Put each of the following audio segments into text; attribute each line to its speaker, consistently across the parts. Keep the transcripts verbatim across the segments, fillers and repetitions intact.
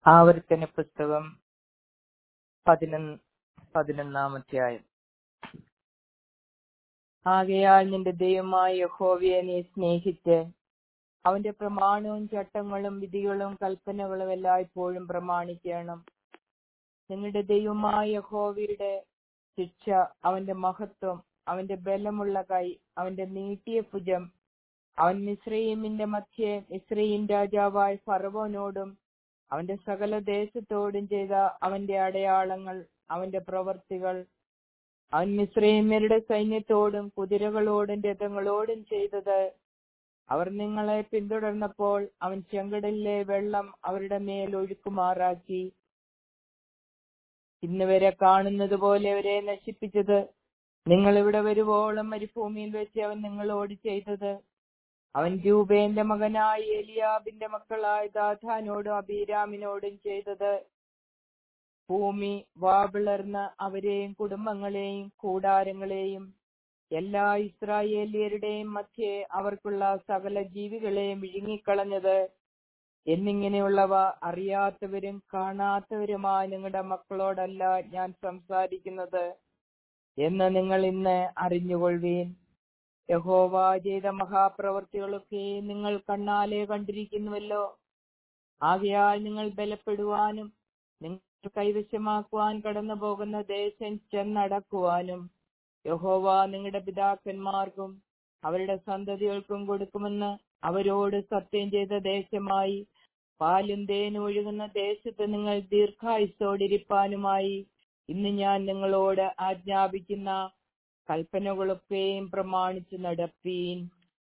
Speaker 1: ആവർത്തന പുസ്തകം പതിനൊന്ന് പതിനൊന്നാം അധ്യായം. ആകയാൽ നിന്റെ ദൈവമായ യഹോവയെ നീ സ്നേഹിച്ച് അവന്റെ പ്രമാണവും ചട്ടങ്ങളും വിധികളും കൽപ്പനകളും എല്ലായ്പ്പോഴും പ്രമാണിക്കണം. നിങ്ങളുടെ ദൈവമായ യഹോവയുടെ ശിക്ഷ, അവന്റെ മഹത്വം, അവന്റെ ബലമുള്ള കൈ, അവന്റെ നീട്ടിയ ഭുജം, അവൻ മിസ്രയീമിന്റെ മധ്യേ മിസ്രയീം രാജാവായ ഫറവോനോടും അവന്റെ സകല ദേശത്തോടും ചെയ്ത അവന്റെ അടയാളങ്ങൾ, അവന്റെ പ്രവർത്തികൾ, അവൻ മിസ്രയീമ്യരുടെ സൈന്യത്തോടും കുതിരകളോടും രഥങ്ങളോടും ചെയ്തത്, അവർ നിങ്ങളെ പിന്തുടർന്നപ്പോൾ അവൻ ചെങ്കടലിലെ വെള്ളം അവരുടെ മേൽ ഒഴുക്കുമാറാക്കി ഇന്ന് വരെ കാണുന്നത് പോലെ അവരെ നശിപ്പിച്ചത്, നിങ്ങൾ ഇവിടെ വരുവോളം മരുഭൂമിയിൽ വെച്ച് അവൻ നിങ്ങളോട് ചെയ്തത്, അവൻ രൂബേന്റെ മകനായ എലിയാബിന്റെ മക്കളായ ദാഥാനോടും അബീരാമിനോടും ചെയ്തത്, ഭൂമി വാപിളർന്ന് അവരെയും കുടുംബങ്ങളെയും കൂടാരങ്ങളെയും എല്ലാ ഇസ്രായേലിയരുടെയും മധ്യേ അവർക്കുള്ള സകല ജീവികളെയും വിഴുങ്ങിക്കളഞ്ഞത്, എന്നിങ്ങനെയുള്ളവ അറിയാത്തവരും കാണാത്തവരുമായ നിങ്ങളുടെ മക്കളോടല്ല ഞാൻ സംസാരിക്കുന്നത് എന്ന് നിങ്ങൾ ഇന്ന് അറിഞ്ഞുകൊള്ളുവീൻ. യഹോവ ചെയ്ത മഹാപ്രവൃത്തികളൊക്കെ നിങ്ങൾ കണ്ണാലെ കണ്ടിരിക്കുന്നുവല്ലോ. ആകയാൽ നിങ്ങൾ ബലപ്പെടുവാനും നിങ്ങൾ കൈവശമാക്കുവാൻ കടന്നു പോകുന്ന ദേശം ചെന്നടക്കുവാനും യഹോവ നിങ്ങളുടെ പിതാക്കന്മാർക്കും അവരുടെ സന്തതികൾക്കും കൊടുക്കുമെന്ന് അവരോട് സത്യം ചെയ്ത ദേശമായി, പാലും തേനും ഒഴുകുന്ന ദേശത്ത് നിങ്ങൾ ദീർഘായുസ്സോടിരിപ്പാനുമായി ഇന്ന് ഞാൻ നിങ്ങളോട് ആജ്ഞാപിക്കുന്ന കൽപ്പനകളൊക്കെയും പ്രമാണിച്ചു നടപ്പീൻ.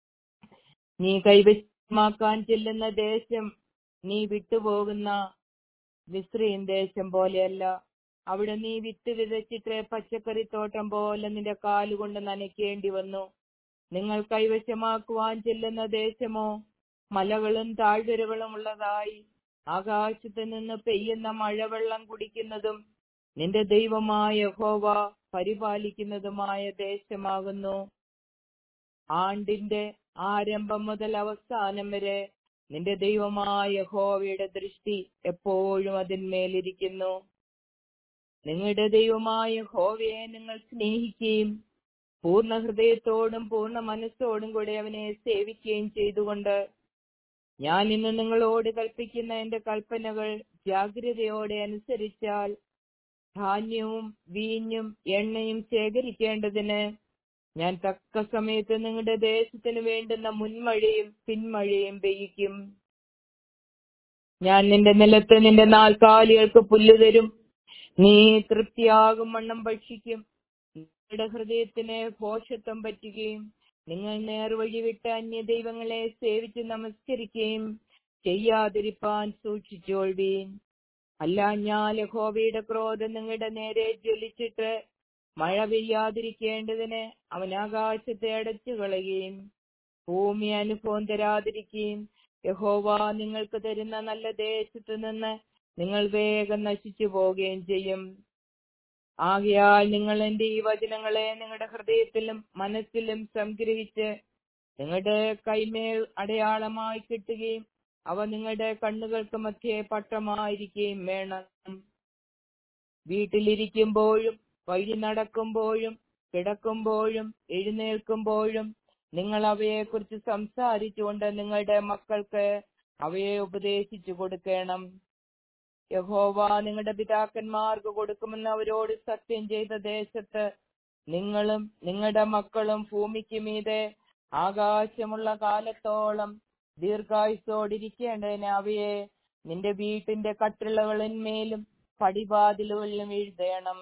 Speaker 1: നീ കൈവശമാക്കാൻ ചെല്ലുന്ന ദേശം നീ വിട്ടുപോകുന്ന മിസ്രയീം ദേശം പോലെയല്ല. അവിടെ നീ വിത്ത് വിതച്ചിട്ട് പച്ചക്കറിത്തോട്ടം പോലെ നിന്റെ കാലുകൊണ്ട് നനയ്ക്കേണ്ടി വന്നു. നിങ്ങൾ കൈവശമാക്കുവാൻ ചെല്ലുന്ന ദേശമോ മലകളും താഴ്വരകളും ഉള്ളതായി ആകാശത്ത് നിന്ന് പെയ്യുന്ന മഴവെള്ളം കുടിക്കുന്നതും നിന്റെ ദൈവമായ യഹോവ പരിപാലിക്കുന്നതുമായ ദേശമാകുന്നു. ആണ്ടിന്റെ ആരംഭം മുതൽ അവസാനം വരെ നിന്റെ ദൈവമായ യഹോവയുടെ ദൃഷ്ടി എപ്പോഴും അതിന്മേലിരിക്കുന്നു. നിങ്ങളുടെ ദൈവമായ യഹോവയെ നിങ്ങൾ സ്നേഹിക്കുകയും പൂർണ്ണ ഹൃദയത്തോടും പൂർണ്ണ മനസ്സോടും കൂടി അവനെ സേവിക്കുകയും ചെയ്തുകൊണ്ട് ഞാൻ ഇന്ന് നിങ്ങളോട് കൽപ്പിക്കുന്ന എന്റെ കൽപ്പനകൾ ജാഗ്രതയോടെ അനുസരിച്ചാൽ ധാന്യവും വീഞ്ഞും എണ്ണയും ശേഖരിക്കേണ്ടതിന് ഞാൻ തക്ക സമയത്ത് നിങ്ങളുടെ ദേശത്തിന് വേണ്ടുന്ന മുൻമഴയും പിന്മഴയും പെയ്യിക്കും. ഞാൻ നിന്റെ നിലത്ത് നിന്റെ നാൽക്കാലികൾക്ക് പുല്ല് തരും. നീ തൃപ്തിയാകും വണ്ണം ഭക്ഷിക്കും. നിങ്ങളുടെ ഹൃദയത്തിന് ഭോഷത്വം പറ്റുകയും നിങ്ങൾ നേർവഴി വിട്ട് അന്യ ദൈവങ്ങളെ സേവിച്ച് നമസ്കരിക്കുകയും ചെയ്യാതിരിപ്പാൻ സൂക്ഷിച്ചോൾവീൻ. അല്ല ഞാൻ യഹോവയുടെ ക്രോധം നിങ്ങളുടെ നേരെ ജ്വലിച്ചിട്ട് മഴ പെയ്യാതിരിക്കേണ്ടതിന് അവൻ ആകാശത്തെ അടച്ചു കളയുകയും ഭൂമി അനുഭവം തരാതിരിക്കുകയും യഹോവ നിങ്ങൾക്ക് തരുന്ന നല്ല ദേശത്ത് നിന്ന് നിങ്ങൾ വേഗം നശിച്ചു പോവുകയും ചെയ്യും. ആകയാൽ നിങ്ങൾ എന്റെ ഈ വചനങ്ങളെ നിങ്ങളുടെ ഹൃദയത്തിലും മനസ്സിലും സംഗ്രഹിച്ച് നിങ്ങളുടെ കൈമേൽ അടയാളമായി കിട്ടുകയും അവ നിങ്ങളുടെ കണ്ണുകൾക്ക് മധ്യേ പട്ടമായിരിക്കുകയും വേണം. വീട്ടിലിരിക്കുമ്പോഴും വഴി നടക്കുമ്പോഴും കിടക്കുമ്പോഴും എഴുന്നേൽക്കുമ്പോഴും നിങ്ങൾ അവയെക്കുറിച്ച് സംസാരിച്ചുകൊണ്ട് നിങ്ങളുടെ മക്കൾക്ക് അവയെ ഉപദേശിച്ചു കൊടുക്കണം. യഹോവ നിങ്ങളുടെ പിതാക്കന്മാർക്ക് കൊടുക്കുമെന്ന് അവരോട് സത്യം ചെയ്ത ദേശത്ത് നിങ്ങളും നിങ്ങളുടെ മക്കളും ഭൂമിക്ക് മീതെ ആകാശമുള്ള കാലത്തോളം ദീർഘായുസ്സോടിരിക്കേണ്ടതിന് അവയെ നിന്റെ വീട്ടിന്റെ കട്ടിളകളിന്മേലും പടിവാതിലുകളിലും എഴുതേണം.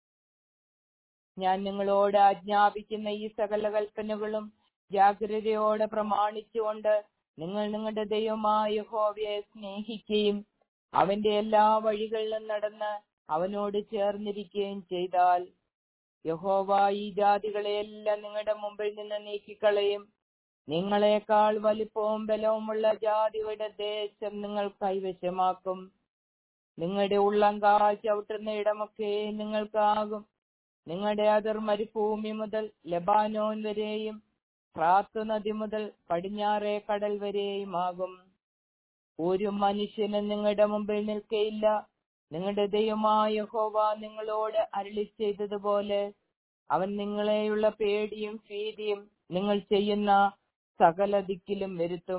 Speaker 1: ഞാൻ നിങ്ങളോട് ആജ്ഞാപിക്കുന്ന ഈ സകല കൽപ്പനകളും ജാഗ്രതയോടെ പ്രമാണിച്ചുകൊണ്ട് നിങ്ങൾ നിങ്ങളുടെ ദൈവമായ യഹോവയെ സ്നേഹിക്കുകയും അവന്റെ എല്ലാ വഴികളിലും നടന്ന് അവനോട് ചേർന്നിരിക്കുകയും ചെയ്താൽ യഹോവ ഈ ജാതികളെയെല്ലാം നിങ്ങളുടെ മുമ്പിൽ നിന്ന് നീക്കിക്കളയും. നിങ്ങളെക്കാൾ വലിപ്പവും ബലവുമുള്ള ജാതിയുടെ ദേശം നിങ്ങൾ കൈവശമാക്കും. നിങ്ങളുടെ ഉള്ളങ്കാൽ ചവിട്ടുന്ന ഇടമൊക്കെ നിങ്ങൾക്കാകും. നിങ്ങളുടെ അതിർ മരുഭൂമി മുതൽ ലെബാനോൻ വരെയും ഫ്രാത്ത് നദി മുതൽ പടിഞ്ഞാറേ കടൽ വരെയുമാകും. ഒരു മനുഷ്യനും നിങ്ങളുടെ മുമ്പിൽ നിൽക്കയില്ല. നിങ്ങളുടെ ദൈവമായ യഹോവ നിങ്ങളോട് അരുളി ചെയ്തതുപോലെ അവൻ നിങ്ങളെയുള്ള പേടിയും ഭീതിയും നിങ്ങൾ ചെയ്യുന്ന സകല ദിക്കിലും വരുത്തും.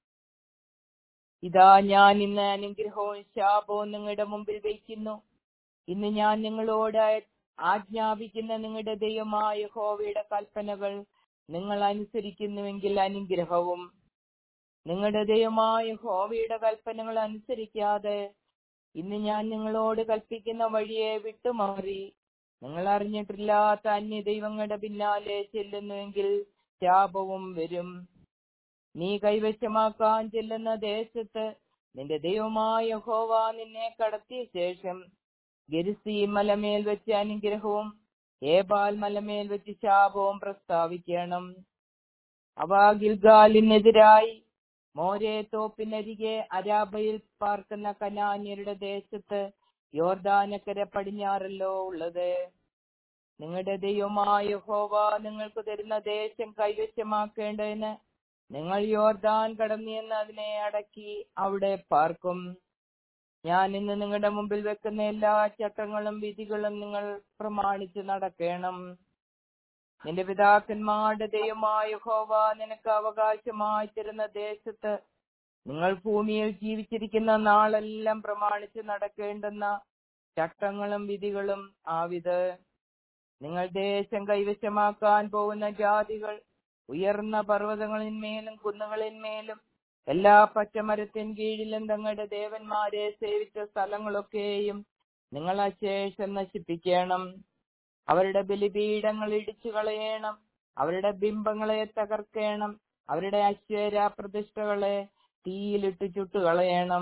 Speaker 1: ഇതാ, ഞാൻ ഇന്ന് അനുഗ്രഹവും ശാപവും നിങ്ങളുടെ മുമ്പിൽ വയ്ക്കുന്നു. ഇന്ന് ഞാൻ നിങ്ങളോട് ആജ്ഞാപിക്കുന്ന നിങ്ങളുടെ ദൈവമായ യഹോവയുടെ കൽപ്പനകൾ നിങ്ങൾ അനുസരിക്കുന്നുവെങ്കിൽ അനുഗ്രഹവും, നിങ്ങളുടെ ദൈവമായ യഹോവയുടെ കൽപ്പനകൾ അനുസരിക്കാതെ ഇന്ന് ഞാൻ നിങ്ങളോട് കൽപ്പിക്കുന്ന വഴിയെ വിട്ടുമാറി നിങ്ങൾ അറിഞ്ഞിട്ടില്ലാത്ത അന്യ ദൈവങ്ങളുടെ പിന്നാലെ ചെല്ലുന്നുവെങ്കിൽ ശാപവും വരും. നീ കൈവശമാക്കാൻ ചെല്ലുന്ന ദേശത്ത് നിന്റെ ദൈവമായ യഹോവ നിന്നെ കടത്തിയ ശേഷം ഗെരിസീം മലമേൽ വെച്ച് അനുഗ്രഹവും ഏബാൽ മലമേൽ വെച്ച് ശാപവും പ്രസ്താവിക്കണം. അവ ഗിൽഗാലിനെതിരായി മോരെ തോപ്പിനരികെ അരാബയിൽ പാർക്കുന്ന കനാന്യരുടെ ദേശത്ത് യോർദാനക്കര പടിഞ്ഞാറല്ലോ ഉള്ളത്. നിങ്ങളുടെ ദൈവമായ യഹോവ നിങ്ങൾക്ക് തരുന്ന ദേശം കൈവശമാക്കേണ്ടതിന് നിങ്ങൾ യോർദാൻ കടന്നിയെന്ന് അതിനെ അടക്കി അവിടെ പാർക്കും. ഞാൻ ഇന്ന് നിങ്ങളുടെ മുമ്പിൽ വെക്കുന്ന എല്ലാ ചട്ടങ്ങളും വിധികളും നിങ്ങൾ പ്രമാണിച്ച് നടക്കണം. നിന്റെ പിതാക്കന്മാരുടെ ദൈവമായ യഹോവ നിനക്ക് അവകാശമായി തരുന്ന ദേശത്ത് നിങ്ങൾ ഭൂമിയിൽ ജീവിച്ചിരിക്കുന്ന നാളെല്ലാം പ്രമാണിച്ച് നടക്കേണ്ടുന്ന ചട്ടങ്ങളും വിധികളും ആവിത്. നിങ്ങൾ ദേശം കൈവശമാക്കാൻ പോകുന്ന ജാതികൾ ഉയർന്ന പർവ്വതങ്ങളിന്മേലും കുന്നുകളിന്മേലും എല്ലാ പച്ചമരത്തിൻ കീഴിലും തങ്ങളുടെ ദേവന്മാരെ സേവിച്ച സ്ഥലങ്ങളൊക്കെയും നിങ്ങൾ അശേഷം നശിപ്പിക്കണം. അവരുടെ ബലിപീഠങ്ങൾ ഇടിച്ചു കളയണം. അവരുടെ ബിംബങ്ങളെ തകർക്കണം. അവരുടെ അശ്വേര പ്രതിഷ്ഠകളെ തീയിലിട്ട് ചുട്ടുകളയണം.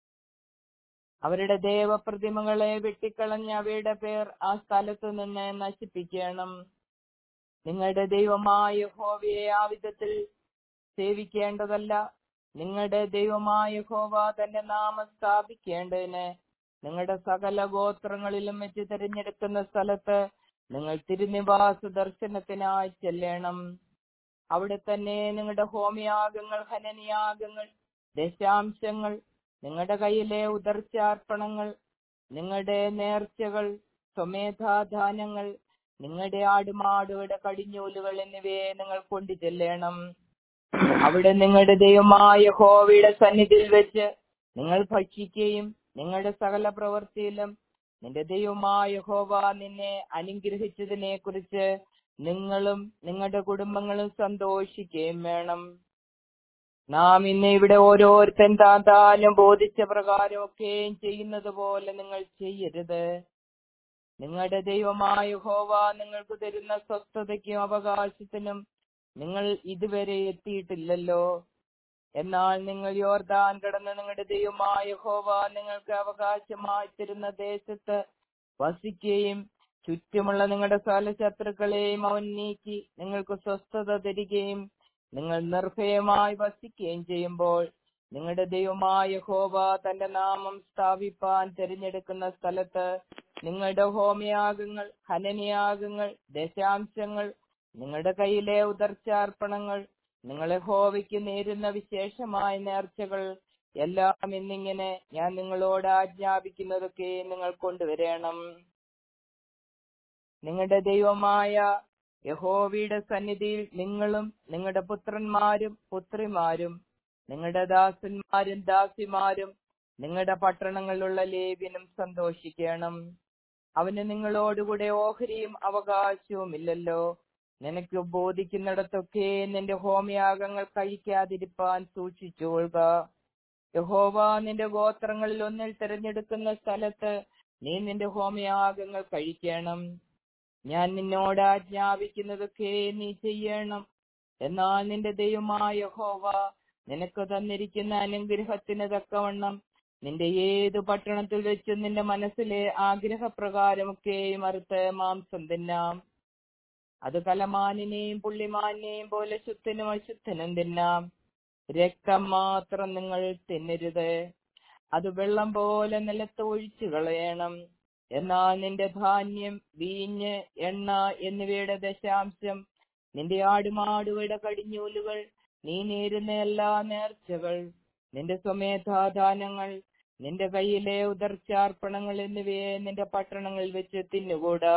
Speaker 1: അവരുടെ ദേവപ്രതിമകളെ വെട്ടിക്കളഞ്ഞ് അവയുടെ പേർ ആ സ്ഥലത്തു നിന്ന് നശിപ്പിക്കണം. നിങ്ങളുടെ ദൈവമായ യഹോവയെ ആ വിധത്തിൽ സേവിക്കേണ്ടതല്ല. നിങ്ങളുടെ ദൈവമായ യഹോവ തന്റെ നാമം സ്ഥാപിക്കേണ്ടതിന് നിങ്ങളുടെ സകല ഗോത്രങ്ങളിലും വെച്ച് തിരഞ്ഞെടുക്കുന്ന സ്ഥലത്ത് നിങ്ങൾ തിരുനിവാസ ദർശനത്തിനായി ചെല്ലണം. അവിടെ തന്നെ നിങ്ങളുടെ ഹോമയാഗങ്ങൾ, ഹനനയാഗങ്ങൾ, ദശാംശങ്ങൾ, നിങ്ങളുടെ കയ്യിലെ ഉദർച്ചാർപ്പണങ്ങൾ, നിങ്ങളുടെ നേർച്ചകൾ, സ്വമേധാദാനങ്ങൾ, നിങ്ങളുടെ ആടുമാടുകളുടെ കടിഞ്ഞൂലുകൾ എന്നിവയെ നിങ്ങൾ കൊണ്ടു ചെല്ലണം. അവിടെ നിങ്ങളുടെ ദൈവമായ യഹോവയുടെ സന്നിധിയിൽ വെച്ച് നിങ്ങൾ ഭക്ഷിക്കുകയും നിങ്ങളുടെ സകല പ്രവൃത്തിയിലും നിന്റെ ദൈവമായ യഹോവ നിന്നെ അനുഗ്രഹിച്ചതിനെ കുറിച്ച് നിങ്ങളും നിങ്ങളുടെ കുടുംബങ്ങളും സന്തോഷിക്കുകയും വേണം. നാം ഇന്ന് ഇവിടെ ഓരോരുത്തൻ താൻ താനും ബോധിച്ച പ്രകാരമൊക്കെയും ചെയ്യുന്നത് പോലെ നിങ്ങൾ ചെയ്യരുത്. നിങ്ങളുടെ ദൈവമായ യഹോവ നിങ്ങൾക്ക് തരുന്ന സ്വസ്ഥതയ്ക്കും അവകാശത്തിനും നിങ്ങൾ ഇതുവരെ എത്തിയിട്ടില്ലല്ലോ. എന്നാൽ നിങ്ങൾ യോർദാൻ കടന്ന് നിങ്ങളുടെ ദൈവമായ യഹോവ നിങ്ങൾക്ക് അവകാശമായി തരുന്ന ദേശത്ത് വസിക്കുകയും ചുറ്റുമുള്ള നിങ്ങളുടെ സകല ശത്രുക്കളെയും അവൻ നീക്കി നിങ്ങൾക്ക് സ്വസ്ഥത തരികയും നിങ്ങൾ നിർഭയമായി വസിക്കുകയും ചെയ്യുമ്പോൾ നിങ്ങളുടെ ദൈവമായ യഹോവ തന്റെ നാമം സ്ഥാപിപ്പാൻ തിരഞ്ഞെടുക്കുന്ന സ്ഥലത്ത് നിങ്ങളുടെ ഹോമയാഗങ്ങൾ, ഹനനയാഗങ്ങൾ, ദശാംശങ്ങൾ, നിങ്ങളുടെ കയ്യിലെ ഉദർച്ചാർപ്പണങ്ങൾ, നിങ്ങളെ യഹോവയ്ക്ക് നേരുന്ന വിശേഷമായ നേർച്ചകൾ എല്ലാം എന്നിങ്ങനെ ഞാൻ നിങ്ങളോട് ആജ്ഞാപിക്കുന്നതൊക്കെ നിങ്ങൾ കൊണ്ടുവരണം. നിങ്ങളുടെ ദൈവമായ യഹോവയുടെ സന്നിധിയിൽ നിങ്ങളും നിങ്ങളുടെ പുത്രന്മാരും പുത്രിമാരും നിങ്ങളുടെ ദാസന്മാരും ദാസിമാരും നിങ്ങളുടെ പട്ടണങ്ങളിലുള്ള ലേവ്യനും സന്തോഷിക്കണം. അവന് നിങ്ങളോടുകൂടെ ഓഹരിയും അവകാശവും ഇല്ലല്ലോ. നിനക്ക് ബോധിക്കുന്നിടത്തൊക്കെ നിന്റെ ഹോമയാഗങ്ങൾ കഴിക്കാതിരിപ്പാൻ സൂക്ഷിച്ചുകൊള്ളുക. യഹോവ നിന്റെ ഗോത്രങ്ങളിൽ ഒന്നിൽ തിരഞ്ഞെടുക്കുന്ന സ്ഥലത്ത് നീ നിന്റെ ഹോമയാഗങ്ങൾ കഴിക്കണം. ഞാൻ നിന്നോട് ആജ്ഞാപിക്കുന്നതൊക്കെ നീ ചെയ്യണം. എന്നാൽ നിന്റെ ദൈവമായ യഹോവ നിനക്ക് തന്നിരിക്കുന്ന അനുഗ്രഹത്തിന് തക്കവണ്ണം നിന്റെ ഏതു പട്ടണത്തിൽ വെച്ച് നിന്റെ മനസ്സിലെ ആഗ്രഹപ്രകാരമൊക്കെയും അറുത്ത് മാംസം തിന്നാം. അത് കലമാനിനെയും പുള്ളിമാനിനെയും പോലെ ശുദ്ധനും അശുദ്ധനും തിന്നാം. രക്തം മാത്രം നിങ്ങൾ തിന്നരുത്. അത് വെള്ളം പോലെ നിലത്ത് ഒഴിച്ചു കളയണം. എന്നാൽ നിന്റെ ധാന്യം, വീഞ്ഞ്, എണ്ണ എന്നിവയുടെ ദശാംശം, നിന്റെ ആടുമാടുകളുടെ കടിഞ്ഞൂലുകൾ, നീ നേരുന്ന എല്ലാ നേർച്ചകൾ, നിന്റെ സ്വമേധാദാനങ്ങൾ, നിന്റെ കയ്യിലെ ഉദർച്ചാർപ്പണങ്ങൾ എന്നിവയെ നിന്റെ പട്ടണങ്ങളിൽ വെച്ച് തിന്നുകൂടാ.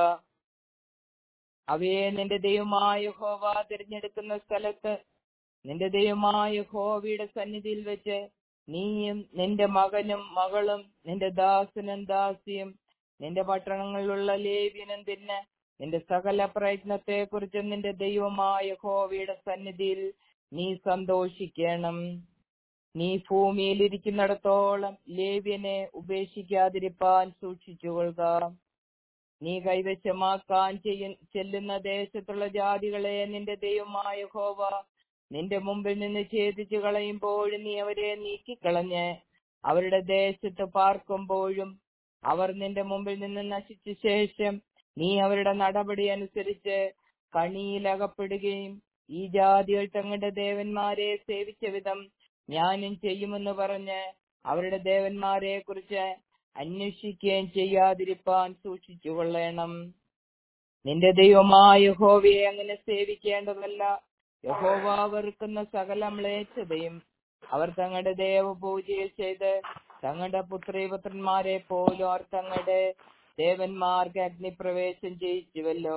Speaker 1: അവയെ നിന്റെ ദൈവമായ യഹോവ തിരഞ്ഞെടുക്കുന്ന സ്ഥലത്ത് നിന്റെ ദൈവമായ യഹോവയുടെ സന്നിധിയിൽ വെച്ച് നീയും നിന്റെ മകനും മകളും നിന്റെ ദാസനും ദാസിയും നിന്റെ പട്ടണങ്ങളിലുള്ള ലേവ്യനും തിന്ന് നിന്റെ സകല പ്രയത്നത്തെ കുറിച്ചും നിന്റെ ദൈവമായ യഹോവയുടെ സന്നിധിയിൽ നീ സന്തോഷിക്കണം. നീ ഭൂമിയിൽ ഇരിക്കുന്നിടത്തോളം ലേവ്യനെ ഉപേക്ഷിക്കാതിരിപ്പാൻ സൂക്ഷിച്ചുകൊള്ളുക. നീ കൈവശമാക്കാൻ ചെയ്യ ചെല്ലുന്ന ദേശത്തുള്ള ജാതികളെ നിന്റെ ദൈവമായ യഹോവ നിന്റെ മുമ്പിൽ നിന്ന് ഛേദിച്ചു കളയുമ്പോഴും നീ അവരെ നീക്കിക്കളഞ്ഞ് അവരുടെ ദേശത്ത് പാർക്കുമ്പോഴും അവർ നിന്റെ മുമ്പിൽ നിന്ന് നശിച്ച ശേഷം നീ അവരുടെ നടപടി അനുസരിച്ച് കണിയിലകപ്പെടുകയും ഈ ജാതികൾ തങ്ങളുടെ ദേവന്മാരെ സേവിച്ച വിധം ഞാനും ചെയ്യുമെന്ന് പറഞ്ഞ് അവരുടെ ദേവന്മാരെ കുറിച്ച് അന്വേഷിക്കുകയും ചെയ്യാതിരിപ്പാൻ സൂക്ഷിച്ചു കൊള്ളണം. നിന്റെ ദൈവമായ യഹോവയെ അങ്ങനെ സേവിക്കേണ്ടതല്ല. യഹോവ വെറുക്കുന്ന സകല മ്ലേച്ഛതയും അവർ തങ്ങളുടെ ദേവപൂജയിൽ ചെയ്ത് തങ്ങളുടെ പുത്രീപുത്രന്മാരെ പോലും അവർ തങ്ങളുടെ ദേവന്മാർക്ക് അഗ്നിപ്രവേശം ചെയ്യിച്ചുവല്ലോ.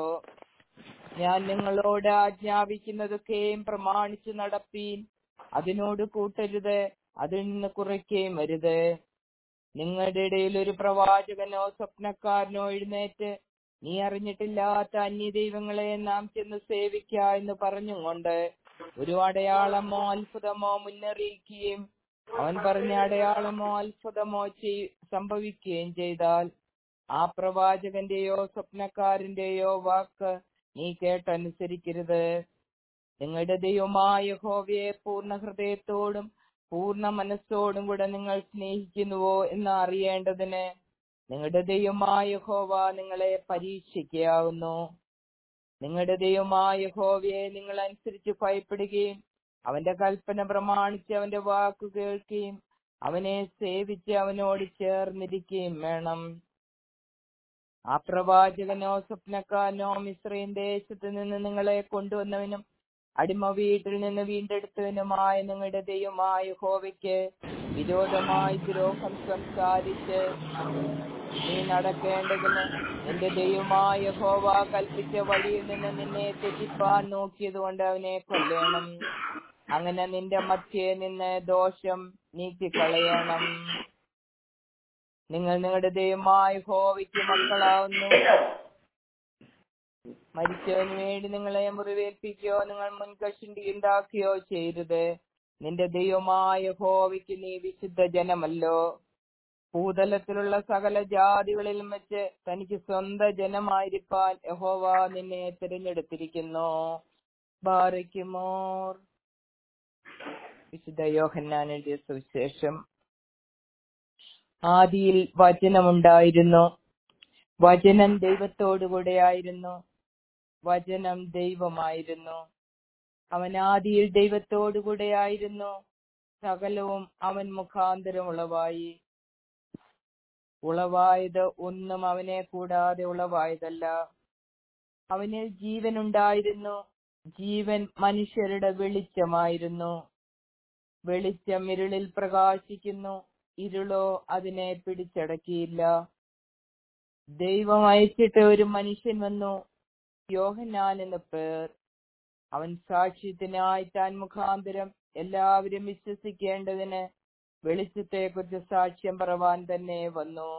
Speaker 1: ഞാൻ നിങ്ങളോട് ആജ്ഞാപിക്കുന്നതൊക്കെയും പ്രമാണിച്ചു നടപ്പീൻ. അതിനോട് കൂട്ടരുത്, അതിൽ നിന്ന് കുറയ്ക്കുകയും വരുത്. നിങ്ങളുടെ ഇടയിൽ ഒരു പ്രവാചകനോ സ്വപ്നക്കാരനോ എഴുന്നേറ്റ് നീ അറിഞ്ഞിട്ടില്ലാത്ത അന്യദൈവങ്ങളെ നാം ചെന്ന് സേവിക്ക എന്ന് പറഞ്ഞുകൊണ്ട് ഒരു അടയാളമോ അത്ഭുതമോ മുന്നറിയിക്കുകയും അവൻ പറഞ്ഞ അടയാളമോ അത്ഭുതമോ ചെയ് സംഭവിക്കുകയും ചെയ്താൽ ആ പ്രവാചകന്റെയോ സ്വപ്നക്കാരന്റെയോ വാക്ക് നീ കേട്ടനുസരിക്കരുത്. നിങ്ങളുടെ ദൈവമായ യഹോവയെ പൂർണ്ണ ഹൃദയത്തോടും പൂർണ്ണ മനസ്സോടും കൂടെ നിങ്ങൾ സ്നേഹിക്കുന്നുവോ എന്ന് അറിയേണ്ടതിന് നിങ്ങളുടെ ദൈവമായ യഹോവ നിങ്ങളെ പരീക്ഷിക്കാവുന്നു. നിങ്ങളുടെ ദൈവമായ യഹോവയെ നിങ്ങൾ അനുസരിച്ച് ഭയപ്പെടുകയും അവന്റെ കൽപ്പന പ്രമാണിച്ച് അവന്റെ വാക്കു കേൾക്കുകയും അവനെ സേവിച്ച് അവനോട് ചേർന്നിരിക്കുകയും വേണം. ആ പ്രവാചകനോ സ്വപ്നക്കാരനോ മിസ്രയീം ദേശത്ത് നിന്ന് നിങ്ങളെ കൊണ്ടുവന്നവനും അടിമ വീട്ടിൽ നിന്ന് വീണ്ടെടുത്തവനുമായ നിങ്ങളുടെ ദൈവമായ യഹോവയ്ക്ക് വിരോധമായി ദ്രോഹം സംസാരിച്ച് നീ നടക്കേണ്ടതിന് നിന്റെ ദൈവമായ യഹോവ കൽപ്പിച്ച വഴിയിൽ നിന്ന് നിന്നെ തെറ്റിപ്പാൻ നോക്കിയത് കൊണ്ട് അവനെ കൊല്ലണം. അങ്ങനെ നിന്റെ മധ്യേ നിന്ന് ദോഷം നീക്കിക്കളയണം. നിങ്ങൾ നിങ്ങളുടെ ദൈവമായ യഹോവയ്ക്ക് മക്കളാവുന്നു. മരിച്ചവന് വേണ്ടി നിങ്ങളെ മുറിവേൽപ്പിക്കുകയോ നിങ്ങൾ മുൻകഷണ്ടി ഉണ്ടാക്കുകയോ ചെയ്യരുത്. നിന്റെ ദൈവമായ യഹോവയ്ക്ക് നീ വിശുദ്ധ ജനമല്ലോ. ഭൂതലത്തിലുള്ള സകല ജാതികളിലും വെച്ച് തനിക്ക് സ്വന്തം ജനമായിരിക്കാൻ യഹോവ നിന്നെ തിരഞ്ഞെടുത്തിരിക്കുന്നു. ബാറയ്ക്കുമോർ. വിശുദ്ധ യോഹന്നാൻ എഴുതിയ സുവിശേഷം. ആദിയിൽ വചനമുണ്ടായിരുന്നു, വചനം ദൈവത്തോടുകൂടെയായിരുന്നു, വചനം ദൈവമായിരുന്നു. അവൻ ആദിയിൽ ദൈവത്തോടുകൂടെയായിരുന്നു. സകലവും അവൻ മുഖാന്തരം ഉളവായി. ഉളവായത് ഒന്നും അവനെ കൂടാതെ ഉളവായതല്ല. അവനിൽ ജീവൻ ഉണ്ടായിരുന്നു, ജീവൻ മനുഷ്യരുടെ വെളിച്ചമായിരുന്നു. വെളിച്ചം ഇരുളിൽ പ്രകാശിക്കുന്നു, ഇരുളോ അതിനെ പിടിച്ചടക്കിയില്ല. ദൈവം അയച്ചിട്ട് ഒരു മനുഷ്യൻ വന്നു, യോഹന്നാൻ എന്ന പേർ. അവൻ സാക്ഷ്യത്തിനായി താൻ മുഖാന്തരം എല്ലാവരും വിശ്വസിക്കേണ്ടതിന് വെളിച്ചത്തെ കുറിച്ച് സാക്ഷ്യം പറവാൻ തന്നെ വന്നു.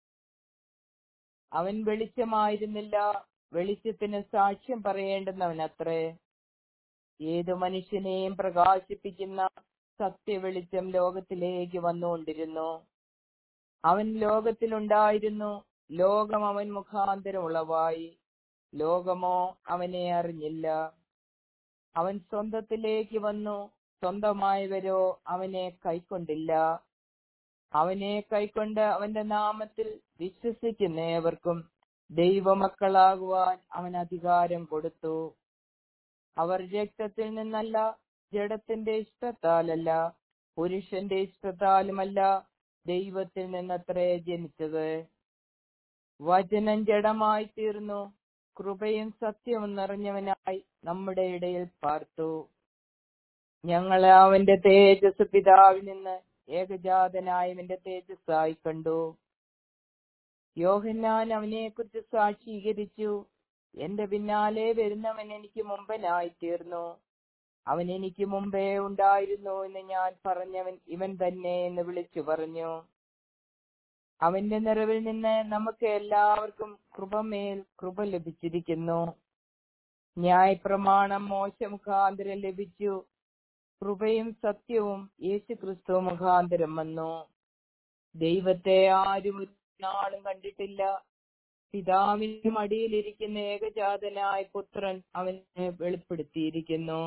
Speaker 1: അവൻ വെളിച്ചമായിരുന്നില്ല, വെളിച്ചത്തിന് സാക്ഷ്യം പറയേണ്ടുന്നവനത്രേ. ഏതു മനുഷ്യനെയും പ്രകാശിപ്പിക്കുന്ന സത്യവെളിച്ചം ലോകത്തിലേക്ക് വന്നുകൊണ്ടിരുന്നു. അവൻ ലോകത്തിലുണ്ടായിരുന്നു, ലോകം അവൻ മുഖാന്തരം ഉളവായി, ലോകമോ അവനെ അറിഞ്ഞില്ല. അവൻ സ്വന്തത്തിലേക്ക് വന്നു, സ്വന്തമായവരോ അവനെ കൈക്കൊണ്ടില്ല. അവനെ കൈക്കൊണ്ട് അവന്റെ നാമത്തിൽ വിശ്വസിക്കുന്നവർക്കും ദൈവമക്കളാകുവാൻ അവൻ അധികാരം കൊടുത്തു. അവർ രക്തത്തിൽ നിന്നല്ല, ജഡത്തിന്റെ ഇഷ്ടത്താലല്ല, പുരുഷന്റെ ഇഷ്ടത്താലുമല്ല, ദൈവത്തിൽ നിന്നത്രേ ജനിച്ചത്. വചനം ജഡമായി തീർന്നു, കൃപയും സത്യവും നിറഞ്ഞവനായി നമ്മുടെ ഇടയിൽ പാർത്തു. ഞങ്ങളെ അവന്റെ തേജസ് പിതാവിൽ നിന്ന് ഏകജാതനായവന്റെ തേജസ്സായി കണ്ടു. യോഹന്നാൻ അവനെ കുറിച്ച് സാക്ഷീകരിച്ചു, എന്റെ പിന്നാലെ വരുന്നവൻ എനിക്ക് മുമ്പനായി തീർന്നു, അവൻ എനിക്ക് മുമ്പേ ഉണ്ടായിരുന്നു എന്ന് ഞാൻ പറഞ്ഞവൻ ഇവൻ തന്നെ എന്ന് വിളിച്ചു പറഞ്ഞു. അവന്റെ നിറവിൽ നിന്ന് നമുക്ക് എല്ലാവർക്കും കൃപമേൽ കൃപ ലഭിച്ചിരിക്കുന്നു. ന്യായപ്രമാണം മോശെ മുഖാന്തരം ലഭിച്ചു, കൃപയും സത്യവും യേശു ക്രിസ്തു മുഖാന്തരം വന്നു. ദൈവത്തെ ആരും നാളും കണ്ടിട്ടില്ല. പിതാവിന്റെ മടിയിലിരിക്കുന്ന ഏകജാതനായ പുത്രൻ അവനെ വെളിപ്പെടുത്തിയിരിക്കുന്നു.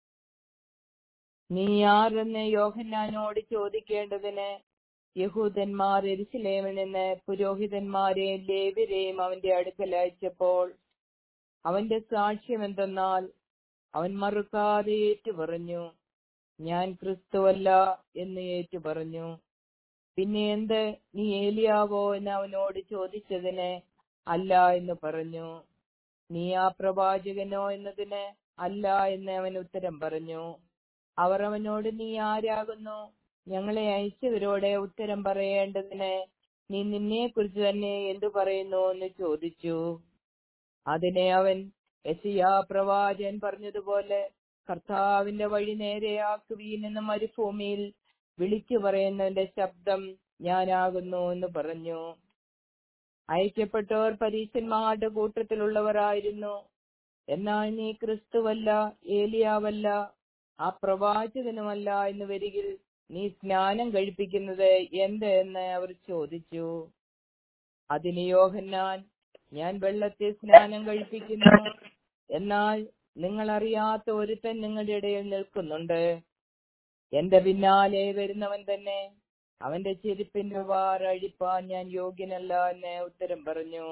Speaker 1: നീ ആരെന്ന് യോഹന്നാനോട് ചോദിക്കേണ്ടതിന് യഹൂദന്മാർ യെരൂശലേമിൽ നിന്ന് പുരോഹിതന്മാരെയും ലേവ്യരെയും അവന്റെ അടുക്കൽ അയച്ചപ്പോൾ അവന്റെ സാക്ഷ്യം എന്തെന്നാൽ, അവൻ മറുക്കാതെ ഏറ്റുപറഞ്ഞു, ഞാൻ ക്രിസ്തുവല്ല എന്ന് ഏറ്റുപറഞ്ഞു. പിന്നെ എന്ത്, നീ ഏലിയാവോ എന്ന് അവനോട് ചോദിച്ചതിന് അല്ല എന്ന് പറഞ്ഞു. നീ ആ പ്രവാചകനോ എന്നതിന് അല്ല എന്ന് അവൻ ഉത്തരം പറഞ്ഞു. അവർ അവനോട്, നീ ആരാകുന്നു? ഞങ്ങളെ അയച്ചവരോട് ഉത്തരം പറയേണ്ടതിന് നീ നിന്നെ കുറിച്ച് തന്നെ എന്തു പറയുന്നു എന്ന് ചോദിച്ചു. അതിനെ അവൻ, യെശയ്യാ പ്രവാചകൻ പറഞ്ഞതുപോലെ കർത്താവിന്റെ വഴി നേരെയാക്കുവീൻ എന്ന മരുഭൂമിയിൽ വിളിച്ചു പറയുന്നതിന്റെ ശബ്ദം ഞാനാകുന്നു എന്ന് പറഞ്ഞു. അയക്കപ്പെട്ടവർ പരീശന്മാരുടെ കൂട്ടത്തിലുള്ളവരായിരുന്നു. എന്നാൽ നീ ക്രിസ്തുവല്ല, ഏലിയാവല്ല, ആ പ്രവാചകനുമല്ല എന്ന് വരികിൽ നീ സ്നാനം കഴിപ്പിക്കുന്നത് എന്ത് എന്ന് അവർ ചോദിച്ചു. അതിന് യോഹന്നാൻ, ഞാൻ വെള്ളത്തിൽ സ്നാനം കഴിപ്പിക്കുന്നു, എന്നാൽ നിങ്ങൾ അറിയാത്ത ഒരുത്തൻ നിങ്ങളുടെ ഇടയിൽ നിൽക്കുന്നുണ്ട്, എന്റെ പിന്നാലെ വരുന്നവൻ തന്നെ, അവന്റെ ചെരുപ്പിന്റെ വാർ അഴിപ്പാൻ ഞാൻ യോഗ്യനല്ല എന്ന് ഉത്തരം പറഞ്ഞു.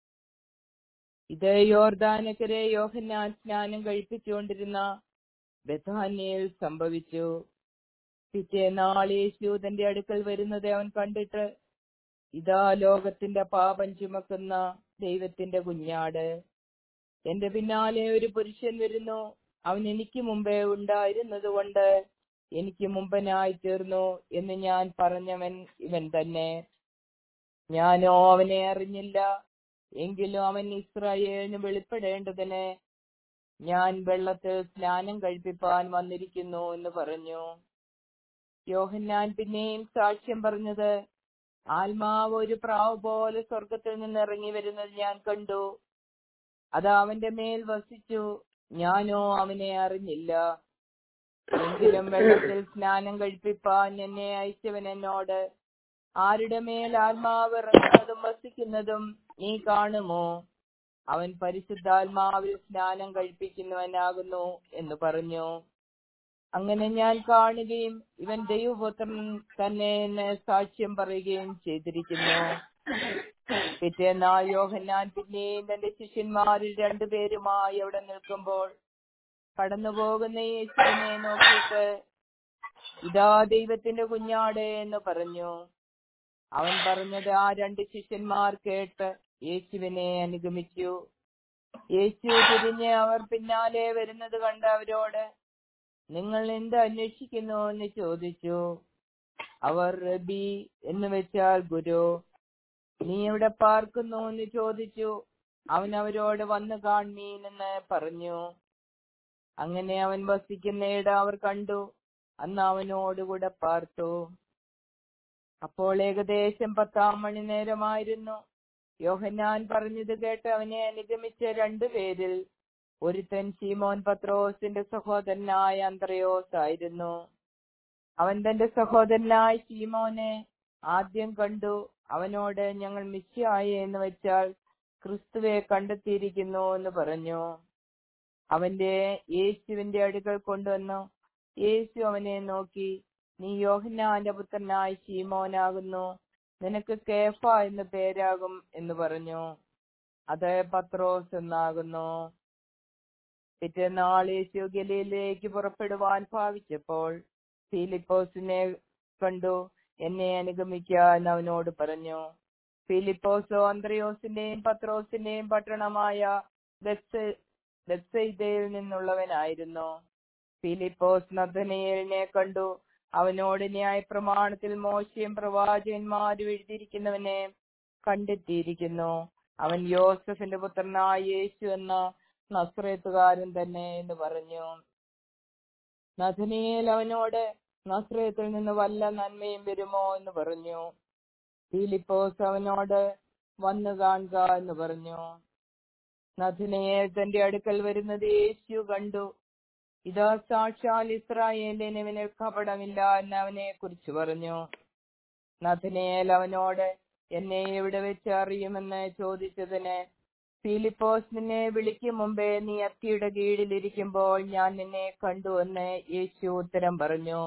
Speaker 1: ഇത് യോർദാനക്കരെ യോഹന്നാൻ സ്നാനം കഴിപ്പിച്ചുകൊണ്ടിരുന്ന ബെഥാന്യയിൽ സംഭവിച്ചു. പിറ്റേന്നാൾ യേശു തന്റെ അടുക്കൽ വരുന്നത് അവൻ കണ്ടിട്ട്, ഇതാ ലോകത്തിന്റെ പാപം ചുമക്കുന്ന ദൈവത്തിന്റെ കുഞ്ഞാട്, എന്റെ പിന്നാലെ ഒരു പുരുഷൻ വരുന്നു, അവൻ എനിക്ക് മുമ്പേ ഉണ്ടായിരുന്നത് കൊണ്ട് എനിക്ക് മുമ്പനായി തീർന്നു എന്ന് ഞാൻ പറഞ്ഞവൻ ഇവൻ തന്നെ. ഞാനോ അവനെ അറിഞ്ഞില്ല, എങ്കിലും അവൻ ഇസ്രായേലിന് വെളിപ്പെടേണ്ടതിന് ഞാൻ വെള്ളത്തിൽ സ്നാനം കഴിപ്പിപ്പാൻ വന്നിരിക്കുന്നു എന്ന് പറഞ്ഞു. യോഹന്നാൻ പിന്നെയും സാക്ഷ്യം പറഞ്ഞത്, ആത്മാവ് ഒരു പ്രാവ് പോലെ സ്വർഗത്തിൽ നിന്ന് ഇറങ്ങി വരുന്നത് ഞാൻ കണ്ടു, അത് അവന്റെ മേൽ വസിച്ചു, ഞാനോ അവനെ അറിഞ്ഞില്ല. എങ്കിലും വെള്ളത്തിൽ സ്നാനം കഴിപ്പിപ്പാൻ എന്നെ അയച്ചവൻ എന്നോട്, ആരുടെ മേൽ ആത്മാവ് ഇറങ്ങുന്നതും വസിക്കുന്നതും നീ കാണുമോ? അവൻ പരിശുദ്ധാത്മാവിൽ സ്നാനം കഴിപ്പിക്കുന്നവനാകുന്നു എന്ന് പറഞ്ഞു. അങ്ങനെ ഞാൻ കാണുകയും ഇവൻ ദൈവപുത്രൻ തന്നെ എന്ന് സാക്ഷ്യം പറയുകയും ചെയ്തിരിക്കുന്നു. പിറ്റേന്നാൾ യോഹന്നാൻ പിന്നെയും തന്റെ ശിഷ്യന്മാരിൽ രണ്ടുപേരുമായി അവിടെ നിൽക്കുമ്പോൾ കടന്നു പോകുന്ന യേശുവിനെ നോക്കിയിട്ട്, ഇതാ ദൈവത്തിന്റെ കുഞ്ഞാട് എന്ന് പറഞ്ഞു. അവൻ പറഞ്ഞത് ആ രണ്ട് ശിഷ്യന്മാർ കേട്ട് യേശുവിനെ അനുഗമിച്ചു. യേശു തിരിഞ്ഞ് അവർ പിന്നാലെ വരുന്നത് കണ്ട് അവരോട്, നിങ്ങൾ എന്ത് അന്വേഷിക്കുന്നു എന്ന് ചോദിച്ചു. അവർ റബി എന്ന് വെച്ചാൽ ഗുരു, നീ എവിടെ പാർക്കുന്നു എന്ന് ചോദിച്ചു. അവൻ അവരോട് വന്ന് കാൺമീൻ എന്ന് പറഞ്ഞു. അങ്ങനെ അവൻ വസിക്കുന്ന ഇടം അവർ കണ്ടു, അന്ന് അവനോടുകൂടെ പാർത്തു. അപ്പോൾ ഏകദേശം പത്താം മണി നേരമായിരുന്നു. യോഹന്നാൻ പറഞ്ഞത് കേട്ട് അവനെ അനുഗമിച്ച രണ്ടുപേരിൽ ഒരുത്തൻ ശീമോൻ പത്രോസിന്റെ സഹോദരനായ അന്ത്രയോസ് ആയിരുന്നു. അവൻ തന്റെ സഹോദരനായ ശീമോനെ ആദ്യം കണ്ടു. അവനോട്, ഞങ്ങൾ മിശിഹായെ എന്ന് വെച്ചാൽ ക്രിസ്തുവെ കണ്ടെത്തിയിരിക്കുന്നു എന്ന് പറഞ്ഞു. അവന്റെ യേശുവിന്റെ അടുക്കൽ കൊണ്ടുവന്നു. യേശു അവനെ നോക്കി, നീ യോഹന്നാന്റെ പുത്രനായ ശീമോനാകുന്നു, നിനക്ക് കേഫ എന്ന് പേരാകും എന്ന് പറഞ്ഞു. അത് പത്രോസ് എന്നാകുന്നു. പിറ്റേന്നാൾ യേശു ഗലീലയിലേക്ക് പുറപ്പെടുവാൻ ഭാവിച്ചപ്പോൾ ഫിലിപ്പോസിനെ കണ്ടു. എന്നെ അനുഗമിക്കാൻ അവനോട് പറഞ്ഞു. ഫിലിപ്പോസോ അന്ത്രയോസിന്റെയും പത്രോസിന്റെയും പട്ടണമായ ബെത്സയിദയിൽ നിന്നുള്ളവനായിരുന്നു. ഫിലിപ്പോസ് നഥനയേലിനെ കണ്ടു. അവനോട് ന്യായപ്രമാണത്തിൽ മോശയും പ്രവാചകന്മാരും എഴുതിയിരിക്കുന്നവനെ കണ്ടെത്തിയിരിക്കുന്നു. അവൻ യോസഫിന്റെ പുത്രനായ യേശു എന്ന നസ്രേത്തുകാരൻ തന്നെ എന്ന് പറഞ്ഞു. നഥനയേൽ അവനോട്, നസ്രേത്തിൽ നിന്ന് വല്ല നന്മയും വരുമോ എന്ന് പറഞ്ഞു. ഫിലിപ്പോസ് അവനോട്, വന്നു കാണുക എന്ന് പറഞ്ഞു. നഥനയേൽ തന്റെ അടുക്കൽ വരുന്നത് യേശു കണ്ടു. ഇതാ സാക്ഷാൽ ഇസ്രായേലിന് ഇവനിൽ കപടമില്ല എന്ന് അവനെ കുറിച്ച് പറഞ്ഞു. നഥനയേൽ അവനോട്, എന്നെ എവിടെ വെച്ച് അറിയുമെന്ന് ചോദിച്ചതിന്, ഫിലിപ്പോസ് നിന്നെ വിളിക്കും മുമ്പേ നീ അത്തിയുടെ കീഴിലിരിക്കുമ്പോൾ ഞാൻ നിന്നെ കണ്ടു എന്ന് യേശു ഉത്തരം പറഞ്ഞു.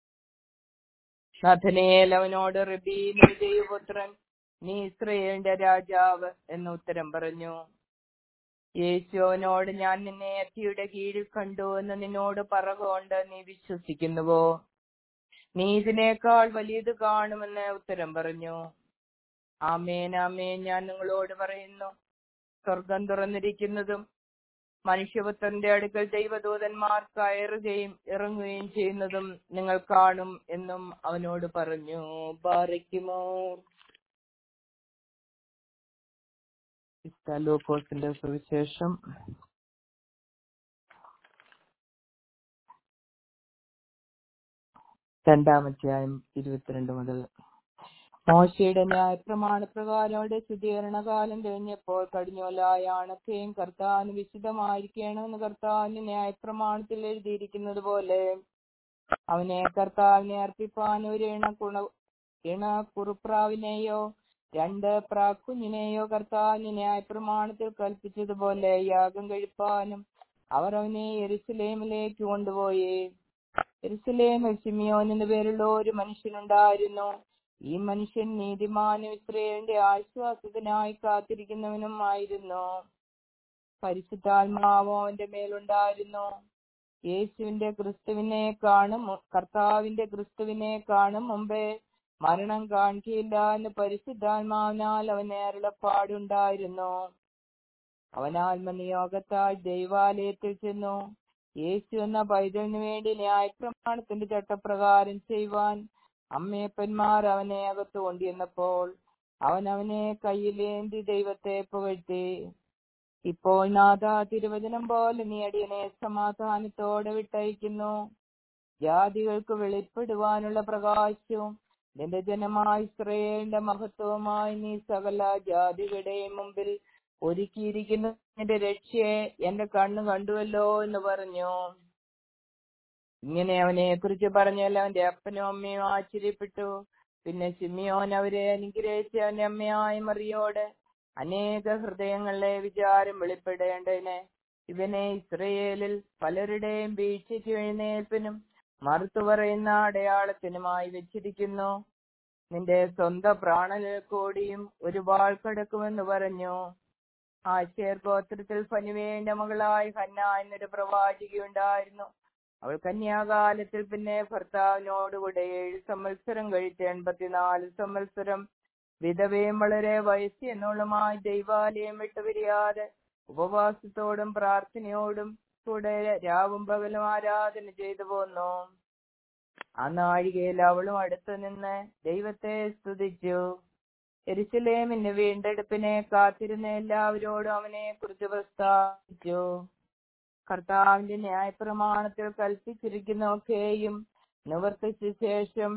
Speaker 1: നഥനയേൽ അവനോട്, റബ്ബീ, നീ ദൈവപുത്രൻ, നീ ഇസ്രായേലിന്റെ രാജാവ് എന്ന് ഉത്തരം പറഞ്ഞു. യേശു അവനോട്, ഞാൻ നിന്നെ അത്തിയുടെ കീഴിൽ കണ്ടു എന്ന് നിന്നോട് പറകൊണ്ട് നീ വിശ്വസിക്കുന്നുവോ? നീ ഇതിനേക്കാൾ വലിയത് കാണുമെന്ന് ഉത്തരം പറഞ്ഞു. ആമേൻ ആമേൻ, ഞാൻ നിങ്ങളോട് പറയുന്നു, സ്വർഗം തുറന്നിരിക്കുന്നതും മനുഷ്യപുത്രന്റെ അടുക്കൽ ദൈവദൂതന്മാർ കയറുകയും ഇറങ്ങുകയും ചെയ്യുന്നതും നിങ്ങൾ കാണും എന്നും അവനോട് പറഞ്ഞു. ബാറയ്ക്കുമോ. ലൂക്കോസിന്റെ സുവിശേഷം രണ്ടാമധ്യായം ഇരുപത്തിരണ്ട് മുതൽ. മോശയുടെ ന്യായപ്രമാണപ്രകാരം അവരുടെ ശുദ്ധീകരണകാലം കഴിഞ്ഞപ്പോൾ കടിഞ്ഞൂലായ ആണത്തെയും കർത്താവിന് വിശുദ്ധമായിരിക്കണമെന്ന് കർത്താവിന്റെ ന്യായപ്രമാണത്തിൽ എഴുതിയിരിക്കുന്നത് പോലെ അവനെ കർത്താവിനെ അർപ്പിപ്പാൻ ഒരു ഇണ കുണ ഇണ കുറുപ്രാവിനെയോ രണ്ട് പ്രാക്കുഞ്ഞിനെയോ കർത്താവിന്റെ ന്യായപ്രമാണത്തിൽ കൽപ്പിച്ചതുപോലെ യാഗം കഴിപ്പാനും അവർ അവനെ യെരൂശലേമിലേക്ക് കൊണ്ടുപോയി. യെരൂശലേമിൽ ശിമിയോൻ എന്നു പേരുള്ള ഒരു മനുഷ്യനുണ്ടായിരുന്നു. ഈ മനുഷ്യൻ നീതിമാനും ഇസ്രായേലിന്റെ ആശ്വാസത്തിനായി കാത്തിരിക്കുന്നവനും ആയിരുന്നു. പരിശുദ്ധാത്മാവ് അവന്റെ മേലുണ്ടായിരുന്നു. യേശുവിന്റെ ക്രിസ്തുവിനെ കാണും കർത്താവിന്റെ ക്രിസ്തുവിനെ കാണും മുമ്പേ മരണം കാണിക്കയില്ല എന്ന് പരിശുദ്ധാത്മാവിനാൽ അവന് അരുളപ്പാടുണ്ടായിരുന്നു. അവൻ ആത്മനിയോഗത്താൽ ദൈവാലയത്തിൽ ചെന്നു. യേശു എന്ന പൈതലിനു വേണ്ടി ന്യായപ്രമാണത്തിന്റെ ചട്ടപ്രകാരം ചെയ്യുവാൻ അമ്മയപ്പന്മാർ അവനെ അകത്തു കൊണ്ടുവന്നപ്പോൾ അവൻ അവനെ കയ്യിലേന്തി ദൈവത്തെ പുകഴ്ത്തി. ഇപ്പോൾ നാഥാ, തിരുവചനം പോലെ നീ അടിയനെ സമാധാനത്തോടെ വിട്ടയക്കുന്നു. ജാതികൾക്ക് വെളിപ്പെടുവാനുള്ള പ്രകാശവും നിന്റെ ജനമായ ഇസ്രായേലിന്റെ മഹത്വവുമായി നീ സകല ജാതികളുടെയും മുമ്പിൽ ഒരുക്കിയിരിക്കുന്ന നിന്റെ രക്ഷയെ എന്റെ കണ്ണു കണ്ടുവല്ലോ എന്ന് പറഞ്ഞു. ഇങ്ങനെ അവനെ കുറിച്ച് പറഞ്ഞല്ലോ അവന്റെ അപ്പനും അമ്മയും ആശ്ചര്യപ്പെട്ടു. പിന്നെ ശിമിയോൻ അവരെ അനുഗ്രഹിച്ച് അവന്റെ അമ്മയായ മറിയോട്, അനേക ഹൃദയങ്ങളിലെ വിചാരം വെളിപ്പെടേണ്ടതിന് ഇവനെ ഇസ്രായേലിൽ പലരുടെയും വീഴ്ചയ്ക്ക് എഴുന്നേൽപ്പിനും മറുത്തു പറയുന്ന അടയാളത്തിനുമായി വെച്ചിരിക്കുന്നു. നിന്റെ സ്വന്തം പ്രാണനിൽ കൂടിയും ഒരു വാൾ കടക്കുമെന്ന് പറഞ്ഞു. ആശേർ ഗോത്രത്തിൽ ഫനുവേലിന്റെ മകളായ ഹന്ന എന്നൊരു പ്രവാചികയുണ്ടായിരുന്നു. അവൾ കന്യാകാലത്തിൽ പിന്നെ ഭർത്താവിനോടുകൂടെ ഏഴ് സംവത്സരം കഴിച്ച് എൺപത്തിനാല് സംവത്സരം വിധവയും വളരെ വയസ്സെന്നുള്ളമായി ദൈവാലയം വിട്ടുപിരിയാതെ ഉപവാസത്തോടും പ്രാർത്ഥനയോടും കൂടെ രാവും പകലും ആരാധന ചെയ്തു പോന്നു. ആ നാഴികയിൽ അവളും അടുത്തു നിന്ന് ദൈവത്തെ സ്തുതിച്ചു. യെരൂശലേമിന്റെ വീണ്ടെടുപ്പിനെ കാത്തിരുന്ന എല്ലാവരോടും അവനെ കുറിച്ച് പ്രസ്താവിച്ചു. കർത്താവിന്റെ ന്യായപ്രമാണത്തിൽ കൽപ്പിച്ചിരിക്കുന്നതൊക്കെയും നിവർത്തിച്ച ശേഷം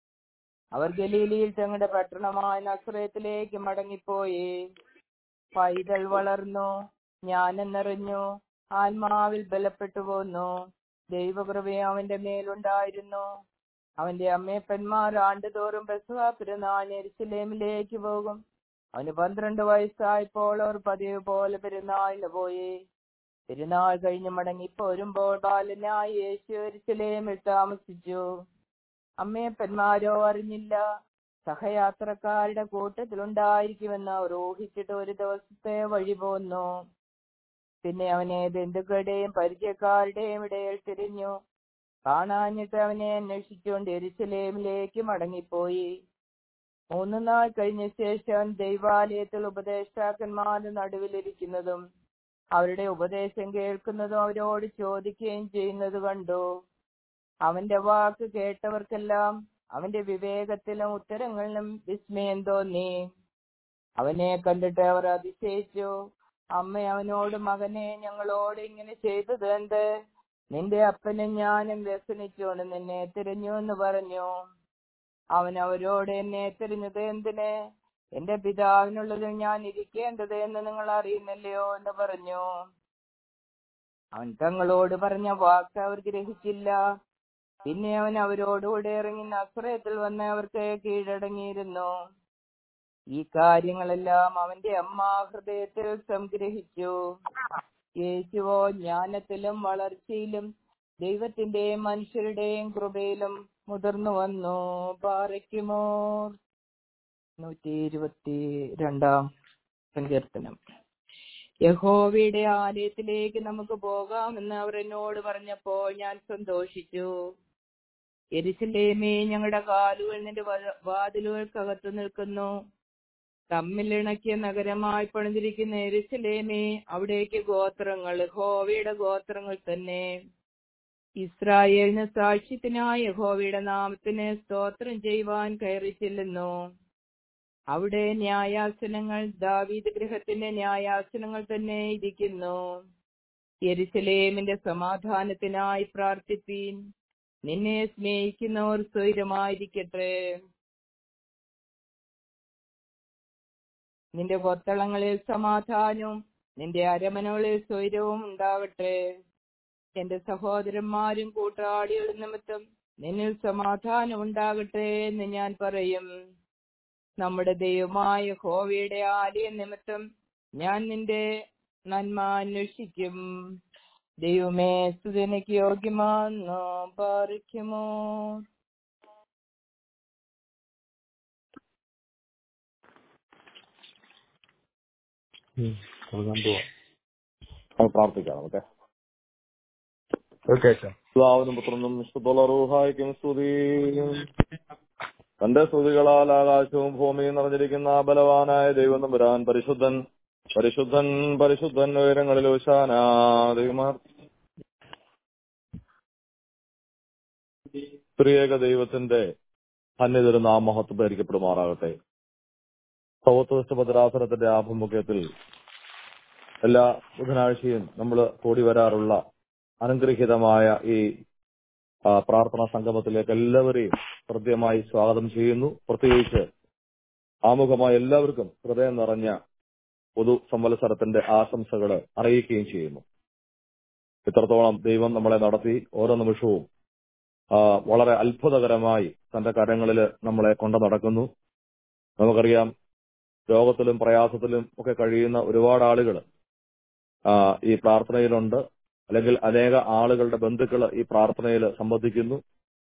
Speaker 1: അവർ ഗലീലയിൽ തങ്ങളുടെ പട്ടണമായ നസറേത്തിലേക്ക് മടങ്ങിപ്പോയി. പൈതൽ വളർന്നു, ജ്ഞാനം നിറഞ്ഞു, ആത്മാവിൽ ബലപ്പെട്ടു പോന്നു. ദൈവകൃപയും അവന്റെ മേലുണ്ടായിരുന്നു. അവന്റെ അമ്മയപ്പന്മാർ ആണ്ടുതോറും പെസഹ പെരുന്നാളിന് യെരൂശലേമിലേക്ക് പോകും. അവന് പന്ത്രണ്ട് വയസ്സായപ്പോൾ അവർ പതിവ് പോലെ പെരുന്നാളിന് പോയി. പെരുന്നാൾ കഴിഞ്ഞ് മടങ്ങി പോരുമ്പോൾ ബാലനായ യേശു യെരൂശലേമിൽ താമസിച്ചു. അമ്മയപ്പന്മാരോ അറിഞ്ഞില്ല. സഹയാത്രക്കാരുടെ കൂട്ടത്തിലുണ്ടായിരിക്കുമെന്ന് അവർ ഊഹിച്ചിട്ട് ഒരു ദിവസത്തെ വഴി പോന്നു. പിന്നെ അവനെ ബന്ധുക്കളുടെയും പരിചയക്കാരുടെയും ഇടയിൽ തിരിഞ്ഞു. കാണാഞ്ഞിട്ട് അവനെ അന്വേഷിച്ചുകൊണ്ട് യെരൂശലേമിലേക്ക് മടങ്ങിപ്പോയി. മൂന്ന് നാൾ കഴിഞ്ഞ ശേഷം ദൈവാലയത്തിൽ ഉപദേഷ്ടാക്കന്മാരുടെ നടുവിലിരിക്കുന്നതും അവരുടെ ഉപദേശം കേൾക്കുന്നതും അവരോട് ചോദിക്കുകയും ചെയ്യുന്നത് കണ്ടു. അവന്റെ വാക്ക് കേട്ടവർക്കെല്ലാം അവന്റെ വിവേകത്തിലും ഉത്തരങ്ങളിലും വിസ്മയം തോന്നി. അവനെ കണ്ടിട്ട് അവർ അതിശയിച്ചു. അമ്മ അവനോട്, മകനെ, ഞങ്ങളോട് ഇങ്ങനെ ചെയ്തത് എന്ത്? നിന്റെ അപ്പനും ഞാനും വ്യസനിച്ചോണ്ട് നിന്നെ തിരഞ്ഞു എന്ന് പറഞ്ഞു. അവൻ അവരോട്, എന്നെ തിരഞ്ഞത് എന്തിന്? എന്റെ പിതാവിനുള്ളതിൽ ഞാൻ ഇരിക്കേണ്ടത് എന്ന് നിങ്ങൾ അറിയുന്നില്ലയോ എന്ന് പറഞ്ഞു. അവൻ തങ്ങളോട് പറഞ്ഞ വാക്ക് അവർ ഗ്രഹിച്ചില്ല. പിന്നെ അവൻ അവരോടുകൂടെ ഇറങ്ങി നസറേത്തിൽ വന്ന് അവർക്ക് കീഴടങ്ങിയിരുന്നു. ഈ കാര്യങ്ങളെല്ലാം അവന്റെ അമ്മ ഹൃദയത്തിൽ സംഗ്രഹിച്ചു. യേശുവോ ജ്ഞാനത്തിലും വളർച്ചയിലും ദൈവത്തിന്റെയും മനുഷ്യരുടെയും കൃപയിലും മുതിർന്നു വന്നു. പാറയ്ക്കുമോ. നൂറ്റി ഇരുപത്തി രണ്ടാം സങ്കീർത്തനം. യഹോവയുടെ ആലയത്തിലേക്ക് നമുക്ക് പോകാമെന്ന് അവർ എന്നോട് പറഞ്ഞപ്പോൾ ഞാൻ സന്തോഷിച്ചു. യെരൂശലേമേ, ഞങ്ങളുടെ കാലുകൾ നിന്റെ വാതിലുകൾക്കകത്ത് നിൽക്കുന്നു. തമ്മിലിണക്കിയ നഗരമായി പണിതിരിക്കുന്ന യെരൂശലേമേ, അവിടേക്ക് ഗോത്രങ്ങൾ, യഹോവയുടെ ഗോത്രങ്ങൾ തന്നെ. ഇസ്രായേലിന് സാക്ഷ്യത്തിനായി യഹോവയുടെ നാമത്തിന് സ്തോത്രം ചെയ്യുവാൻ കയറി ചെല്ലുന്നു. അവിടെ ന്യായാസനങ്ങൾ, ദാവീദ് ഗൃഹത്തിന്റെ ന്യായാസനങ്ങൾ തന്നെ ഇരിക്കുന്നു. യെരൂശലേമിന്റെ സമാധാനത്തിനായി പ്രാർത്ഥിപ്പീൻ. നിന്നെ സ്നേഹിക്കുന്നവർ സ്വൈരമായിരിക്കട്ടെ. നിന്റെ കൊത്തളങ്ങളിൽ സമാധാനവും നിന്റെ അരമനകളിൽ സ്വൈരവും ഉണ്ടാവട്ടെ. എന്റെ സഹോദരന്മാരും കൂട്ടാളികളും നിമിത്തം നിന്നിൽ സമാധാനം ഉണ്ടാകട്ടെ എന്ന് ഞാൻ പറയും. നമ്മുടെ ദൈവമായ യഹോവയുടെ ആലയ നിമിത്തം ഞാൻ നിന്റെ നന്മ അന്വേഷിക്കും. ദൈവമേ, സ്തുതിക്ക് യോഗ്യമാണെന്നോ പാറിക്കുമോ.
Speaker 2: പ്രാർത്ഥിക്കാം. ഓക്കെ. പിതാവിനും പുത്രനും വിശുദ്ധ റൂഹായിക്കും സ്തുതി. തന്റെ സ്തുതികളാൽ ആകാശവും ഭൂമിയും നിറഞ്ഞിരിക്കുന്ന ബലവാനായ ദൈവം തമ്പുരാൻ പരിശുദ്ധൻ പരിശുദ്ധൻ പരിശുദ്ധൻ ഉയരങ്ങളിൽ ഹോശാന. ത്രിയേക ദൈവത്തിന്റെ സന്നിധിയിൽ നാം മഹത്വീകരിക്കപ്പെടുമാറാകട്ടെ. സൗത്ത് ഭദ്രാസനത്തിന്റെ ആഭിമുഖ്യത്തിൽ എല്ലാ ബുധനാഴ്ചയും നമ്മൾ കൂടി വരാറുള്ള അനുഗ്രഹീതമായ ഈ പ്രാർത്ഥനാ സംഗമത്തിലേക്ക് എല്ലാവരെയും ഹൃദ്യമായി സ്വാഗതം ചെയ്യുന്നു. പ്രത്യേകിച്ച് ആമുഖമായ എല്ലാവർക്കും ഹൃദയം നിറഞ്ഞ പൊതു സംവത്സരത്തിന്റെ ആശംസകൾ അറിയിക്കുകയും ചെയ്യുന്നു. ഇത്രത്തോളം ദൈവം നമ്മളെ നടത്തി ഓരോ നിമിഷവും വളരെ അത്ഭുതകരമായി തന്റെ കരങ്ങളിൽ നമ്മളെ കൊണ്ടു നടക്കുന്നു. നമുക്കറിയാം, രോഗത്തിലും പ്രയാസത്തിലും ഒക്കെ കഴിയുന്ന ഒരുപാട് ആളുകൾ ഈ പ്രാർത്ഥനയിലുണ്ട്. അല്ലെങ്കിൽ അനേക ആളുകളുടെ ബന്ധുക്കൾ ഈ പ്രാർത്ഥനയിൽ സംബന്ധിക്കുന്നു.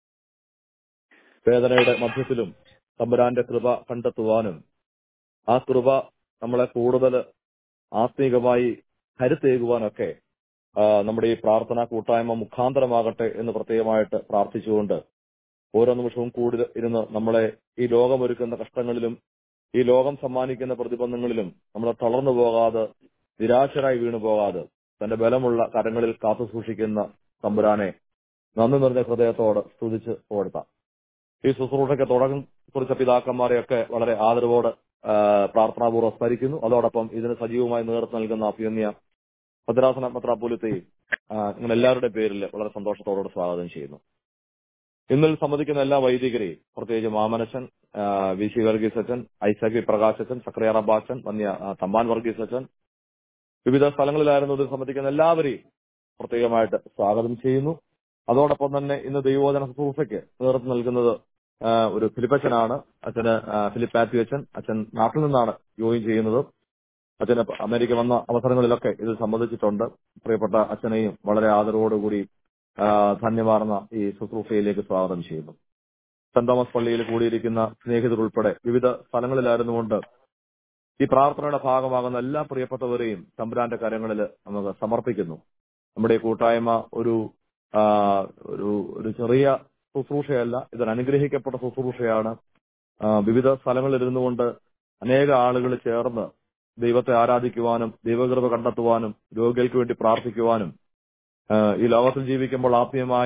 Speaker 2: വേദനയുടെ മധ്യത്തിലും തമ്പുരാന്റെ കൃപ കണ്ടെത്തുവാനും ആ കൃപ നമ്മളെ കൂടുതൽ ആത്മീകമായി കരുത്തേകുവാനൊക്കെ നമ്മുടെ ഈ പ്രാർത്ഥനാ കൂട്ടായ്മ മുഖാന്തരമാകട്ടെ എന്ന് പ്രത്യേകമായിട്ട് പ്രാർത്ഥിച്ചുകൊണ്ട് ഓരോ നിമിഷവും കൂടുതൽ ഇരുന്ന് നമ്മളെ ഈ ലോകമൊരുക്കുന്ന കഷ്ടങ്ങളിലും ഈ ലോകം സമ്മാനിക്കുന്ന പ്രതിബന്ധങ്ങളിലും നമ്മളെ തളർന്നു പോകാതെ നിരാശരായി വീണു പോകാതെ തന്റെ ബലമുള്ള കരങ്ങളിൽ കാത്തു സൂക്ഷിക്കുന്ന തമ്പുരാനെ നന്ദി നിറഞ്ഞ ഹൃദയത്തോട് സ്തുതിച്ച് പുകഴ്ത്താം. ഈ ശുശ്രൂഷയ്ക്ക് തുടക്കം കുറിച്ച പിതാക്കന്മാരെയൊക്കെ വളരെ ആദരവോട് പ്രാർത്ഥനാപൂർവ്വം സ്മരിക്കുന്നു. അതോടൊപ്പം ഇതിന് സജീവമായി നേതൃത്വം നൽകുന്ന അഭിനന്യ ഭദ്രാസന മെത്രാപ്പോലീത്തയും നിങ്ങൾ എല്ലാവരുടെ പേരിൽ വളരെ സന്തോഷത്തോടെ സ്വാഗതം ചെയ്യുന്നു. ഇന്നിൽ സംബന്ധിക്കുന്ന എല്ലാ വൈദികരെയും, പ്രത്യേകിച്ച് മാമനച്ചൻ, വി സി വർഗീസ് അച്ഛൻ, ഐസക് വി പ്രകാശ് അച്ഛൻ, സക്രിയ റബ്ബാച്ചൻ, വന്യ തമ്പാൻ വർഗീസ് അച്ഛൻ, വിവിധ സ്ഥലങ്ങളിലായിരുന്നു ഇതിൽ സംബന്ധിക്കുന്ന എല്ലാവരെയും പ്രത്യേകമായിട്ട് സ്വാഗതം ചെയ്യുന്നു. അതോടൊപ്പം തന്നെ ഇന്ന് ദൈവവചന ശുശ്രൂഷയ്ക്ക് നേതൃത്വം നൽകുന്നത് ഒരു ഫിലിപ്പച്ചനാണ്. അച്ഛന് ഫിലിപ്പ് മാത്യു അച്ഛൻ. അച്ഛൻ നാട്ടിൽ നിന്നാണ് ജോയിൻ ചെയ്യുന്നത്. അച്ഛന് അമേരിക്ക വന്ന അവസരങ്ങളിലൊക്കെ ഇത് സംബന്ധിച്ചിട്ടുണ്ട്. പ്രിയപ്പെട്ട അച്ഛനെയും വളരെ ആദരവോടുകൂടി ധന്യമാർന്ന ഈ ശുശ്രൂഷയിലേക്ക് സ്വാഗതം ചെയ്യുന്നു. സെന്റ് തോമസ് പള്ളിയിൽ കൂടിയിരിക്കുന്ന സ്നേഹിതർ ഉൾപ്പെടെ വിവിധ സ്ഥലങ്ങളിലായിരുന്നുകൊണ്ട് ഈ പ്രാർത്ഥനയുടെ ഭാഗമാകുന്ന എല്ലാ പ്രിയപ്പെട്ടവരെയും തമ്പുരാന്റെ കരങ്ങളിൽ നമുക്ക് സമർപ്പിക്കുന്നു. നമ്മുടെ ഈ കൂട്ടായ്മ ഒരു ഒരു ഒരു ചെറിയ ശുശ്രൂഷയല്ല, ഇതൊരു അനുഗ്രഹിക്കപ്പെട്ട ശുശ്രൂഷയാണ്. വിവിധ സ്ഥലങ്ങളിൽ ഇരുന്നുകൊണ്ട് അനേക ആളുകൾ ചേർന്ന് ദൈവത്തെ ആരാധിക്കുവാനും ദൈവകൃപ കണ്ടെത്തുവാനും രോഗികൾക്ക് വേണ്ടി പ്രാർത്ഥിക്കുവാനും ഈ ലോകത്തിൽ ജീവിക്കുമ്പോൾ ആത്മീയമായി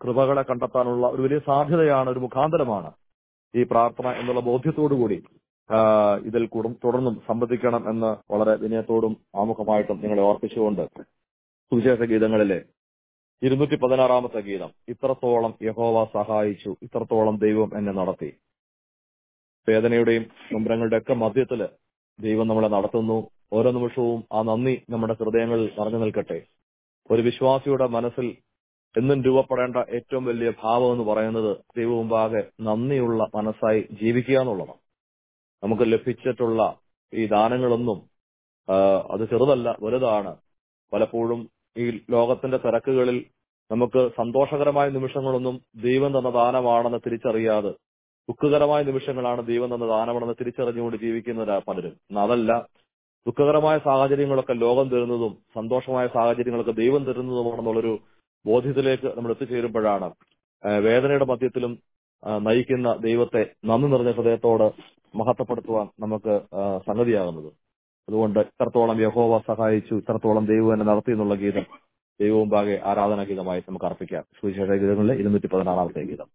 Speaker 2: കൃപകളെ കണ്ടെത്താനുള്ള ഒരു വലിയ സാധ്യതയാണ്, ഒരു മുഖാന്തരമാണ് ഈ പ്രാർത്ഥന എന്നുള്ള ബോധ്യത്തോടുകൂടി ഇതിൽ കൂടും തുടർന്നും സംബന്ധിക്കണം എന്ന് വളരെ വിനയത്തോടും ആമുഖമായിട്ടും നിങ്ങളെ ഓർപ്പിച്ചുകൊണ്ട് സുവിശേഷ ഗീതങ്ങളിലെ ഇരുന്നൂറ്റി പതിനാറാമത്തെ ഗീതം, ഇത്രത്തോളം യഹോവ സഹായിച്ചു, ഇത്രത്തോളം ദൈവം എന്നെ നടത്തി. വേദനയുടെയും നൊമ്പരങ്ങളുടെ ഒക്കെ മധ്യത്തില് ദൈവം നമ്മളെ നടത്തുന്നു. ഓരോ നിമിഷവും ആ നന്ദി നമ്മുടെ ഹൃദയങ്ങളിൽ നിറഞ്ഞു നിൽക്കട്ടെ. ഒരു വിശ്വാസിയുടെ മനസ്സിൽ എന്നും രൂപപ്പെടേണ്ട ഏറ്റവും വലിയ ഭാവം എന്ന് പറയുന്നത് ദൈവമുമ്പാകെ നന്ദിയുള്ള മനസ്സായി ജീവിക്കുക എന്നുള്ളതാണ്. നമുക്ക് ലഭിച്ചിട്ടുള്ള ഈ ദാനങ്ങളൊന്നും അത് ചെറുതല്ല, വലുതാണ്. പലപ്പോഴും ഈ ലോകത്തിന്റെ തിരക്കുകളിൽ നമുക്ക് സന്തോഷകരമായ നിമിഷങ്ങളൊന്നും ദൈവം തന്ന ദാനമാണെന്ന് തിരിച്ചറിയാതെ ദുഃഖകരമായ നിമിഷങ്ങളാണ് ദൈവം തന്ന ദാനമാണെന്ന് തിരിച്ചറിഞ്ഞുകൊണ്ട് ജീവിക്കുന്നവരാ പലരും. അതല്ല, ദുഃഖകരമായ സാഹചര്യങ്ങളൊക്കെ ലോകം തരുന്നതും സന്തോഷമായ സാഹചര്യങ്ങളൊക്കെ ദൈവം തരുന്നതുമാണെന്നുള്ളൊരു ബോധ്യത്തിലേക്ക് നമ്മൾ എത്തിച്ചേരുമ്പോഴാണ് വേദനയുടെ മധ്യത്തിലും നയിക്കുന്ന ദൈവത്തെ നന്ദി നിറഞ്ഞ ഹൃദയത്തോട് മഹത്വപ്പെടുത്തുവാൻ നമുക്ക് സംഗതിയാകുന്നത്. അതുകൊണ്ട് ഇത്രത്തോളം യഹോവ സഹായിച്ചു, ഇത്രത്തോളം ദൈവം എന്നെ നടത്തി എന്നുള്ള ഗീതം ദൈവവും പാകെ ആരാധനാ ഗീതമായി നമുക്ക് അർപ്പിക്കാം. സുവിശേഷ ഗീതങ്ങളിലെ ഇരുന്നൂറ്റി പതിനാറാമത്തെ ഗീതം.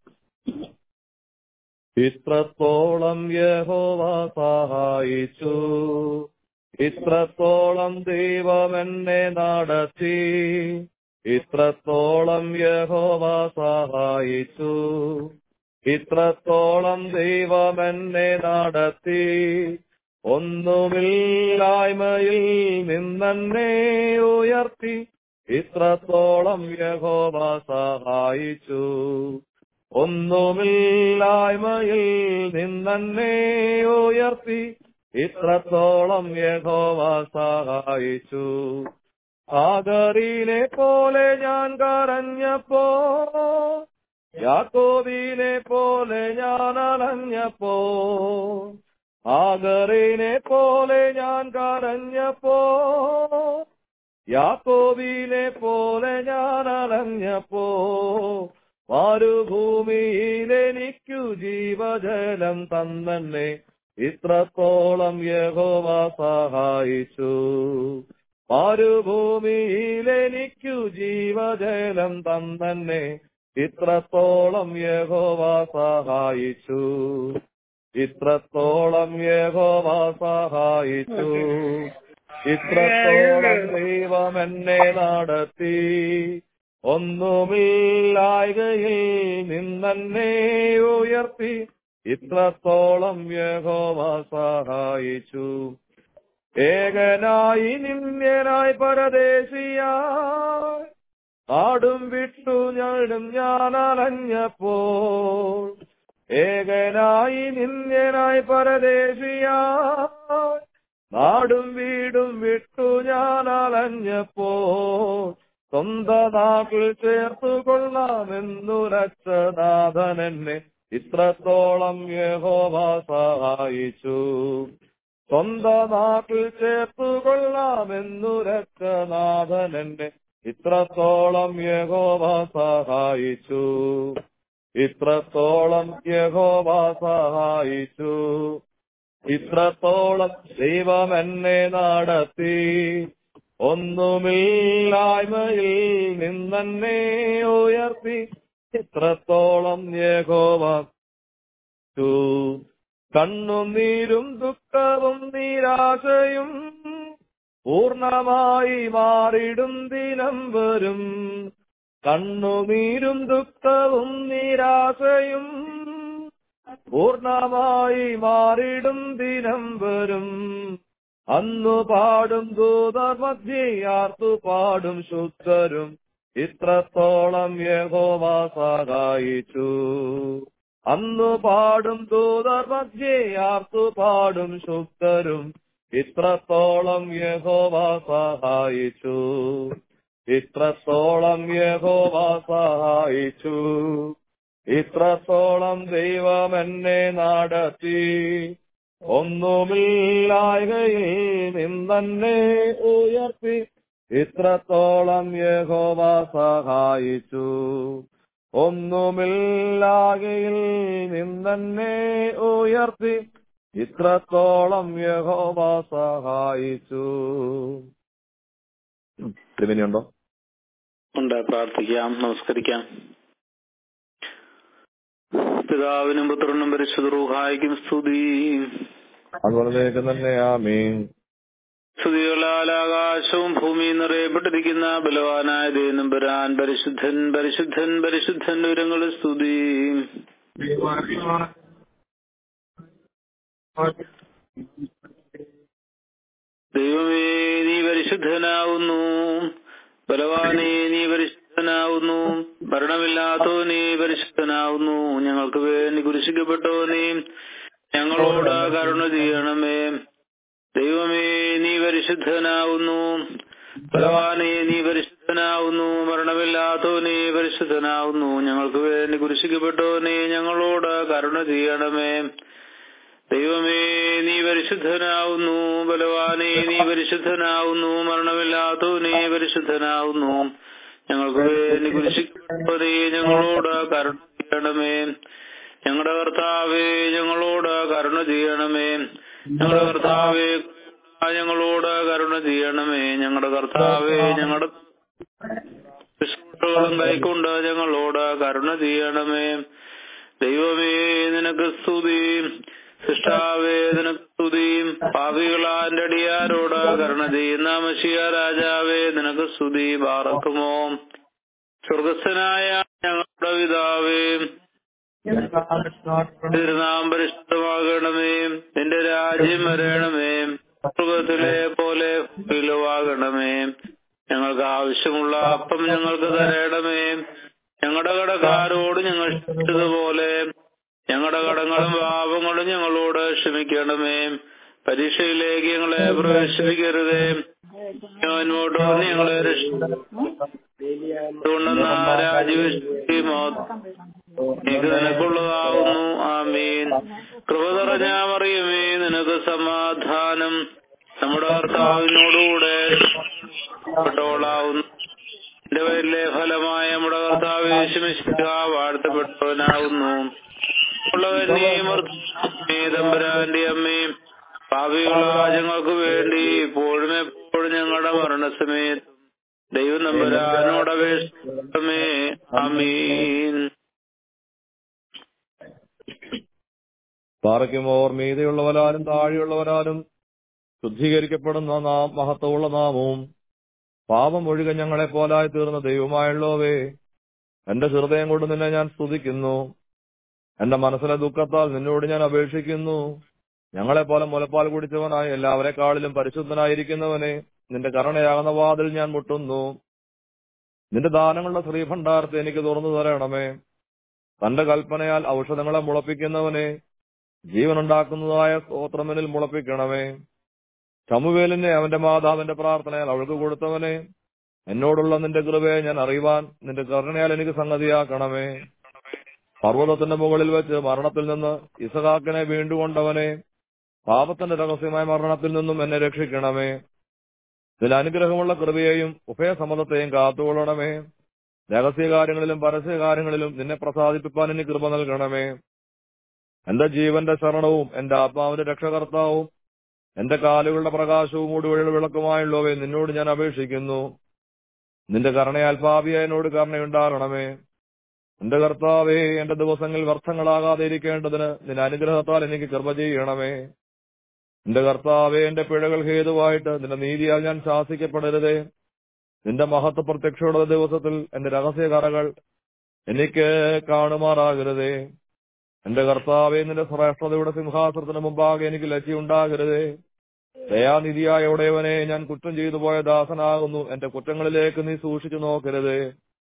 Speaker 2: ഇത്രത്തോളം യഹോവ സഹായിച്ചു, ഇത്രത്തോളം ദൈവം എന്നെ നടത്തി, ഇത്രത്തോളം യഹോവ സഹായിച്ചു, ഇത്രത്തോളം ദൈവം എന്നെ നടത്തി, ഒന്നുമില്ലായ്മയിൽ നിന്നെന്നെ ഉയർത്തി, ഇത്രത്തോളം യഹോവ സഹായിച്ചു, ഒന്നുമില്ലായ്മയിൽ നിന്നെന്നെ ഉയർത്തി, ഇത്രത്തോളം യഹോവ സഹായിച്ചു. ഹാഗറിനെ പോലെ ഞാൻ കരഞ്ഞപ്പോ, യാക്കോബിനെ പോലെ ഞാൻ അലഞ്ഞപ്പോ, ഹാഗറിനെ പോലെ ഞാൻ കരഞ്ഞപ്പോ, യാക്കോബിനെ പോലെ ഞാൻ അലഞ്ഞപ്പോ, മരുഭൂമിയിലെനിക്കു ജീവജലം തന്നെ, ഇത്രത്തോളം യഹോവ സഹായിച്ചു. മരുഭൂമിയിലെനിക്കു ജീവജലം തന്നെ, ഇത്രത്തോളം യഹോവ സഹായിച്ചു, ഇത്രത്തോളം യഹോവ സഹായിച്ചു, ഇത്രത്തോളം ദൈവം എന്നെ നടത്തി, ഒന്നുമില്ലായ്കയിൽ നിന്നെന്നെ ഉയർത്തി, ഇത്രത്തോളം യഹോവ സഹായിച്ചു. ഏകനായി നിന്ദ്യനായി പരദേശിയായി നാടും വിട്ടു ഞാനും ഞാൻ അലഞ്ഞപ്പോൾ, ഏകനായി നിന്ദ്യനായി പരദേശിയായി നാടും വീടും വിട്ടു ഞാൻ അലഞ്ഞപ്പോൾ, സ്വന്ത നാട്ടിൽ ചേർത്തു കൊള്ളാമെന്നുരച്ച നാഥൻ എന്നെ, ഇത്രത്തോളം യഹോവ സഹായിച്ചു. സ്വന്ത നാട്ടിൽ ചേർത്തു കൊള്ളാമെന്നുരച്ച നാഥൻ എന്നെ, ഇത്രത്തോളം യഹോവ സഹായിച്ചു, ഇത്രത്തോളം യഹോവ സഹായിച്ചു, ഇത്രത്തോളം ദൈവം എന്നെ നടത്തി, ഒന്നുമില്ലായ്മയിൽ നിന്നെന്നെ ഉയർത്തി, ഇത്രത്തോളം യഹോവ. കണ്ണുനീരും ദുഃഖവും നിരാശയും പൂർണ്ണമായി മാറിടും ദിനം വരും, കണ്ണുനീരും ദുഃഖവും നിരാശയും പൂർണ്ണമായി മാറിടും ദിനം വരും, അന്നു പാടും ദൂതർ മധ്യേ ആർത്തു പാടും ശുദ്ധരും, ഇത്രത്തോളം യഹോവ സഹായിച്ചു. അന്നു പാടും ദൂതർ മധ്യേ ആർത്തു പാടും ശുദ്ധരും, ഇത്രത്തോളം യഹോവ സഹായിച്ചു, ഇത്രത്തോളം യഹോവ സഹായിച്ചു, ഇത്രത്തോളം ദൈവം എന്നെ നടത്തി, ഒന്നുമില്ലായ്കയിൽ നിന്നെന്നെ ഉയർത്തി, ഇത്രത്തോളം യഹോവ സഹായിച്ചു, ഒന്നുമില്ലായ്കയിൽ നിന്നെന്നെ ഉയർത്തി, ഇത്രത്തോളം യഹോവ സഹായിച്ചു. തിരുമേനിയുണ്ടോ?
Speaker 3: ഉണ്ട്. പ്രാർത്ഥിക്കാം, നമസ്കരിക്കാം. പിതാവിനും പുത്രനും പരിശുദ്ധ റൂഹായിക്കും സ്തുതി.
Speaker 2: അതുപോലെയൊക്കെ തന്നെ ആമീൻ.
Speaker 3: സ്തുതികളാൽ ആകാശവും ഭൂമിയും നിറയപ്പെട്ടിരിക്കുന്ന ബലവാനായ ദൈവനമ്പുരാൻ പരിശുദ്ധൻ പരിശുദ്ധൻ പരിശുദ്ധൻ ഉരങ്ങളിൽ സ്തുതി. ദൈവമേ നീ പരിശുദ്ധനാവുന്നു, ബലവാനേ നീ പരിശുദ്ധനാവുന്നു, മരണമില്ലാത്തവനേ പരിശുദ്ധനാവുന്നു, ഞങ്ങൾക്ക് വേണ്ടി കുരിശിക്കപ്പെട്ടവനേ ഞങ്ങളോട് കരുണ ചെയ്യണമേ. ദൈവമേ നീ പരിശുദ്ധനാവുന്നു, ബലവാനേ നീ പരിശുദ്ധനാവുന്നു, മരണമില്ലാത്തവനേ പരിശുദ്ധനാവുന്നു, ഞങ്ങൾക്ക് വേണ്ടി കുരിശിക്കപ്പെട്ടവനേ ഞങ്ങളോട് കരുണ ചെയ്യണമേ. ദൈവമേ നീ പരിശുദ്ധനാവുന്നു, ബലവാനേ നീ പരിശുദ്ധനാവുന്നു, മരണമില്ലാത്തവനേ പരിശുദ്ധനാവുന്നു, ഞങ്ങൾക്ക് വേണ്ടി കുരിശിക്കപ്പെട്ടവനേ ഞങ്ങളോട് കരുണ ചെയ്യണമേ. ഞങ്ങളുടെ കർത്താവേ ഞങ്ങളോട് കരുണ ചെയ്യണമേ. ഞങ്ങളുടെ കർത്താവേ ഞങ്ങളോട് കരുണ ചെയ്യണമേ. ഞങ്ങളുടെ കർത്താവേ ഞങ്ങളുടെ ശുശ്രൂഷകളും കൈക്കൊണ്ട് ഞങ്ങളോട് കരുണ ചെയ്യണമേ. ദൈവമേ നിനക്ക് സ്തുതി, സൃഷ്ടാവേ നിനക്ക് സ്തുതി. പാപികളാന്റെ അടിയാരോട് കരുണ ചെയ്യുന്ന മശിയ രാജാവേ നിനക്ക് സ്തുതി. ബാറക്കുമോ. സ്വർഗസ്ഥനായ ഞങ്ങളുടെ പിതാവേ, തിരുനാമം പരിശുദ്ധമാകണമേ. നിന്റെ രാജ്യം വരണമേ. സ്വർഗത്തിലെ പോലെ ഭൂമിയിലുമാകണമേ. ഞങ്ങൾക്ക് ആവശ്യമുള്ള അപ്പം ഞങ്ങൾക്ക് തരണമേ. ഞങ്ങളുടെ കടക്കാരോട് ഞങ്ങൾ ക്ഷമിച്ചതുപോലെ ഞങ്ങളുടെ കടങ്ങളും പാപങ്ങളും ഞങ്ങളോട് ക്ഷമിക്കണമേ. പരീക്ഷയിലേക്ക് ഞങ്ങളെ പ്രവേശിപ്പിക്കരുതേ, മുന്നോട്ട് വന്ന് ഞങ്ങളെ രക്ഷിക്കൊണ്ടെന്ന രാജ്യവിശുദ്ധിമോ നീക്ക് നിനക്കുള്ളതാവുന്നു. ആമീൻ. കൃപ നിറഞ്ഞ മറിയമേ നിനക്ക് സമാധാനം, നമ്മുടെ കർത്താവിനോടുകൂടെ പ്പെട്ടവളാവുന്നു. എന്റെ പേരിലെ ഫലമായ നമ്മുടെ കർത്താവ് യേശുമിശിഹ വാഴ്ത്തപ്പെട്ടവനാവുന്നു. തമ്പുരാന്റെ അമ്മയും പാപികളായ ഞങ്ങൾക്ക് വേണ്ടി ഇപ്പോഴും എപ്പോഴും ഞങ്ങളുടെ മരണസമയത്തും ദൈവം തമ്പുരാനോട് അപേക്ഷിക്കണമേ. ആമീൻ.
Speaker 2: പാറയ്ക്കുമോർ മീതെയുള്ളവരാലും താഴെയുള്ളവരാലും ശുദ്ധീകരിക്കപ്പെടുന്ന നാം മഹത്വമുള്ള നാമവും പാപം ഒഴുകെ ഞങ്ങളെ പോലായി തീർന്ന ദൈവമായുള്ളവേ, എന്റെ ഹൃദയം കൊണ്ട് നിന്നെ ഞാൻ സ്തുതിക്കുന്നു. എന്റെ മനസ്സിലെ ദുഃഖത്താൽ നിന്നോട് ഞാൻ അപേക്ഷിക്കുന്നു. ഞങ്ങളെപ്പോലെ മുലപ്പാൽ കുടിച്ചവനായി എല്ലാവരെക്കാളിലും പരിശുദ്ധനായിരിക്കുന്നവനെ, നിന്റെ കരുണയാകുന്ന വാതിൽ ഞാൻ മുട്ടുന്നു. നിന്റെ ദാനങ്ങളുടെ ശ്രീഭണ്ഡാരത്തെ എനിക്ക് തുറന്നു തരണമേ. തന്റെ കൽപ്പനയാൽ ഔഷധങ്ങളെ മുളപ്പിക്കുന്നവനെ, ജീവനുണ്ടാക്കുന്നതായ സ്തോത്രമെനിൽ മുളപ്പിക്കണമേ. ശമൂവേലിനെ അവന്റെ മാതാവിന്റെ പ്രാർത്ഥനയാൽ അവൾക്ക് കൊടുത്തവനെ, എന്നോടുള്ള നിന്റെ കൃപയെ ഞാൻ അറിയുവാൻ നിന്റെ കരുണയാൽ എനിക്ക് സംഗതിയാക്കണമേ. പർവ്വതത്തിന്റെ മുകളിൽ വെച്ച് മരണത്തിൽ നിന്ന് ഇസഹാക്കിനെ വീണ്ടുകൊണ്ടവനെ, പാപത്തിന്റെ രഹസ്യമായ മരണത്തിൽ നിന്നും എന്നെ രക്ഷിക്കണമേ. ഇതിൽ അനുഗ്രഹമുള്ള കൃപയെയും ഉഭയസമ്മതത്തെയും കാത്തുകൊള്ളണമേ. രഹസ്യകാര്യങ്ങളിലും പരസ്യകാര്യങ്ങളിലും നിന്നെ പ്രസാദിപ്പിക്കാൻ എനിക്ക് കൃപ നൽകണമേ. എന്റെ ജീവന്റെ ശരണവും എന്റെ ആത്മാവിന്റെ രക്ഷകർത്താവും എന്റെ കാലുകളുടെ പ്രകാശവും മൂടുവഴിയുടെ വിളക്കുമായുള്ളവയെ നിന്നോട് ഞാൻ അപേക്ഷിക്കുന്നു. നിന്റെ കരുണയാൽ പാപിയായ എന്നോട് കരുണയുണ്ടാകണമേ. എന്റെ കർത്താവേ, എന്റെ ദിവസങ്ങൾ വ്യർത്ഥങ്ങളാകാതെ ഇരിക്കേണ്ടതിന് നിന്റെ അനുഗ്രഹത്താൽ എനിക്ക് കൃപ ചെയ്യണമേ. എന്റെ കർത്താവേ, എന്റെ പിഴകൾ ഹേതുവായിട്ട് നിന്റെ നീതിയാൽ ഞാൻ ശാസിക്കപ്പെടരുതേ. നിന്റെ മഹത്വ പ്രത്യക്ഷയുടെ ദിവസത്തിൽ എന്റെ രഹസ്യകറകൾ എനിക്ക് കാണുമാറാകരുതേ. എന്റെ കർത്താവേ, നിന്റെ ശ്രേഷ്ഠതയുടെ സിംഹാസനത്തിന് മുമ്പാകെ എനിക്ക് ലജ്ജയുണ്ടാകരുതേ. ദയാനിധിയായ ഉടയവനെ, ഞാൻ കുറ്റം ചെയ്തു പോയ ദാസനാകുന്നു. എന്റെ കുറ്റങ്ങളിലേക്ക് നീ സൂക്ഷിച്ചു നോക്കരുതേ.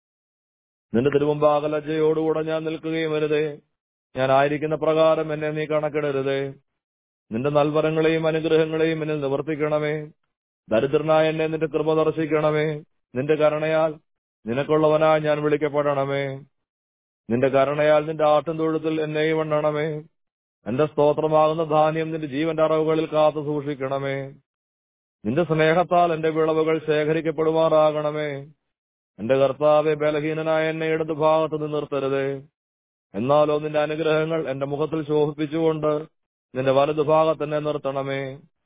Speaker 2: നിന്റെ തിരുമുമ്പാകെ ലജ്ജയോടുകൂടെ ഞാൻ നിൽക്കുകയും വരുതേ. ഞാൻ ആയിരിക്കുന്ന പ്രകാരം എന്നെ നീ കണക്കിടരുതേ. നിന്റെ നൽവരങ്ങളെയും അനുഗ്രഹങ്ങളെയും എന്നിൽ നിവർത്തിക്കണമേ. ദരിദ്രനായ എന്നെ നിന്റെ കൃപ ദർശിക്കണമേ. നിന്റെ കരുണയാൽ നിനക്കുള്ളവനായി ഞാൻ വിളിക്കപ്പെടണമേ. നിന്റെ കരുണയാൽ നിന്റെ ആട്ടിൻ തൊഴുത്തിൽ എന്നെയും എണ്ണണമേ. എന്റെ സ്തോത്രമാകുന്ന ധാന്യം നിന്റെ ജീവന്റെ അറവുകളിൽ കാത്തു സൂക്ഷിക്കണമേ. നിന്റെ സ്നേഹത്താൽ എന്റെ വിളവുകൾ ശേഖരിക്കപ്പെടുമാറാകണമേ. എന്റെ കർത്താവെ, ബലഹീനനായ എന്നെ ഇടതു ഭാഗത്ത് നിന്ന് നിർത്തരുതേ. എന്നാലോ നിന്റെ അനുഗ്രഹങ്ങൾ എന്റെ മുഖത്തിൽ ശോഭിപ്പിച്ചുകൊണ്ട് നിന്റെ വലതുഭാഗത്ത് എന്നെ നിർത്തണമേ.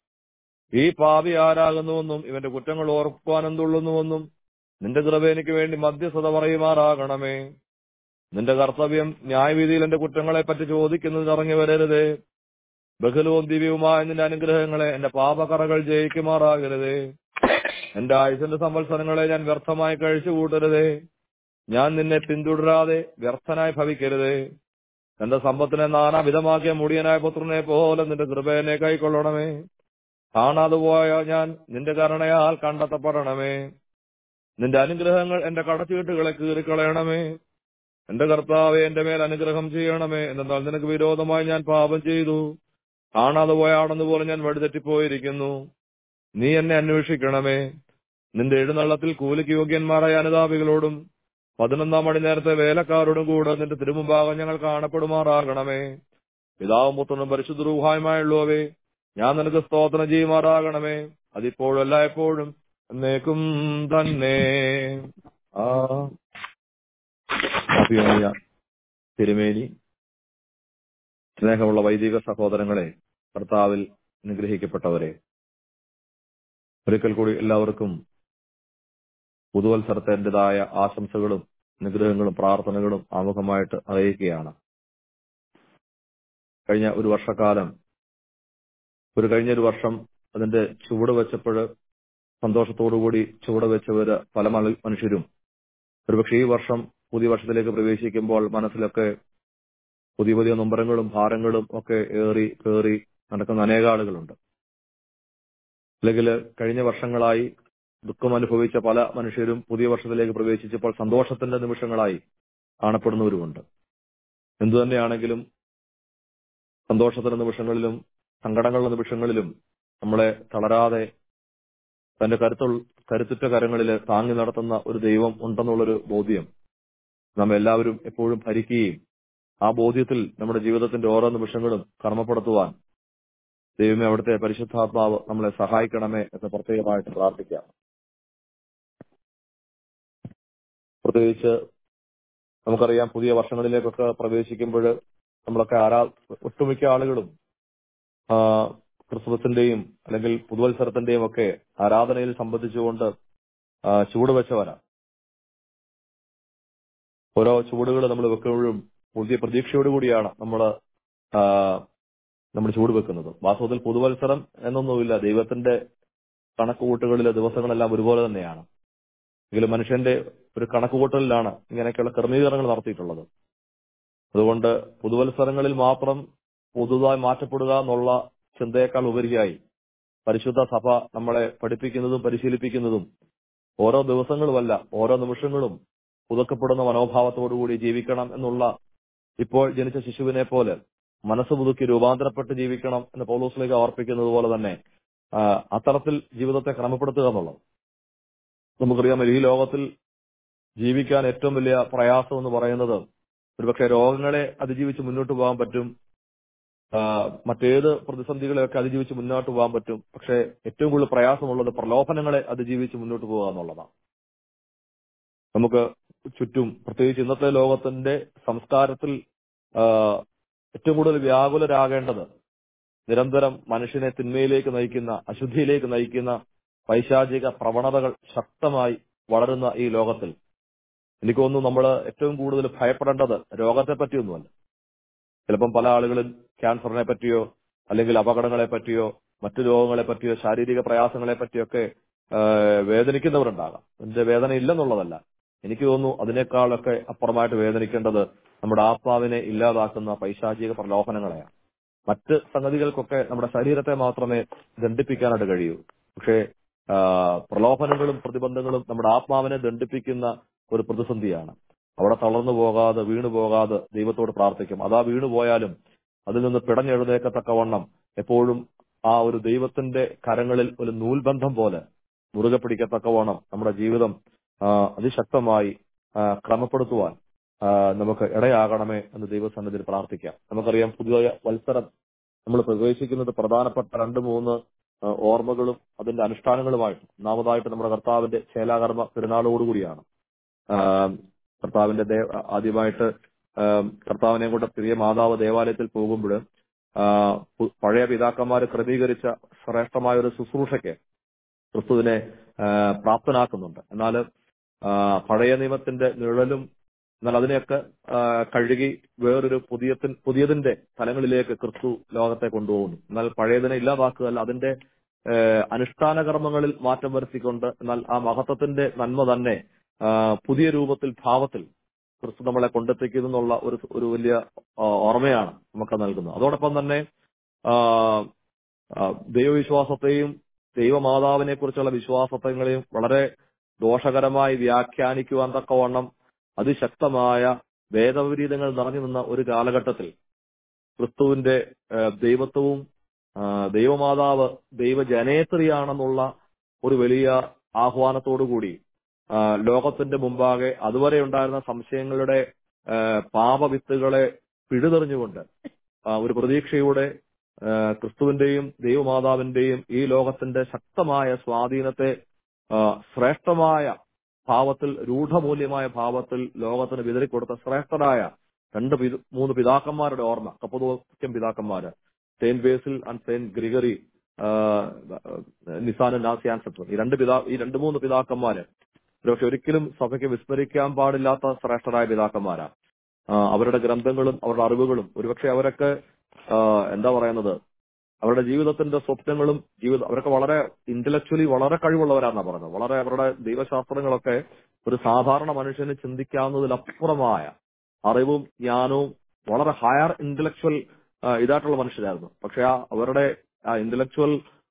Speaker 2: ഈ പാപി ആരാകുന്നുവെന്നും ഇവന്റെ കുറ്റങ്ങൾ ഓർക്കുവാൻ എന്തുള്ളുന്നുവെന്നും നിന്റെ കൃപ എനിക്ക് വേണ്ടി മധ്യസ്ഥത പറയുമാറാകണമേ. നിന്റെ കർത്തവ്യം ന്യായവിധിയിൽ എന്റെ കുറ്റങ്ങളെ പറ്റി ചോദിക്കുന്നത് ഇറങ്ങി വരരുതേ. ബഹുലവും ദിവ്യവുമായ നിന്റെ അനുഗ്രഹങ്ങളെ എന്റെ പാപക്കറകൾ ജയിക്കുമാറാകരുതേ. എന്റെ ആയുസിന്റെ സംവത്സരങ്ങളെ ഞാൻ വ്യർത്ഥമായി കഴിച്ചു കൂട്ടരുതേ. ഞാൻ നിന്നെ പിന്തുടരാതെ വ്യർത്ഥനായി ഭവിക്കരുതേ. എന്റെ സമ്പത്തിനെ നാനാവിധമാക്കിയ മുടിയനായ പുത്രനെ പോലെ നിന്റെ കൃപയെ കൈക്കൊള്ളണമേ. കാണാതെ പോയ ഞാൻ നിന്റെ കരുണയാൽ കണ്ടെത്തപ്പെടണമേ. നിന്റെ അനുഗ്രഹങ്ങൾ എന്റെ കടച്ചീട്ടുകളെ കീറിക്കളയണമേ. എന്റെ കർത്താവെ, എന്റെ മേൽ അനുഗ്രഹം ചെയ്യണമേ. എന്നാൽ നിനക്ക് വിരോധമായി ഞാൻ പാപം ചെയ്തു. കാണാതെ പോയ ആണെന്നുപോലെ ഞാൻ വഴിതെറ്റിപ്പോയിരിക്കുന്നു. നീ എന്നെ അന്വേഷിക്കണമേ. നിന്റെ എഴുന്നള്ളത്തിൽ കൂലിക്ക് യോഗ്യന്മാരായ അനുതാപികളോടും പതിനൊന്നാം മണി നേരത്തെ വേലക്കാരോടും കൂടെ നിന്റെ തിരുമുമ്പാകം ഞങ്ങൾ കാണപ്പെടുമാറാകണമേ. പിതാവും പുത്രനും പരിശുദ്ധ റൂഹായുമായുള്ളവേ, ഞാൻ നിനക്ക് സ്തോത്രം ചെയ്യുമാറാകണമേ. അതിപ്പോഴും എല്ലായ്പ്പോഴും എന്നേക്കും തന്നെ. ആ തിരുമേനി, സ്നേഹമുള്ള വൈദിക സഹോദരങ്ങളെ, കർത്താവിൽ അനുഗ്രഹിക്കപ്പെട്ടവരെ, ഒരിക്കൽ കൂടി എല്ലാവർക്കും പുതുവത്സരത്തിൻ്റെതായ ആശംസകളും അനുഗ്രഹങ്ങളും പ്രാർത്ഥനകളും ആമുഖമായിട്ട് അറിയിക്കുകയാണ്. കഴിഞ്ഞ ഒരു വർഷക്കാലം ഒരു കഴിഞ്ഞൊരു വർഷം അതിന്റെ ചുവട് വെച്ചപ്പോൾ സന്തോഷത്തോടുകൂടി ചുവട് വെച്ചവര് പല മനുഷ്യരും ഒരുപക്ഷെ ഈ വർഷം പുതിയ വർഷത്തിലേക്ക് പ്രവേശിക്കുമ്പോൾ മനസ്സിലൊക്കെ പുതിയ പുതിയ നൊമ്പരങ്ങളും ഭാരങ്ങളും ഒക്കെ ഏറി കയറി നടക്കുന്ന അനേക ആളുകളുണ്ട്. അല്ലെങ്കിൽ കഴിഞ്ഞ വർഷങ്ങളായി ദുഃഖം അനുഭവിച്ച പല മനുഷ്യരും പുതിയ വർഷത്തിലേക്ക് പ്രവേശിച്ചപ്പോൾ സന്തോഷത്തിന്റെ നിമിഷങ്ങളായി കാണപ്പെടുന്നവരുമുണ്ട്. എന്തുതന്നെയാണെങ്കിലും സന്തോഷത്തിന്റെ നിമിഷങ്ങളിലും സങ്കടങ്ങളുടെ നിമിഷങ്ങളിലും നമ്മളെ തളരാതെ തന്റെ കരുത്തു കരുത്തുറ്റ കരങ്ങളിൽ താങ്ങി നടത്തുന്ന ഒരു ദൈവം ഉണ്ടെന്നുള്ളൊരു ബോധ്യം നാം എല്ലാവരും എപ്പോഴും ഭരിക്കുകയും ആ ബോധ്യത്തിൽ നമ്മുടെ ജീവിതത്തിന്റെ ഓരോ നിമിഷങ്ങളും കർമ്മപ്പെടുത്തുവാൻ ദൈവമേ അവിടുത്തെ പരിശുദ്ധാത്മാവ് നമ്മളെ സഹായിക്കണമേ എന്ന് പ്രത്യേകമായിട്ട് പ്രാർത്ഥിക്കാം. പ്രത്യേകിച്ച് നമുക്കറിയാം, പുതിയ വർഷങ്ങളിലേക്കൊക്കെ പ്രവേശിക്കുമ്പോൾ നമ്മളൊക്കെ ആരാ ഒട്ടുമിക്ക ആളുകളും ആ ക്രിസ്മസിന്റെയും അല്ലെങ്കിൽ പുതുവത്സരത്തിന്റെയും ഒക്കെ ആരാധനയിൽ സംബന്ധിച്ചുകൊണ്ട് ചുവടുവെച്ചവരാ. ഓരോ ചുവടുകൾ നമ്മൾ വെക്കുമ്പോഴും പുതിയ പ്രതീക്ഷയോടുകൂടിയാണ് നമ്മൾ നമ്മൾ ചുവട് വെക്കുന്നത്. വാസ്തവത്തിൽ പുതുവത്സരം എന്നൊന്നുമില്ല. ദൈവത്തിന്റെ കണക്കുകൂട്ടുകളിലെ ദിവസങ്ങളെല്ലാം ഒരുപോലെ തന്നെയാണ്. എങ്കിലും മനുഷ്യന്റെ ഒരു കണക്കുകൂട്ടലിലാണ് ഇങ്ങനെയൊക്കെയുള്ള ക്രമീകരണങ്ങൾ നടത്തിയിട്ടുള്ളത്. അതുകൊണ്ട് പുതുവത്സരങ്ങളിൽ മാത്രം പുതുതായി മാറ്റപ്പെടുക എന്നുള്ള ചിന്തയേക്കാൾ ഉപരിയായി പരിശുദ്ധ സഭ നമ്മളെ പഠിപ്പിക്കുന്നതും പരിശീലിപ്പിക്കുന്നതും ഓരോ ദിവസങ്ങളുമല്ല, ഓരോ നിമിഷങ്ങളും പുതുക്കപ്പെടുന്ന മനോഭാവത്തോടുകൂടി ജീവിക്കണം എന്നുള്ള, ഇപ്പോൾ ജനിച്ച ശിശുവിനെ പോലെ മനസ്സ് പുതുക്കി രൂപാന്തരപ്പെട്ട് ജീവിക്കണം എന്ന് പൗലോസിലേക്ക് ഓർപ്പിക്കുന്നത് പോലെ തന്നെ അത്തരത്തിൽ ജീവിതത്തെ ക്രമപ്പെടുത്തുക എന്നുള്ളത്. നമുക്കറിയാം, ഈ ലോകത്തിൽ ജീവിക്കാൻ ഏറ്റവും വലിയ പ്രയാസം എന്ന് പറയുന്നത് ഒരുപക്ഷെ രോഗങ്ങളെ അതിജീവിച്ച് മുന്നോട്ട് പോകാൻ പറ്റും, മറ്റേത് പ്രതിസന്ധികളെയൊക്കെ അതിജീവിച്ച് മുന്നോട്ട് പോകാൻ പറ്റും. പക്ഷെ ഏറ്റവും കൂടുതൽ പ്രയാസമുള്ളത് പ്രലോഭനങ്ങളെ അതിജീവിച്ച് മുന്നോട്ട് പോകുക എന്നുള്ളതാണ്. നമുക്ക് ചുറ്റും പ്രത്യേകിച്ച് ഇന്നത്തെ ലോകത്തിന്റെ സംസ്കാരത്തിൽ ഏറ്റവും കൂടുതൽ വ്യാകുലരാകേണ്ടത് നിരന്തരം മനുഷ്യനെ തിന്മയിലേക്ക് നയിക്കുന്ന, അശുദ്ധിയിലേക്ക് നയിക്കുന്ന പൈശാചിക പ്രവണതകൾ ശക്തമായി വളരുന്ന ഈ ലോകത്തിൽ എനിക്ക് തോന്നുന്നു നമ്മൾ ഏറ്റവും കൂടുതൽ ഭയപ്പെടേണ്ടത് രോഗത്തെ പറ്റിയൊന്നുമല്ല. ചിലപ്പം പല ആളുകളും ക്യാൻസറിനെ പറ്റിയോ അല്ലെങ്കിൽ അപകടങ്ങളെ പറ്റിയോ മറ്റു രോഗങ്ങളെ പറ്റിയോ ശാരീരിക പ്രയാസങ്ങളെ പറ്റിയൊക്കെ വേദനിക്കുന്നവരുണ്ടാകാം. അതിന്റെ വേദന ഇല്ലെന്നുള്ളതല്ല. എനിക്ക് തോന്നുന്നു അതിനേക്കാളൊക്കെ അപ്പുറമായിട്ട് വേദനിക്കേണ്ടത് നമ്മുടെ ആത്മാവിനെ ഇല്ലാതാക്കുന്ന പൈശാചിക പ്രലോഭനങ്ങളെയാണ്. മറ്റ് സംഗതികൾക്കൊക്കെ നമ്മുടെ ശരീരത്തെ മാത്രമേ ദണ്ഡിപ്പിക്കാനായിട്ട് കഴിയൂ. പക്ഷേ പ്രലോഭനങ്ങളും പ്രതിബന്ധങ്ങളും നമ്മുടെ ആത്മാവിനെ ദണ്ഡിപ്പിക്കുന്ന ഒരു പ്രതിസന്ധിയാണ്. അവിടെ തളർന്നു പോകാതെ വീണു പോകാതെ ദൈവത്തോട് പ്രാർത്ഥിക്കും. അതാ വീണു പോയാലും അതിൽ നിന്ന് പിടഞ്ഞെഴുന്നേക്കത്തക്കവണ്ണം എപ്പോഴും ആ ഒരു ദൈവത്തിന്റെ കരങ്ങളിൽ ഒരു നൂൽബന്ധം പോലെ മുറുകെ പിടിക്കത്തക്കവണ്ണം നമ്മുടെ ജീവിതം അതിശക്തമായി ക്രമപ്പെടുത്തുവാൻ നമുക്ക് ഇടയാകണമേ എന്ന് ദൈവസന്നിധിയിൽ പ്രാർത്ഥിക്കാം. നമുക്കറിയാം, പുതിയ വത്സരം നമ്മൾ പ്രവേശിക്കുന്നത് പ്രധാനപ്പെട്ട രണ്ട് മൂന്ന് ഓർമ്മകളും അതിന്റെ അനുഷ്ഠാനങ്ങളുമായിട്ട്. ഒന്നാമതായിട്ട് നമ്മുടെ കർത്താവിന്റെ ശേലാകർമ്മ പെരുന്നാളോടുകൂടിയാണ്. കർത്താവിന്റെ ആദ്യമായിട്ട് കർത്താവിനെ കൊണ്ട് പ്രിയ മാതാവ് ദേവാലയത്തിൽ പോകുമ്പോൾ പഴയ പിതാക്കന്മാർ ക്രമീകരിച്ച ശ്രേഷ്ഠമായ ഒരു ശുശ്രൂഷയ്ക്ക് ക്രിസ്തുവിനെ പ്രാപ്തനാക്കുന്നുണ്ട്. എന്നാൽ പഴയ നിയമത്തിന്റെ നിഴലും എന്നാൽ അതിനെയൊക്കെ കഴുകി വേറൊരു പുതിയ പുതിയതിന്റെ തലങ്ങളിലേക്ക് ക്രിസ്തു ലോകത്തെ കൊണ്ടുപോകുന്നു. എന്നാൽ പഴയതിനെ ഇല്ലാതാക്കുകയല്ല, അതിന്റെ അനുഷ്ഠാന കർമ്മങ്ങളിൽ മാറ്റം വരുത്തിക്കൊണ്ട് എന്നാൽ ആ മഹത്വത്തിന്റെ നന്മ തന്നെ പുതിയ രൂപത്തിൽ ഭാവത്തിൽ ക്രിസ്തു നമ്മളെ കൊണ്ടെത്തിക്കുന്നു എന്നുള്ള ഒരു ഒരു വലിയ ഓർമ്മയാണ് നമുക്ക് നൽകുന്നത്. അതോടൊപ്പം തന്നെ ദൈവവിശ്വാസത്തെയും ദൈവമാതാവിനെ കുറിച്ചുള്ള വിശ്വാസത്തെയും വളരെ ദോഷകരമായി വ്യാഖ്യാനിക്കുവാൻ തക്കവണ്ണം അതിശക്തമായ വേദവിപരീതങ്ങൾ നിറഞ്ഞു നിന്ന ഒരു കാലഘട്ടത്തിൽ ക്രിസ്തുവിന്റെ ദൈവത്വവും ദൈവമാതാവ് ദൈവജനേത്രിയാണെന്നുള്ള ഒരു വലിയ ആഹ്വാനത്തോടുകൂടി ലോകത്തിന്റെ മുമ്പാകെ അതുവരെ ഉണ്ടായിരുന്ന സംശയങ്ങളുടെ പാപവിത്തുകളെ പിഴുതെറിഞ്ഞുകൊണ്ട് ഒരു പ്രതീക്ഷയുടെ ക്രിസ്തുവിന്റെയും ദൈവമാതാവിന്റെയും ഈ ലോകത്തിന്റെ ശക്തമായ സ്വാധീനത്തെ ശ്രേഷ്ഠമായ ഭാവത്തിൽ രൂഢമൂല്യമായ ഭാവത്തിൽ ലോകത്തിന് വിതറിക്കൊടുത്ത ശ്രേഷ്ഠരായ രണ്ട് മൂന്ന് പിതാക്കന്മാരുടെ ഓർമ്മ, കപ്പദോക്യം പിതാക്കന്മാര്, saint Basil and saint Gregory നിസാൻ നാസിയാൻസെറ്റർ, ഈ രണ്ട് പിതാ ഈ രണ്ട് മൂന്ന് പിതാക്കന്മാര് പക്ഷെ ഒരിക്കലും സഭയ്ക്ക് വിസ്മരിക്കാൻ പാടില്ലാത്ത ശ്രേഷ്ഠരായ പിതാക്കന്മാരാ. അവരുടെ ഗ്രന്ഥങ്ങളും അവരുടെ അറിവുകളും ഒരുപക്ഷെ അവരൊക്കെ എന്താ പറയുന്നത് അവരുടെ ജീവിതത്തിന്റെ സ്വപ്നങ്ങളും ജീവിത അവരൊക്കെ വളരെ ഇന്റലക്ച്വലി വളരെ കഴിവുള്ളവരാണെന്നാണ് പറഞ്ഞത്. വളരെ അവരുടെ ദൈവശാസ്ത്രങ്ങളൊക്കെ ഒരു സാധാരണ മനുഷ്യന് ചിന്തിക്കാവുന്നതിലപ്പുറമായ അറിവും ജ്ഞാനവും വളരെ ഹയർ ഇന്റലക്ച്വൽ ഇതായിട്ടുള്ള മനുഷ്യരായിരുന്നു. പക്ഷെ ആ അവരുടെ ആ ഇന്റലക്ച്വൽ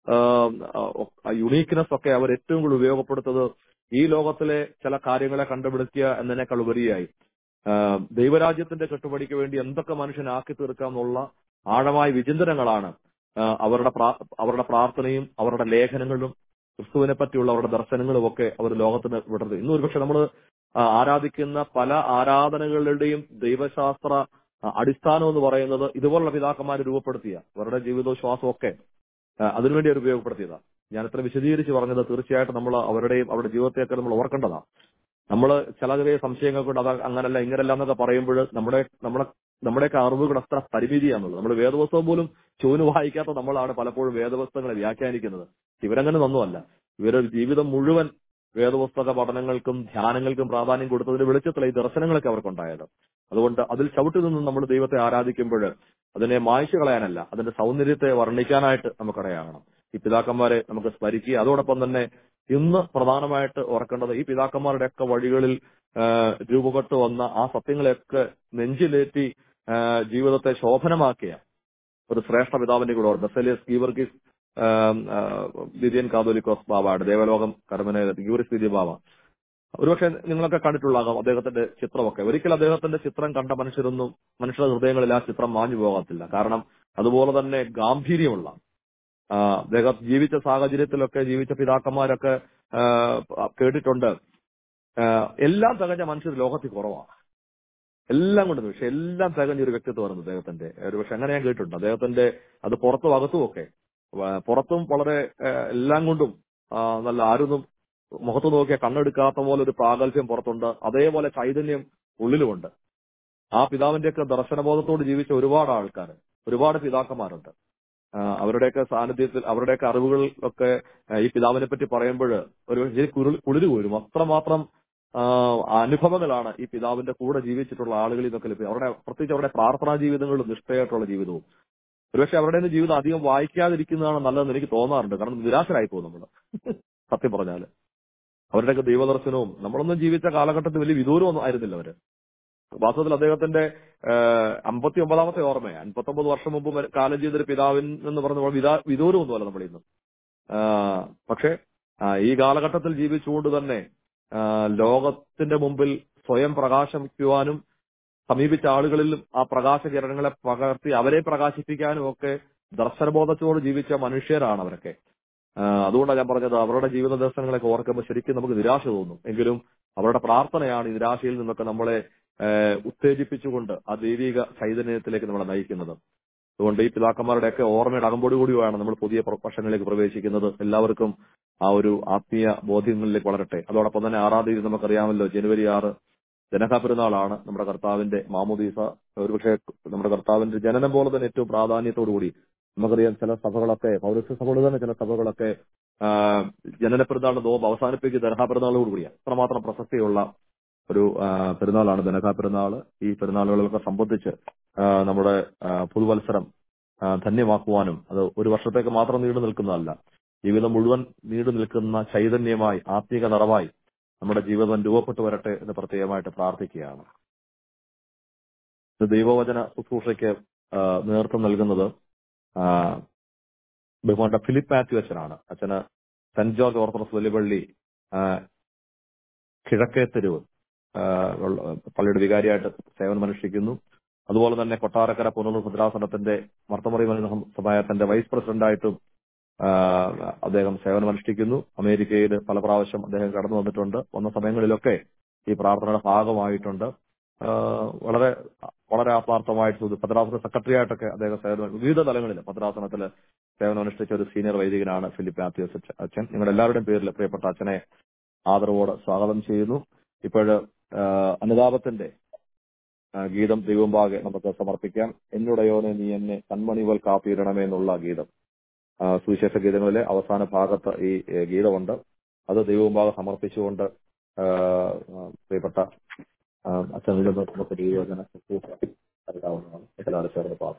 Speaker 2: യുണീക്ക്നെസ് ഒക്കെ അവർ ഏറ്റവും കൂടുതൽ ഉപയോഗപ്പെടുത്തത് ഈ ലോകത്തിലെ ചില കാര്യങ്ങളെ കണ്ടുപിടിക്കുക എന്നതിനേക്കാൾ ഉപരിയായി ദൈവരാജ്യത്തിന്റെ കെട്ടുപടിക്ക് വേണ്ടി എന്തൊക്കെ മനുഷ്യനാക്കി തീർക്കാം എന്നുള്ള ആഴമായ വിചിന്തനങ്ങളാണ് അവരുടെ അവരുടെ പ്രാർത്ഥനയും അവരുടെ ലേഖനങ്ങളും ക്രിസ്തുവിനെ പറ്റിയുള്ള അവരുടെ ദർശനങ്ങളും ഒക്കെ അവർ ലോകത്തിന് വിടരുത്. ഇന്ന് ഒരുപക്ഷെ നമ്മൾ ആരാധിക്കുന്ന പല ആരാധനകളുടെയും ദൈവശാസ്ത്ര അടിസ്ഥാനം എന്ന് പറയുന്നത് ഇതുപോലുള്ള പിതാക്കന്മാർ രൂപപ്പെടുത്തിയ അവരുടെ ജീവിതോശ്വാസം ഒക്കെ അതിനുവേണ്ടി അവർ ഉപയോഗപ്പെടുത്തിയതാണ്. ഞാൻ ഇത്ര വിശദീകരിച്ച് പറഞ്ഞത് തീർച്ചയായിട്ടും നമ്മൾ അവരുടെയും അവരുടെ ജീവിതത്തെയൊക്കെ നമ്മൾ ഓർക്കേണ്ടതാണ്. നമ്മൾ ചില ചെറിയ സംശയങ്ങൾ കൊണ്ട് അത് അങ്ങനല്ല ഇങ്ങനല്ല എന്നൊക്കെ പറയുമ്പോൾ നമ്മുടെ നമ്മുടെ നമ്മുടെയൊക്കെ അറിവുകൾ അത്ര പരിമിതിയാണുള്ളത്. നമ്മൾ വേദപുസ്തകം പോലും ചൂന് വായിക്കാത്ത നമ്മളാണ് പലപ്പോഴും വേദപുസ്തകങ്ങളെ വ്യാഖ്യാനിക്കുന്നത്. ഇവരങ്ങനെ ഒന്നുമല്ല. ഇവരൊരു ജീവിതം മുഴുവൻ വേദപുസ്തക പഠനങ്ങൾക്കും ധ്യാനങ്ങൾക്കും പ്രാധാന്യം കൊടുത്തതിന്റെ വെളിച്ചത്തിലെ ഈ ദർശനങ്ങളൊക്കെ അവർക്കുണ്ടായത്. അതുകൊണ്ട് അതിൽ ചവിട്ടി നിന്നും നമ്മൾ ദൈവത്തെ ആരാധിക്കുമ്പോൾ അതിനെ മായ്ച്ചു കളയാനല്ല, അതിന്റെ സൗന്ദര്യത്തെ വർണ്ണിക്കാനായിട്ട് നമുക്കറിയാകണം. ഈ പിതാക്കന്മാരെ നമുക്ക് സ്മരിക്കുക. അതോടൊപ്പം തന്നെ ഇന്ന് പ്രധാനമായിട്ട് ഓർക്കേണ്ടത് ഈ പിതാക്കന്മാരുടെയൊക്കെ വഴികളിൽ രൂപപ്പെട്ടു വന്ന ആ സത്യങ്ങളെയൊക്കെ നെഞ്ചിലേറ്റി ജീവിതത്തെ ശോഭനമാക്കിയ ഒരു ശ്രേഷ്ഠ പിതാവിന്റെ കൂടെ ബസേലിയസ് ഗീവർഗീസ് ദിദിയൻ കാതോലിക്കോസ് ബാബയുടെ ദേവലോകം കർമ്മന ഗീവർഗീസ് ദിദിയ ബാബ ഒരുപക്ഷെ നിങ്ങളൊക്കെ കണ്ടിട്ടുള്ളാകാം അദ്ദേഹത്തിന്റെ ചിത്രമൊക്കെ. ഒരിക്കലും അദ്ദേഹത്തിന്റെ ചിത്രം കണ്ട മനുഷ്യരൊന്നും മനുഷ്യരുടെ ഹൃദയങ്ങളിൽ ആ ചിത്രം മാഞ്ഞു പോകത്തില്ല. കാരണം അതുപോലെ തന്നെ ഗാംഭീര്യമുള്ള അദ്ദേഹം ജീവിച്ച സാഹചര്യത്തിലൊക്കെ ജീവിച്ച പിതാക്കന്മാരൊക്കെ കേട്ടിട്ടുണ്ട്. എല്ലാം തികഞ്ഞ മനുഷ്യർ ലോകത്തിൽ കുറവാണ്. എല്ലാം കൊണ്ട് പക്ഷെ എല്ലാം തികഞ്ഞൊരു വ്യക്തിത്വമായിരുന്നു അദ്ദേഹത്തിന്റെ. ഒരു പക്ഷെ അങ്ങനെ ഞാൻ കേട്ടിട്ടുണ്ട്. അദ്ദേഹത്തിന്റെ അത് പുറത്തും അകത്തും ഒക്കെ പുറത്തും വളരെ എല്ലാം കൊണ്ടും നല്ല ആരൊന്നും മുഖത്ത് നോക്കിയാൽ കണ്ണെടുക്കാത്ത പോലെ ഒരു പ്രാഗൽഭ്യം പുറത്തുണ്ട്. അതേപോലെ ചൈതന്യം ഉള്ളിലുമുണ്ട്. ആ പിതാവിന്റെയൊക്കെ ദർശനബോധത്തോട് ജീവിച്ച ഒരുപാട് ആൾക്കാർ, ഒരുപാട് പിതാക്കന്മാരുണ്ട്. അവരുടെയൊക്കെ സാന്നിധ്യത്തിൽ അവരുടെയൊക്കെ അറിവുകളൊക്കെ ഈ പിതാവിനെ പറ്റി പറയുമ്പോൾ ഒരു കുളിര് പോരും. അത്രമാത്രം അനുഭവങ്ങളാണ് ഈ പിതാവിന്റെ കൂടെ ജീവിച്ചിട്ടുള്ള ആളുകളിൽ നിന്നൊക്കെ ലഭ്യം. അവരുടെ പ്രത്യേകിച്ച് അവരുടെ പ്രാർത്ഥനാ ജീവിതങ്ങളും നിഷ്ഠയായിട്ടുള്ള ജീവിതവും. ഒരുപക്ഷെ അവരുടെ ജീവിതം അധികം വായിക്കാതിരിക്കുന്നതാണ് നല്ലതെന്ന് എനിക്ക് തോന്നാറുണ്ട്. കാരണം നിരാശരായി പോകും നമ്മൾ സത്യം പറഞ്ഞാല്. അവരുടെയൊക്കെ ദൈവദർശനവും നമ്മളൊന്നും ജീവിച്ച കാലഘട്ടത്തിൽ വലിയ വിദൂരമൊന്നും ആയിരുന്നില്ല അവര്. വാസ്തവത്തിൽ അദ്ദേഹത്തിന്റെ അമ്പത്തി ഒമ്പതാമത്തെ ഓർമ്മയാണ്. അൻപത്തി ഒമ്പത് വർഷം മുമ്പ് കാലം ചെയ്തൊരു പിതാവിൻ എന്ന് പറഞ്ഞ വിദാ വിദൂരമൊന്നുമല്ല നമ്മൾ ഇന്ന്. പക്ഷെ ഈ കാലഘട്ടത്തിൽ ജീവിച്ചുകൊണ്ട് തന്നെ ലോകത്തിന്റെ മുമ്പിൽ സ്വയം പ്രകാശിക്കുവാനും സമീപിച്ച ആളുകളിലും ആ പ്രകാശകിരണങ്ങളെ പകർത്തി അവരെ പ്രകാശിപ്പിക്കാനും ഒക്കെ ദർശനബോധത്തോട് ജീവിച്ച മനുഷ്യരാണ് അവരൊക്കെ. അതുകൊണ്ടാണ് ഞാൻ പറഞ്ഞത് അവരുടെ ജീവിത ദർശനങ്ങളൊക്കെ ഓർക്കുമ്പോൾ ശരിക്കും നമുക്ക് നിരാശ തോന്നും. എങ്കിലും അവരുടെ പ്രാർത്ഥനയാണ് ഈ നിരാശയിൽ നിന്നൊക്കെ നമ്മളെ ഉത്തേജിപ്പിച്ചുകൊണ്ട് ആ ദൈവിക ചൈതന്യത്തിലേക്ക് നമ്മളെ നയിക്കുന്നത്. അതുകൊണ്ട് ഈ പിതാക്കന്മാരുടെയൊക്കെ ഓർമ്മയുടെ അകമ്പോട് കൂടിയാണ് നമ്മൾ പുതിയ വർഷങ്ങളിലേക്ക് പ്രവേശിക്കുന്നത്. എല്ലാവർക്കും ആ ഒരു ആത്മീയ ബോധ്യങ്ങളിലേക്ക് വളരട്ടെ. അതോടൊപ്പം തന്നെ ആറാം തീയതി നമുക്കറിയാമല്ലോ, ജനുവരി ആറ് ജനക പെരുന്നാളാണ്. നമ്മുടെ കർത്താവിന്റെ മാമോദീസ. ഒരുപക്ഷെ നമ്മുടെ കർത്താവിന്റെ ജനനം പോലെ തന്നെ ഏറ്റവും പ്രാധാന്യത്തോടുകൂടി നമുക്കറിയാം ചില സഭകളൊക്കെ പൗരസ്ത്യ സഭകൾ തന്നെ ചില സഭകളൊക്കെ ജനന പെരുന്നാളിന്റെ നോമ്പ് അവസാനിപ്പിച്ച് ദർഹാ പെരുന്നാളോട് കൂടിയാണ്. അത്രമാത്രം പ്രസക്തിയുള്ള ഒരു പെരുന്നാളാണ് ബനഹ പെരുന്നാള്. ഈ പെരുന്നാളുകളൊക്കെ സംബന്ധിച്ച് നമ്മുടെ പുതുവത്സരം ധന്യമാക്കുവാനും അത് ഒരു വർഷത്തേക്ക് മാത്രം നീണ്ടു നിൽക്കുന്നതല്ല, ജീവിതം മുഴുവൻ നീണ്ടു നിൽക്കുന്ന ചൈതന്യമായി ആത്മീക നിറവായി നമ്മുടെ ജീവിതം രൂപപ്പെട്ടു വരട്ടെ എന്ന് പ്രത്യേകമായിട്ട് പ്രാർത്ഥിക്കുകയാണ്. ദൈവവചന ശുശ്രൂഷയ്ക്ക് നേതൃത്വം നൽകുന്നത് ബഹുമാനപ്പെട്ട ഫിലിപ്പ് മാത്യു അച്ഛനാണ്. അച്ഛന് സെന്റ് ജോർജ് ഓർത്തഡോക്സ് വെല്ലുപള്ളി കിഴക്കേ തെരുവ് പള്ളിയുടെ വികാരിയായിട്ട് സേവനമനുഷ്ഠിക്കുന്നു. അതുപോലെ തന്നെ കൊട്ടാരക്കര പുനലൂർ ഭദ്രാസനത്തിന്റെ മർത്തമറി സമുദായത്തിന്റെ വൈസ് പ്രസിഡന്റായിട്ടും അദ്ദേഹം സേവനമനുഷ്ഠിക്കുന്നു. അമേരിക്കയിൽ പല പ്രാവശ്യം അദ്ദേഹം കടന്നു വന്നിട്ടുണ്ട്. വന്ന സമയങ്ങളിലൊക്കെ ഈ പ്രാർത്ഥനയുടെ ഭാഗമായിട്ടുണ്ട്. വളരെ വളരെ ആത്മാർത്ഥമായിട്ട് ഭദ്രാസന സെക്രട്ടറി ആയിട്ടൊക്കെ അദ്ദേഹം സേവനം വിവിധ തലങ്ങളിൽ ഭദ്രാസനത്തിൽ സേവനമനുഷ്ഠിച്ച ഒരു സീനിയർ വൈദികനാണ് ഫിലിപ്പ് മാത്യു അച്ഛൻ. നിങ്ങളുടെ എല്ലാവരുടെയും പേരിൽ പ്രിയപ്പെട്ട അച്ഛനെ ആദരവോടെ സ്വാഗതം ചെയ്യുന്നു. ഇപ്പോഴ് അനുതാപത്തിന്റെ ഗീതം ദൈവമുമ്പാകെ നമുക്ക് സമർപ്പിക്കാം. എന്നുടയോനെ നീ എന്നെ കൺമണിവൽ കാപ്പിയിടണമേ എന്നുള്ള ഗീതം സുവിശേഷ ഗീതങ്ങളിലെ അവസാന ഭാഗത്ത് ഈ ഗീതമുണ്ട്. അത് ദൈവമുമ്പാകെ സമർപ്പിച്ചുകൊണ്ട് പ്രിയപ്പെട്ട അച്ഛനിൽ നിന്ന് നമുക്ക് ദൈവവചന നൽകാവുന്നതാണ്. എല്ലാവരും ചേർന്ന് പാടും.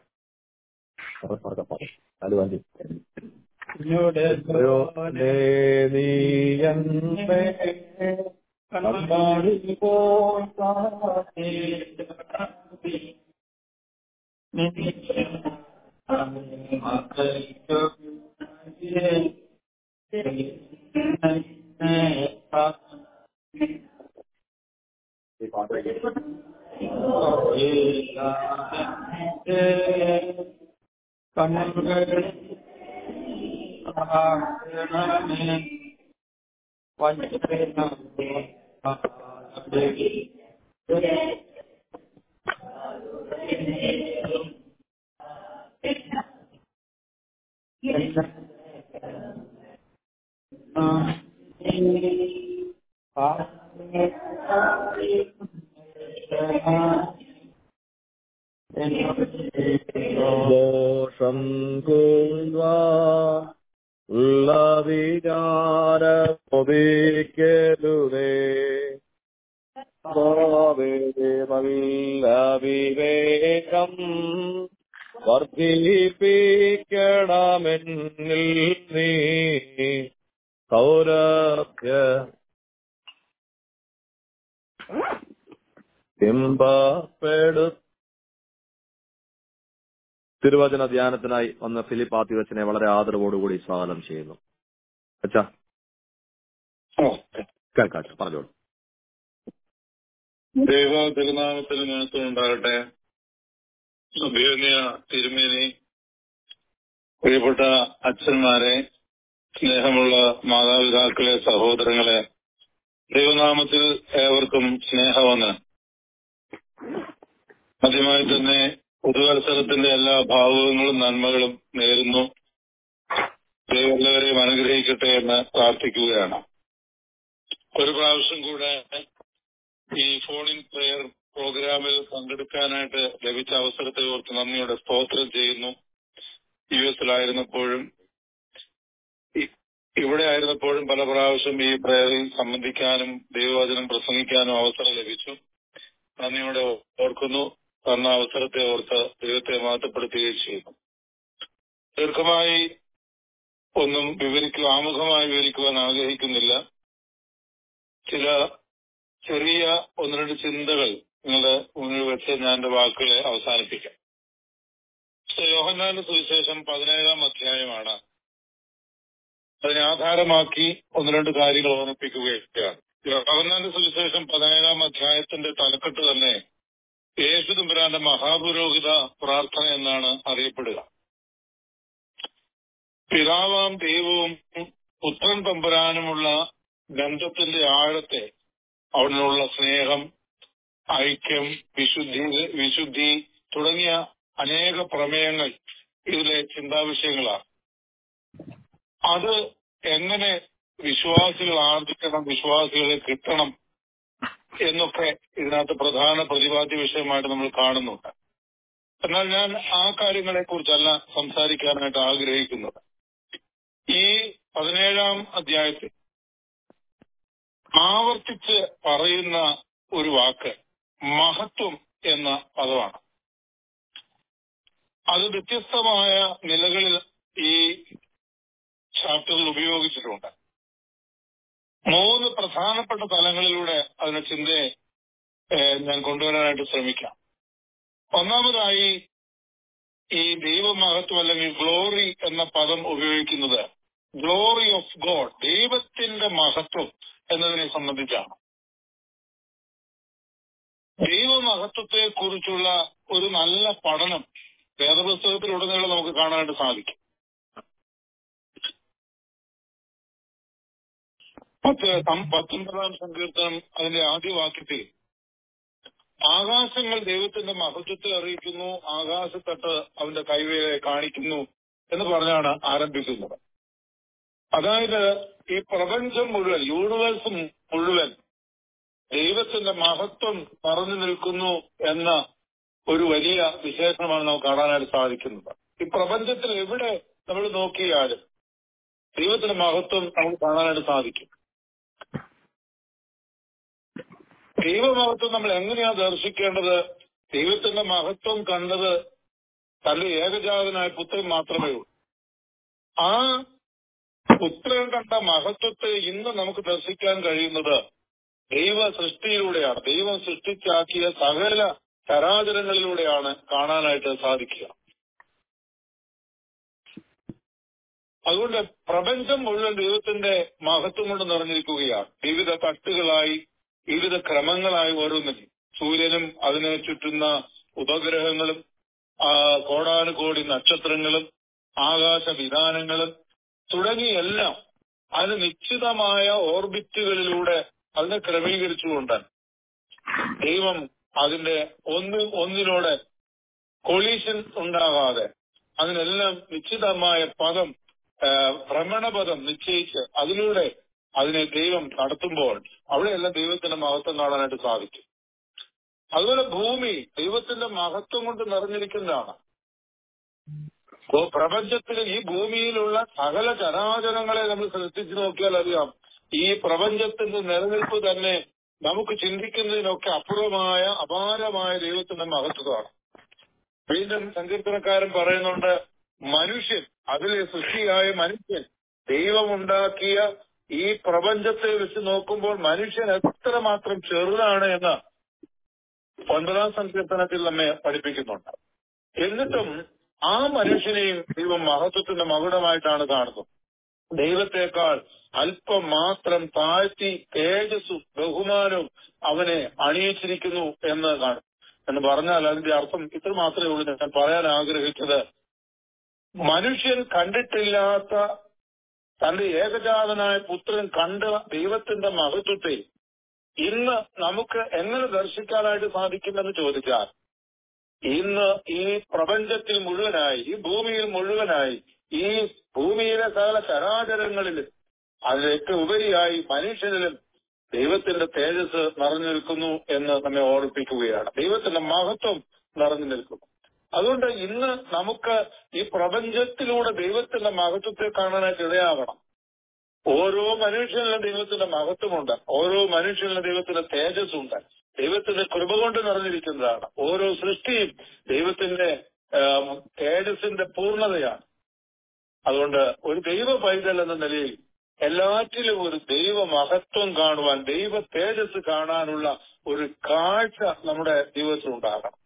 Speaker 2: ദോഷം കൊള്ളുവാ ഉള്ള വിചാരമൊതുക്കരുതേ, നല്ല വിവേകം വർദ്ധിപ്പിക്കണമെന്നിൽ നീ സൗരഭ്യ ഇമ്പപ്പെടു. തിരുവചന ധ്യാനത്തിനായി വന്ന ഫിലിപ്പ് മാത്യുവച്ചനെ വളരെ ആദരവോടുകൂടി സ്വാഗതം ചെയ്യുന്നു. അച്ഛാ കേൾക്കാച്ച പറഞ്ഞോളൂ.
Speaker 4: ദൈവ തിരുനാമത്തിന് മഹത്വം ഉണ്ടാകട്ടെ. അഭിമന്യ തിരുമേനി, പ്രിയപ്പെട്ട അച്ഛന്മാരെ, സ്നേഹമുള്ള മാതാപിതാക്കളെ, സഹോദരങ്ങളെ, ദൈവനാമത്തിൽ ഏവർക്കും സ്നേഹമെന്ന്. ആദ്യമായി തന്നെ പുതുവത്സരത്തിന്റെ എല്ലാ ഭാവുകങ്ങളും നന്മകളും നേരുന്നു. ദൈവം എല്ലാവരെയും അനുഗ്രഹിക്കട്ടെ എന്ന് പ്രാർത്ഥിക്കുകയാണ്. ഒരു പ്രാവശ്യം കൂടെ ഈ ഫോൺ ഇൻ പ്രെയർ പ്രോഗ്രാമിൽ പങ്കെടുക്കാനായിട്ട് ലഭിച്ച അവസരത്തെ ഓർത്ത് നന്ദിയോടെ സ്തോത്രം ചെയ്യുന്നു. യു എസിലായിരുന്നപ്പോഴും ഇവിടെ ആയിരുന്നപ്പോഴും പല പ്രാവശ്യം ഈ പ്രയറിൽ സംബന്ധിക്കാനും ദൈവവചനം പ്രസംഗിക്കാനും അവസരം ലഭിച്ചു. നന്ദിയോടെ ഓർക്കുന്നു. തന്ന അവസരത്തെ ഓർത്ത് ദൈവത്തെ മഹത്വപ്പെടുത്തുകയും ചെയ്യുന്നു. ദീർഘമായി ഒന്നും വിവരിക്കുക ആമുഖമായി വിവരിക്കുവാൻ ആഗ്രഹിക്കുന്നില്ല. ചില ചെറിയ ഒന്ന് രണ്ട് ചിന്തകൾ നിങ്ങളുടെ മുന്നിൽ വെച്ച് ഞാൻ എന്റെ വാക്കുകളെ അവസാനിപ്പിക്കാം. യോഹന്നാന്റെ സുവിശേഷം പതിനേഴാം അധ്യായമാണ്. അതിനെ ആധാരമാക്കി ഒന്ന് രണ്ട് കാര്യങ്ങൾ ഓർമ്മിപ്പിക്കുകയാണ്. യോഹന്നാന്റെ സുവിശേഷം പതിനേഴാം അധ്യായത്തിന്റെ തലക്കെട്ട് തന്നെ യേശു തമ്പുരാന്റെ മഹാപുരോഹിത പ്രാർത്ഥന എന്നാണ് അറിയപ്പെടുക. പിതാവാം ദൈവവും പുത്രൻ തമ്പുരാനുമുള്ള ബന്ധത്തിന്റെ ആഴത്തെ, അവിടുന്നുള്ള സ്നേഹം, ഐക്യം, വിശുദ്ധി വിശുദ്ധി തുടങ്ങിയ അനേക പ്രമേയങ്ങൾ ഇതിലെ ചിന്താവിഷയങ്ങളാണ്. അത് എങ്ങനെ വിശ്വാസികൾ ആർജിക്കണം, വിശ്വാസികളെ കിട്ടണം എന്നൊക്കെ ഇതിനകത്ത് പ്രധാന പ്രതിപാദ്യ വിഷയമായിട്ട് നമ്മൾ കാണുന്നുണ്ട്. എന്നാൽ ഞാൻ ആ കാര്യങ്ങളെ കുറിച്ചല്ല സംസാരിക്കാനായിട്ട് ആഗ്രഹിക്കുന്നത്. ഈ പതിനേഴാം അധ്യായത്തിൽ ആവർത്തിച്ച് പറയുന്ന ഒരു വാക്ക് മഹത്വം എന്ന പദമാണ്. അത് വ്യത്യസ്തമായ നിലകളിൽ ഈ ചാപ്റ്ററിൽ ഉപയോഗിച്ചിട്ടുണ്ട്. മൂന്ന് പ്രധാനപ്പെട്ട തലങ്ങളിലൂടെ അതിന്റെ ചിന്തയെ ഞാൻ കൊണ്ടുവരാനായിട്ട് ശ്രമിക്കാം. ഒന്നാമതായി, ഈ ദൈവമഹത്വം അല്ലെങ്കിൽ ഗ്ലോറി എന്ന പദം ഉപയോഗിക്കുന്നത് ഗ്ലോറി ഓഫ് ഗോഡ്, ദൈവത്തിന്റെ മഹത്വം എന്നതിനെ സംബന്ധിച്ചാണ്. ദൈവമഹത്വത്തെ കുറിച്ചുള്ള ഒരു നല്ല പഠനം വേദപുസ്തകത്തിലുടനീളം നമുക്ക് കാണാനായിട്ട് സാധിക്കും. പത്ത് പത്തൊൻപതാം സങ്കീർത്തനം അതിന്റെ ആദ്യ വാക്യത്തിൽ ആകാശങ്ങൾ ദൈവത്തിന്റെ മഹത്വത്തെ അറിയിക്കുന്നു, ആകാശത്തട്ട് അവന്റെ കൈവേലയെ കാണിക്കുന്നു എന്ന് പറഞ്ഞാണ് ആരംഭിക്കുന്നത്. അതായത് ഈ പ്രപഞ്ചം മുഴുവൻ, യൂണിവേഴ്സ് മുഴുവൻ ദൈവത്തിന്റെ മഹത്വം നിറഞ്ഞു നിൽക്കുന്നു എന്ന ഒരു വലിയ വിശേഷണമാണ് നമുക്ക് കാണാനായിട്ട് സാധിക്കുന്നത്. ഈ പ്രപഞ്ചത്തിൽ എവിടെ നമ്മൾ നോക്കിയാലും ദൈവത്തിന്റെ മഹത്വം നമുക്ക് കാണാനായിട്ട് സാധിക്കും. ദൈവമഹത്വം നമ്മൾ എങ്ങനെയാ ദർശിക്കേണ്ടത്? ദൈവത്തിന്റെ മഹത്വം കണ്ടത് തന്റെ ഏകജാതനായ പുത്രൻ മാത്രമേ ഉള്ളൂ. ആ പുത്രൻ കണ്ട മഹത്വത്തെ ഇന്ന് നമുക്ക് ദർശിക്കാൻ കഴിയുന്നത് ദൈവ സൃഷ്ടിയിലൂടെയാണ്. ദൈവം സൃഷ്ടിച്ചാക്കിയ സകല ചരാചരങ്ങളിലൂടെയാണ് കാണാനായിട്ട് സാധിക്കുക. അതുകൊണ്ട് പ്രപഞ്ചം മുഴുവൻ ദൈവത്തിന്റെ മഹത്വം കൊണ്ട് നിറഞ്ഞിരിക്കുകയാണ്. വിവിധ തട്ടുകളായി, വിവിധ ക്രമങ്ങളായി ഓരോന്നിനും, സൂര്യനും അതിനെ ചുറ്റുന്ന ഉപഗ്രഹങ്ങളും കോടാനുകോടി നക്ഷത്രങ്ങളും ആകാശവിധാനങ്ങളും തുടങ്ങിയെല്ലാം അതിന് നിശ്ചിതമായ ഓർബിറ്റുകളിലൂടെ അതിനെ ക്രമീകരിച്ചുകൊണ്ട് ദൈവം അതിന്റെ ഒന്ന് ഒന്നിനോട് കൊളീഷൻ ഉണ്ടാകാതെ അതിനെല്ലാം നിശ്ചിതമായ പദം, ഭ്രമണപദം നിശ്ചയിച്ച് അതിലൂടെ അതിനെ ദൈവം നടത്തുമ്പോൾ അവിടെയെല്ലാം ദൈവത്തിന്റെ മഹത്വം കാണാനായിട്ട് സാധിക്കും. അതുപോലെ ഭൂമി ദൈവത്തിന്റെ മഹത്വം കൊണ്ട് നിറഞ്ഞിരിക്കുന്നതാണ്. പ്രപഞ്ചത്തിൽ ഈ ഭൂമിയിലുള്ള സകല ചരാചരങ്ങളെ നമ്മൾ ശ്രദ്ധിച്ചു നോക്കിയാൽ അറിയാം, ഈ പ്രപഞ്ചത്തിന്റെ നിലനിൽപ്പ് തന്നെ നമുക്ക് ചിന്തിക്കുന്നതിനൊക്കെ അപൂർവമായ അപാരമായ ദൈവത്തിന്റെ മഹത്വമാണ്. വീണ്ടും സങ്കീർത്തനക്കാരൻ പറയുന്നുണ്ട്, മനുഷ്യൻ, അതിലെ സൃഷ്ടിയായ മനുഷ്യൻ, ദൈവമുണ്ടാക്കിയ ഈ പ്രപഞ്ചത്തെ വെച്ച് നോക്കുമ്പോൾ മനുഷ്യൻ എത്രമാത്രം ചെറുതാണ് എന്ന് ഒൻപതാം സങ്കീർത്തനത്തിൽ നമ്മെ പഠിപ്പിക്കുന്നുണ്ട്. എന്നിട്ടും ആ മനുഷ്യനെയും ദൈവം മഹത്വത്തിന്റെ മകുടമായിട്ടാണ് കാണുന്നത്. ദൈവത്തെക്കാൾ അല്പം മാത്രം താഴ്ത്തി തേജസ്സും ബഹുമാനവും അവനെ അണിയിച്ചിരിക്കുന്നു എന്ന് കാണും. എന്ന് പറഞ്ഞാൽ അതിന്റെ അർത്ഥം ഇത്ര മാത്രമേ ഉള്ളൂ. ഞാൻ പറയാൻ ആഗ്രഹിച്ചത്, മനുഷ്യൻ കണ്ടിട്ടില്ലാത്ത തന്റെ ഏകജാതനായ പുത്രൻ കണ്ട ദൈവത്തിന്റെ മഹത്വത്തെ ഇന്ന് നമുക്ക് എങ്ങനെ ദർശിക്കാനായിട്ട് സാധിക്കുമെന്ന് ചോദിച്ചാൽ, ഇന്ന് ഈ പ്രപഞ്ചത്തിൽ മുഴുവനായി, ഈ ഭൂമിയിൽ മുഴുവനായി, ഈ ഭൂമിയിലെ സകല ചരാചരങ്ങളിലും അതിലേക്ക് ഉപരിയായി മനുഷ്യനിലും ദൈവത്തിന്റെ തേജസ് നിറഞ്ഞു നിൽക്കുന്നു എന്ന് നമ്മെ ഓർമ്മിപ്പിക്കുകയാണ്. ദൈവത്തിന്റെ മഹത്വം നിറഞ്ഞു നിൽക്കുന്നു. അതുകൊണ്ട് ഇന്ന് നമുക്ക് ഈ പ്രപഞ്ചത്തിലൂടെ ദൈവത്തിന്റെ മഹത്വത്തെ കാണാനായിട്ട് ഇടയാകണം. ഓരോ മനുഷ്യനിലും ദൈവത്തിന്റെ മഹത്വമുണ്ട്, ഓരോ മനുഷ്യനിലും ദൈവത്തിന്റെ തേജസ്സുണ്ട്, ദൈവത്തിന്റെ കൃപ കൊണ്ട് നിറഞ്ഞിരിക്കുന്നതാണ്. ഓരോ സൃഷ്ടിയും ദൈവത്തിന്റെ തേജസ്സിന്റെ പൂർണ്ണതയാണ്. അതുകൊണ്ട് ഒരു ദൈവ പൈതൽ എന്ന നിലയിൽ എല്ലാറ്റിലും ഒരു ദൈവ മഹത്വം കാണുവാൻ, ദൈവ തേജസ് കാണാനുള്ള ഒരു കാഴ്ച നമ്മുടെ ജീവിതത്തിൽ ഉണ്ടാകണം.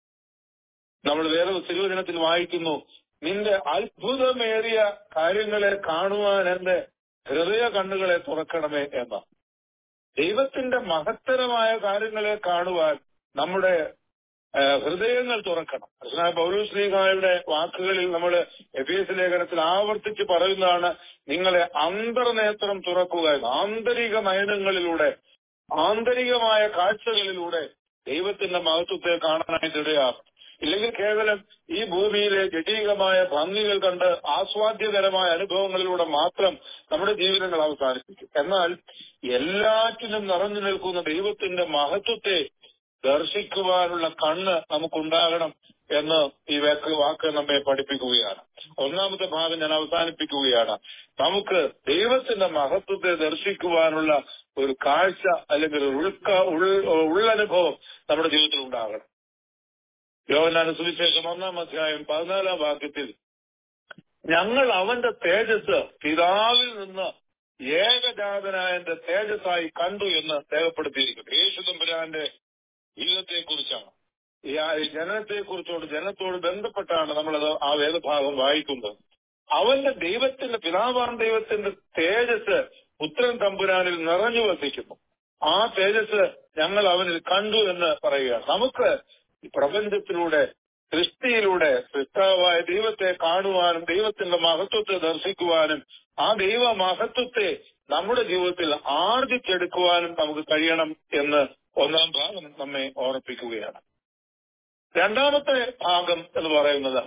Speaker 4: നമ്മൾ വേറെ തിരുവചനത്തിൽ വായിക്കുന്നു, നിന്റെ അത്ഭുതമേറിയ കാര്യങ്ങളെ കാണുവാൻ എന്റെ ഹൃദയ കണ്ണുകളെ തുറക്കണമേ എന്ന. ദൈവത്തിന്റെ മഹത്തരമായ കാര്യങ്ങളെ കാണുവാൻ നമ്മുടെ ഹൃദയങ്ങൾ തുറക്കണം. പൗലോസ് ശ്ലീഹായുടെ വാക്കുകളിൽ നമ്മൾ എഫേസ്യ ലേഖനത്തിൽ ആവർത്തിച്ച് പറയുന്നതാണ്, നിങ്ങളെ അന്തർനേത്രം തുറക്കുക എന്ന്. ആന്തരിക നയനങ്ങളിലൂടെ, ആന്തരികമായ കാഴ്ചകളിലൂടെ ദൈവത്തിന്റെ മഹത്വത്തെ കാണാനായിട്ട് ഇടയാകും. ഇല്ലെങ്കിൽ കേവലം ഈ ഭൂമിയിലെ ജടീകമായ ഭംഗികൾ കണ്ട് ആസ്വാദ്യകരമായ അനുഭവങ്ങളിലൂടെ മാത്രം നമ്മുടെ ജീവിതങ്ങൾ അവസാനിപ്പിക്കും. എന്നാൽ എല്ലാറ്റിലും നിറഞ്ഞു നിൽക്കുന്ന ദൈവത്തിന്റെ മഹത്വത്തെ ദർശിക്കുവാനുള്ള കണ്ണ് നമുക്കുണ്ടാകണം. എന്ന് ഈ വാക്ക് വാക്ക് നമ്മെ പഠിപ്പിക്കുകയാണ്. ഒന്നാമത്തെ ഭാഗം ഞാൻ അവസാനിപ്പിക്കുകയാണ്. നമുക്ക് ദൈവത്തിന്റെ മഹത്വത്തെ ദർശിക്കുവാനുള്ള ഒരു കാഴ്ച അല്ലെങ്കിൽ ഒരു ഉൾക്ക ഉള്ളനുഭവം നമ്മുടെ ജീവിതത്തിൽ ഉണ്ടാകണം. യോഹന്നാന്റെ സുവിശേഷം ഒന്നാം അധ്യായം പതിനാലാം വാക്യത്തിൽ ഞങ്ങൾ അവന്റെ തേജസ് പിതാവിൽ നിന്ന് ഏകജാതനായ എന്റെ തേജസ്സായി കണ്ടു എന്ന് രേഖപ്പെടുത്തിയിരിക്കുന്നു. യേശു തമ്പുരാന്റെ ജീവിതത്തെ കുറിച്ചാണ്, ഈ ജനനത്തെ കുറിച്ചോട് ജനത്തോട് ബന്ധപ്പെട്ടാണ് നമ്മളത് ആ വേദഭാഗം വായിക്കുന്നത്. അവന്റെ ദൈവത്തിന്റെ പിതാവാൻ ദൈവത്തിന്റെ തേജസ് പുത്രൻ തമ്പുരാനിൽ നിറഞ്ഞു വസിക്കുന്നു. ആ തേജസ് ഞങ്ങൾ അവനിൽ കണ്ടു എന്ന് പറയുകയാണ്. നമുക്ക് ഈ പ്രപഞ്ചത്തിലൂടെ സൃഷ്ടിയിലൂടെ സൃഷ്ടാവായ ദൈവത്തെ കാണുവാനും ദൈവത്തിന്റെ മഹത്വത്തെ ദർശിക്കുവാനും ആ ദൈവ മഹത്വത്തെ നമ്മുടെ ജീവിതത്തിൽ ആർജിച്ചെടുക്കുവാനും നമുക്ക് കഴിയണം എന്ന് ഒന്നാം ഭാഗം നമ്മെ ഓർമ്മിപ്പിക്കുകയാണ്. രണ്ടാമത്തെ ഭാഗം എന്ന് പറയുന്നത്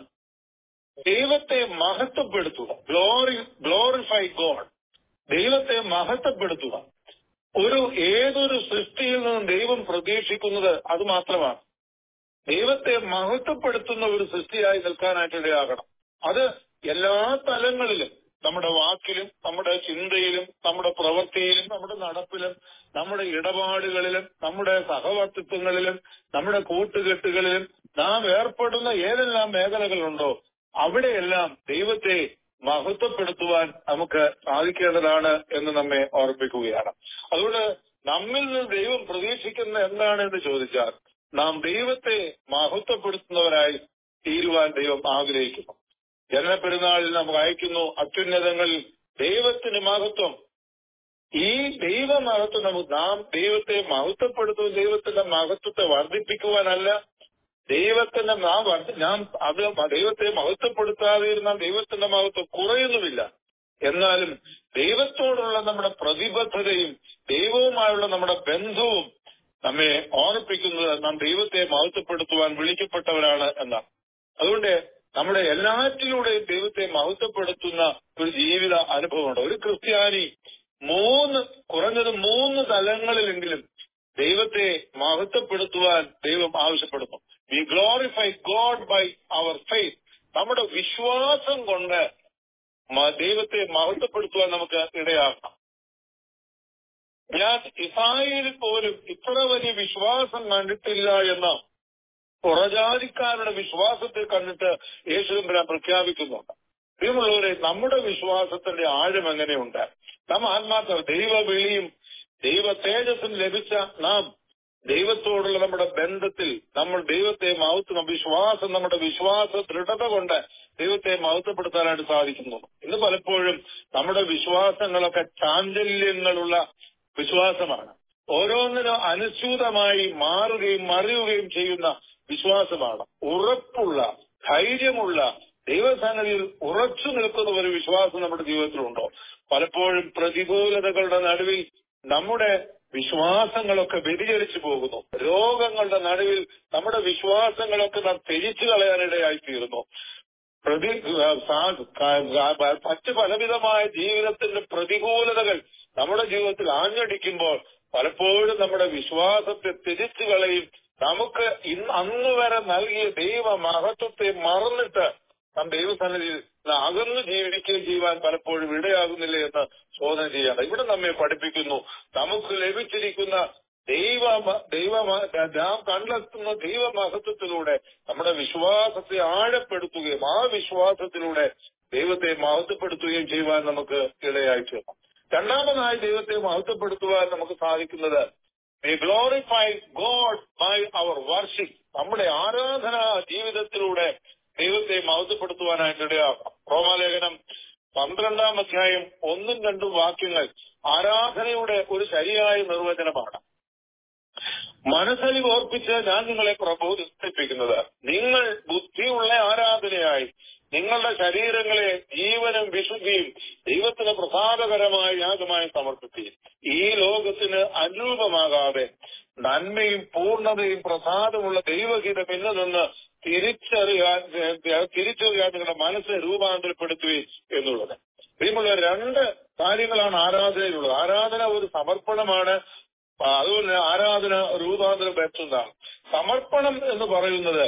Speaker 4: ദൈവത്തെ മഹത്വപ്പെടുത്തുക, ഗ്ലോറി ഗ്ലോറിഫൈ ഗോഡ്, ദൈവത്തെ മഹത്വപ്പെടുത്തുക. ഒരു ഏതൊരു സൃഷ്ടിയിൽ നിന്നും ദൈവം പ്രതീക്ഷിക്കുന്നത് അത് മാത്രമാണ്, ദൈവത്തെ മഹത്വപ്പെടുത്തുന്ന ഒരു സൃഷ്ടിയായി നിൽക്കാനായിട്ട് ഇടയാകണം. അത് എല്ലാ തലങ്ങളിലും, നമ്മുടെ വാക്കിലും നമ്മുടെ ചിന്തയിലും നമ്മുടെ പ്രവൃത്തിയിലും നമ്മുടെ നടപ്പിലും നമ്മുടെ ഇടപാടുകളിലും നമ്മുടെ സഹവർത്തിത്വങ്ങളിലും നമ്മുടെ കൂട്ടുകെട്ടുകളിലും നാം ഏർപ്പെടുന്ന ഏതെല്ലാം മേഖലകളുണ്ടോ അവിടെയെല്ലാം ദൈവത്തെ മഹത്വപ്പെടുത്തുവാൻ നമുക്ക് സാധിക്കേണ്ടതാണ് എന്ന് നമ്മെ ഓർമ്മിപ്പിക്കുകയാണ്. അതുകൊണ്ട് നമ്മിൽ നിന്ന് ദൈവം പ്രതീക്ഷിക്കുന്ന എന്താണ് എന്ന് ചോദിച്ചാൽ നാം ദൈവത്തെ മഹത്വപ്പെടുത്തുന്നവരായി തീരുവാൻ ദൈവം ആഗ്രഹിക്കുന്നു. ജനനപ്പെരുന്നാളിൽ നമുക്ക് അയക്കുന്നു അത്യുന്നതങ്ങളിൽ ദൈവത്തിന് മഹത്വം. ഈ ദൈവമഹത്വം നമുക്ക് നാം ദൈവത്തെ മഹത്വപ്പെടുത്തുന്ന ദൈവത്തിന്റെ മഹത്വത്തെ വർദ്ധിപ്പിക്കുവാനല്ല, ദൈവത്തിന്റെ നാം നാം അത് ദൈവത്തെ മഹത്വപ്പെടുത്താതിരുന്നാൽ ദൈവത്തിന്റെ മഹത്വം കുറയുന്നുമില്ല. എന്നാലും ദൈവത്തോടുള്ള നമ്മുടെ പ്രതിബദ്ധതയും ദൈവവുമായുള്ള നമ്മുടെ ബന്ധവും നമ്മെ ഓർമ്മിപ്പിക്കുന്നത് നാം ദൈവത്തെ മഹത്വപ്പെടുത്തുവാൻ വിളിക്കപ്പെട്ടവരാണ് എന്നാണ്. അതുകൊണ്ട് നമ്മുടെ എല്ലാറ്റിലൂടെയും ദൈവത്തെ മഹത്വപ്പെടുത്തുന്ന ഒരു ജീവിത അനുഭവമുണ്ട്. ഒരു ക്രിസ്ത്യാനി മൂന്ന് കുറഞ്ഞത് മൂന്ന് തലങ്ങളിലെങ്കിലും ദൈവത്തെ മഹത്വപ്പെടുത്തുവാൻ ദൈവം ആവശ്യപ്പെടുന്നു. We glorify God by our faith. നമ്മുടെ വിശ്വാസം കൊണ്ട് ദൈവത്തെ മഹത്വപ്പെടുത്തുവാൻ നമുക്ക് ഇടയാക്കണം. ഞാൻ ഇസ്രായേലിൽ പോലും ഇത്ര വലിയ വിശ്വാസം കണ്ടിട്ടില്ല എന്ന പുറജാതിക്കാരുടെ വിശ്വാസത്തെ കണ്ടിട്ട് യേശുദമ്പുരാൻ പ്രഖ്യാപിക്കുന്നുണ്ട്. പ്രിയമുള്ളവരെ, നമ്മുടെ വിശ്വാസത്തിന്റെ ആഴം എങ്ങനെയുണ്ട്? നാം ആത്മാർത്ഥ ദൈവവിളിയും ദൈവ തേജസ്സും ലഭിച്ച നാം ദൈവത്തോടുള്ള നമ്മുടെ ബന്ധത്തിൽ നമ്മൾ ദൈവത്തെ മഹത്വം വിശ്വാസം നമ്മുടെ വിശ്വാസ ദൃഢത കൊണ്ട് ദൈവത്തെ മഹത്വപ്പെടുത്താനായിട്ട് സാധിക്കുന്നു. ഇന്ന് പലപ്പോഴും നമ്മുടെ വിശ്വാസങ്ങളൊക്കെ ചാഞ്ചല്യങ്ങളുള്ള വിശ്വാസമാണ്. ഓരോന്നിനും അനുസ്യൂതമായി മാറുകയും മറിയുകയും ചെയ്യുന്ന വിശ്വാസമാണ്. ഉറപ്പുള്ള ധൈര്യമുള്ള ദൈവസന്നിധിയിൽ ഉറച്ചു നിൽക്കുന്ന ഒരു വിശ്വാസം നമ്മുടെ ജീവിതത്തിലുണ്ടോ? പലപ്പോഴും പ്രതികൂലതകളുടെ നടുവിൽ നമ്മുടെ വിശ്വാസങ്ങളൊക്കെ വ്യതിചലിച്ചു പോകുന്നു. രോഗങ്ങളുടെ നടുവിൽ നമ്മുടെ വിശ്വാസങ്ങളൊക്കെ നാം ത്യജിച്ചു കളയാനിടയായിത്തീരുന്നു. പ്രതി മറ്റ് പലവിധമായ ജീവിതത്തിന്റെ പ്രതികൂലതകൾ നമ്മുടെ ജീവിതത്തിൽ ആഞ്ഞടിക്കുമ്പോൾ പലപ്പോഴും നമ്മുടെ വിശ്വാസത്തെ ത്യജിച്ചു കളയും. നമുക്ക് ഇന്ന് അന്ന് വരെ നൽകിയ ദൈവ മഹത്വത്തെ മറന്നിട്ട് നാം ദൈവസന്നിധിയിൽ അകന്നു ജീവിക്കുകയും ചെയ്യുവാൻ പലപ്പോഴും ഇടയാകുന്നില്ല എന്ന് ചോദന ചെയ്യേണ്ട. ഇവിടെ നമ്മെ പഠിപ്പിക്കുന്നു, നമുക്ക് ലഭിച്ചിരിക്കുന്ന ദൈവ ദൈവ നാം കണ്ടെത്തുന്ന ദൈവമഹത്വത്തിലൂടെ നമ്മുടെ വിശ്വാസത്തെ ആഴപ്പെടുത്തുകയും ആ വിശ്വാസത്തിലൂടെ ദൈവത്തെ മഹത്വപ്പെടുത്തുകയും ചെയ്യുവാൻ നമുക്ക് ഇടയായി തീർന്നു. രണ്ടാമതായി ദൈവത്തെ മഹത്വപ്പെടുത്തുവാൻ നമുക്ക് സാധിക്കുന്നത് we glorify God by our worship. നമ്മുടെ ആരാധനാ ജീവിതത്തിലൂടെ ദൈവത്തെ മഹത്വപ്പെടുത്തുവാനായിട്ട് ഇടയാക്കാം. റോമാലേഖനം പന്ത്രണ്ടാം അധ്യായം ഒന്നും രണ്ടും വാക്യങ്ങൾ ആരാധനയുടെ ഒരു ശരിയായ നിർവചനമാണ്. മനസ്സലിവ് ഓർപ്പിച്ച് ഞാൻ നിങ്ങളെ പ്രബോധിപ്പിക്കുന്നത് നിങ്ങൾ ബുദ്ധിയുള്ള ആരാധനയായി നിങ്ങളുടെ ശരീരങ്ങളെ ജീവനും വിശുദ്ധിയും ദൈവത്തിന് പ്രസാദകരമായ യാഗമായി സമർപ്പിക്കുകയും ഈ ലോകത്തിന് അനുരൂപമാകാതെ നന്മയും പൂർണ്ണതയും പ്രസാദമുള്ള ദൈവഹിതം ഇന്നതെന്ന് തിരിച്ചറിയാൻ തിരിച്ചറിയാൻ നിങ്ങളുടെ മനസ്സ് രൂപാന്തരപ്പെടുത്തുകയും എന്നുള്ളത്. പ്രിയമുള്ള രണ്ട് കാര്യങ്ങളാണ് ആരാധനയിലുള്ളത്. ആരാധന ഒരു സമർപ്പണമാണ്, അതുപോലെ ആരാധന രൂപാന്തരം വരുത്തുന്നതാണ്. സമർപ്പണം എന്ന് പറയുന്നത്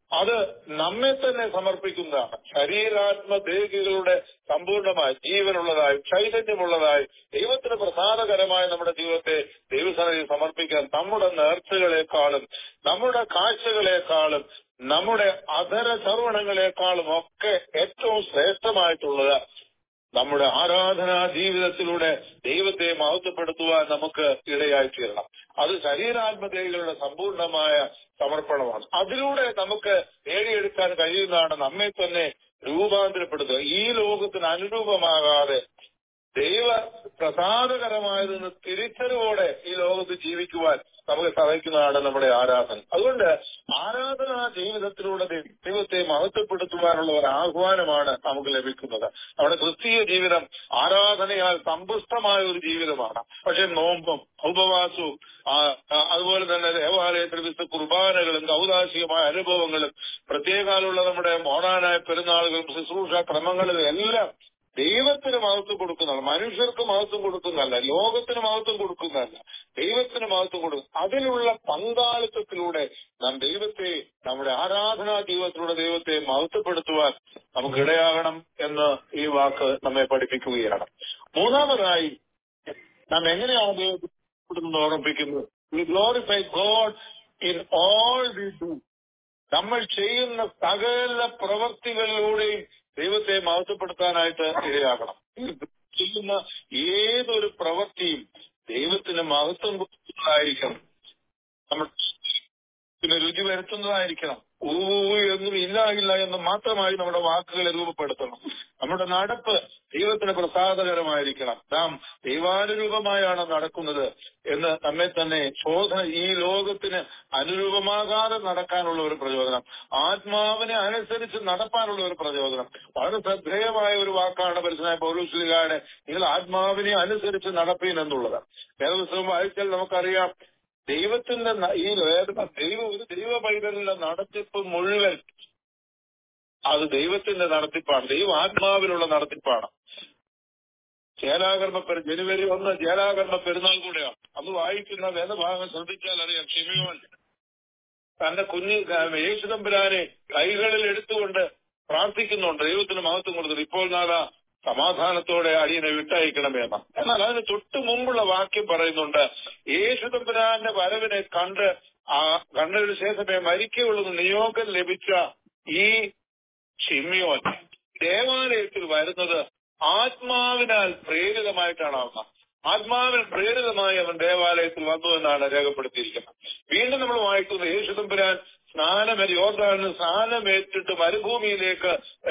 Speaker 4: അത് നമ്മെ തന്നെ സമർപ്പിക്കുന്നതാണ്. ശരീരാത്മദേഹികളുടെ സമ്പൂർണമായി ജീവനുള്ളതായി ചൈതന്യമുള്ളതായി ദൈവത്തിന് പ്രസാദകരമായ നമ്മുടെ ജീവിതത്തെ ദൈവസന്നിധിയിൽ സമർപ്പിക്കാൻ നമ്മുടെ നേർച്ചകളെക്കാളും നമ്മുടെ കാഴ്ചകളെക്കാളും നമ്മുടെ അധര ചർവണങ്ങളെക്കാളും ഒക്കെ ഏറ്റവും ശ്രേഷ്ഠമായിട്ടുള്ളത് നമ്മുടെ ആരാധനാ ജീവിതത്തിലൂടെ ദൈവത്തെ മഹത്വപ്പെടുത്തുവാൻ നമുക്ക് ഇടയായി തീരണം. അത് ശരീരാത്മദേഹികളുടെ സമ്പൂർണമായ സമർപ്പണമാണ്. അതിലൂടെ നമുക്ക് നേടിയെടുക്കാൻ കഴിയുന്നതാണ് നമ്മെ തന്നെ രൂപാന്തരപ്പെടുത്തുക. ഈ ലോകത്തിന് അനുരൂപമാകാതെ ദൈവ പ്രസാദകരമായതെന്ന് തിരിച്ചറിവോടെ ഈ ലോകത്ത് ജീവിക്കുവാൻ നമുക്ക് സഹായിക്കുന്നതാണ് നമ്മുടെ ആരാധന. അതുകൊണ്ട് ആരാധനാ ജീവിതത്തിലൂടെ ദൈവത്തെ മഹത്വപ്പെടുത്തുവാനുള്ള ഒരു ആഹ്വാനമാണ് നമുക്ക് ലഭിക്കുന്നത്. നമ്മുടെ ക്രിസ്തീയ ജീവിതം ആരാധനയാൽ സമ്പുഷ്ടമായ ഒരു ജീവിതമാണ്. പക്ഷെ നോമ്പും ഉപവാസവും അതുപോലെ തന്നെ ദേവാലയത്തിൽ വിശുദ്ധ കുർബാനകളും ഔദാശികമായ അനുഭവങ്ങളും പ്രത്യേകാലുള്ള നമ്മുടെ മോണാനായ പെരുന്നാളുകളും ശുശ്രൂഷ ക്രമങ്ങളും എല്ലാം ദൈവത്തിന് മഹത്വം കൊടുക്കുന്നതല്ല, മനുഷ്യർക്ക് മഹത്വം കൊടുക്കുന്നതല്ല, ലോകത്തിന് മഹത്വം കൊടുക്കുന്നതല്ല, ദൈവത്തിന് മഹത്വം കൊടുക്കും. അതിലുള്ള പങ്കാളിത്തത്തിലൂടെ നാം ദൈവത്തെ നമ്മുടെ ആരാധനാ ജീവിതത്തിലൂടെ ദൈവത്തെ മഹത്വപ്പെടുത്തുവാൻ നമുക്ക് ഇടയാകണം എന്ന് ഈ വാക്ക് നമ്മെ പഠിപ്പിക്കുകയാണ്. മൂന്നാമതായി നാം എങ്ങനെയാണ് ദൈവത്തെ ഓർമ്മിപ്പിക്കുന്നത്? We glorify God in all we do. നമ്മൾ ചെയ്യുന്ന സകല പ്രവൃത്തികളിലൂടെയും ദൈവത്തെ മഹത്വപ്പെടുത്താനായിട്ട് ഇടയാകണം. ചെയ്യുന്ന ഏതൊരു പ്രവൃത്തിയും ദൈവത്തിന് മഹത്വം കൊടുക്കുന്നതായിരിക്കണം, നമ്മൾ രുചി വരുത്തുന്നതായിരിക്കണം. ഊ എന്നും ഇല്ല ഇല്ല എന്ന് മാത്രമായി നമ്മുടെ വാക്കുകളെ രൂപപ്പെടുത്തണം. നമ്മുടെ നടപ്പ് ദൈവത്തിന് പ്രസാദകരമായിരിക്കണം. നാം ദൈവാനുരൂപമായാണ് നടക്കുന്നത് എന്ന് നമ്മെ തന്നെ ശോധന, ഈ ലോകത്തിന് അനുരൂപമാകാതെ നടക്കാനുള്ള ഒരു പ്രചോദനം, ആത്മാവിനെ അനുസരിച്ച് നടപ്പാനുള്ള ഒരു പ്രചോദനം. വളരെ ശ്രദ്ധേയമായ ഒരു വാക്കാണ് പരിശുദ്ധനായ പൗലോസ് ശ്ലീഹായുടെ നിങ്ങൾ ആത്മാവിനെ അനുസരിച്ച് നടപ്പീൻ എന്നുള്ളത്. വേദപുസ്തകം വായിച്ചാൽ നമുക്കറിയാം, ദൈവത്തിന്റെ ഈ ദൈവ ഒരു ദൈവ പൈതലിന്റെ നടത്തിപ്പ് മുഴുവൻ അത് ദൈവത്തിന്റെ നടത്തിപ്പാണ്, ദൈവ ആത്മാവിലുള്ള നടത്തിപ്പാണ്. ചേലാകർമ്മ പെരു ജനുവരി ഒന്ന് ചേലാകർമ്മ പെരുന്നാൾ കൂടെയാണ്. അത് വായിക്കുന്ന വേദഭാഗം ശ്രദ്ധിച്ചാൽ അറിയാം, ശിമയോൻ തന്റെ കുഞ്ഞ് യേശുതമ്പുരാനെ കൈകളിൽ എടുത്തുകൊണ്ട് പ്രാർത്ഥിക്കുന്നുണ്ട്, ദൈവത്തിന് മഹത്വം കൊടുത്തത്. ഇപ്പോൾ നാളെ സമാധാനത്തോടെ അടിയനെ വിട്ടയക്കണമേ എന്ന. എന്നാൽ അതിന് തൊട്ടു മുമ്പുള്ള വാക്യം പറയുന്നുണ്ട്, യേശുതമ്പുരാന്റെ വരവിനെ കണ്ട് ആ കണ്ടതിനു ശേഷമേ മരിക്കുകയുള്ളൂ നിയോഗം ലഭിച്ച ഈ ശിമ്യോൻ ദേവാലയത്തിൽ വരുന്നത് ആത്മാവിനാൽ പ്രേരിതമായിട്ടാണ് അവൻ. ആത്മാവിൽ പ്രേരിതമായി അവൻ ദേവാലയത്തിൽ വന്നു എന്നാണ് രേഖപ്പെടുത്തിയിരിക്കുന്നത്. വീണ്ടും നമ്മൾ വായിക്കുന്നത്, യേശുതമ്പുരാൻ സ്നാനം യോർദാനിൽ സ്നാനമേറ്റിട്ട് മരുഭൂമിയിലേക്ക്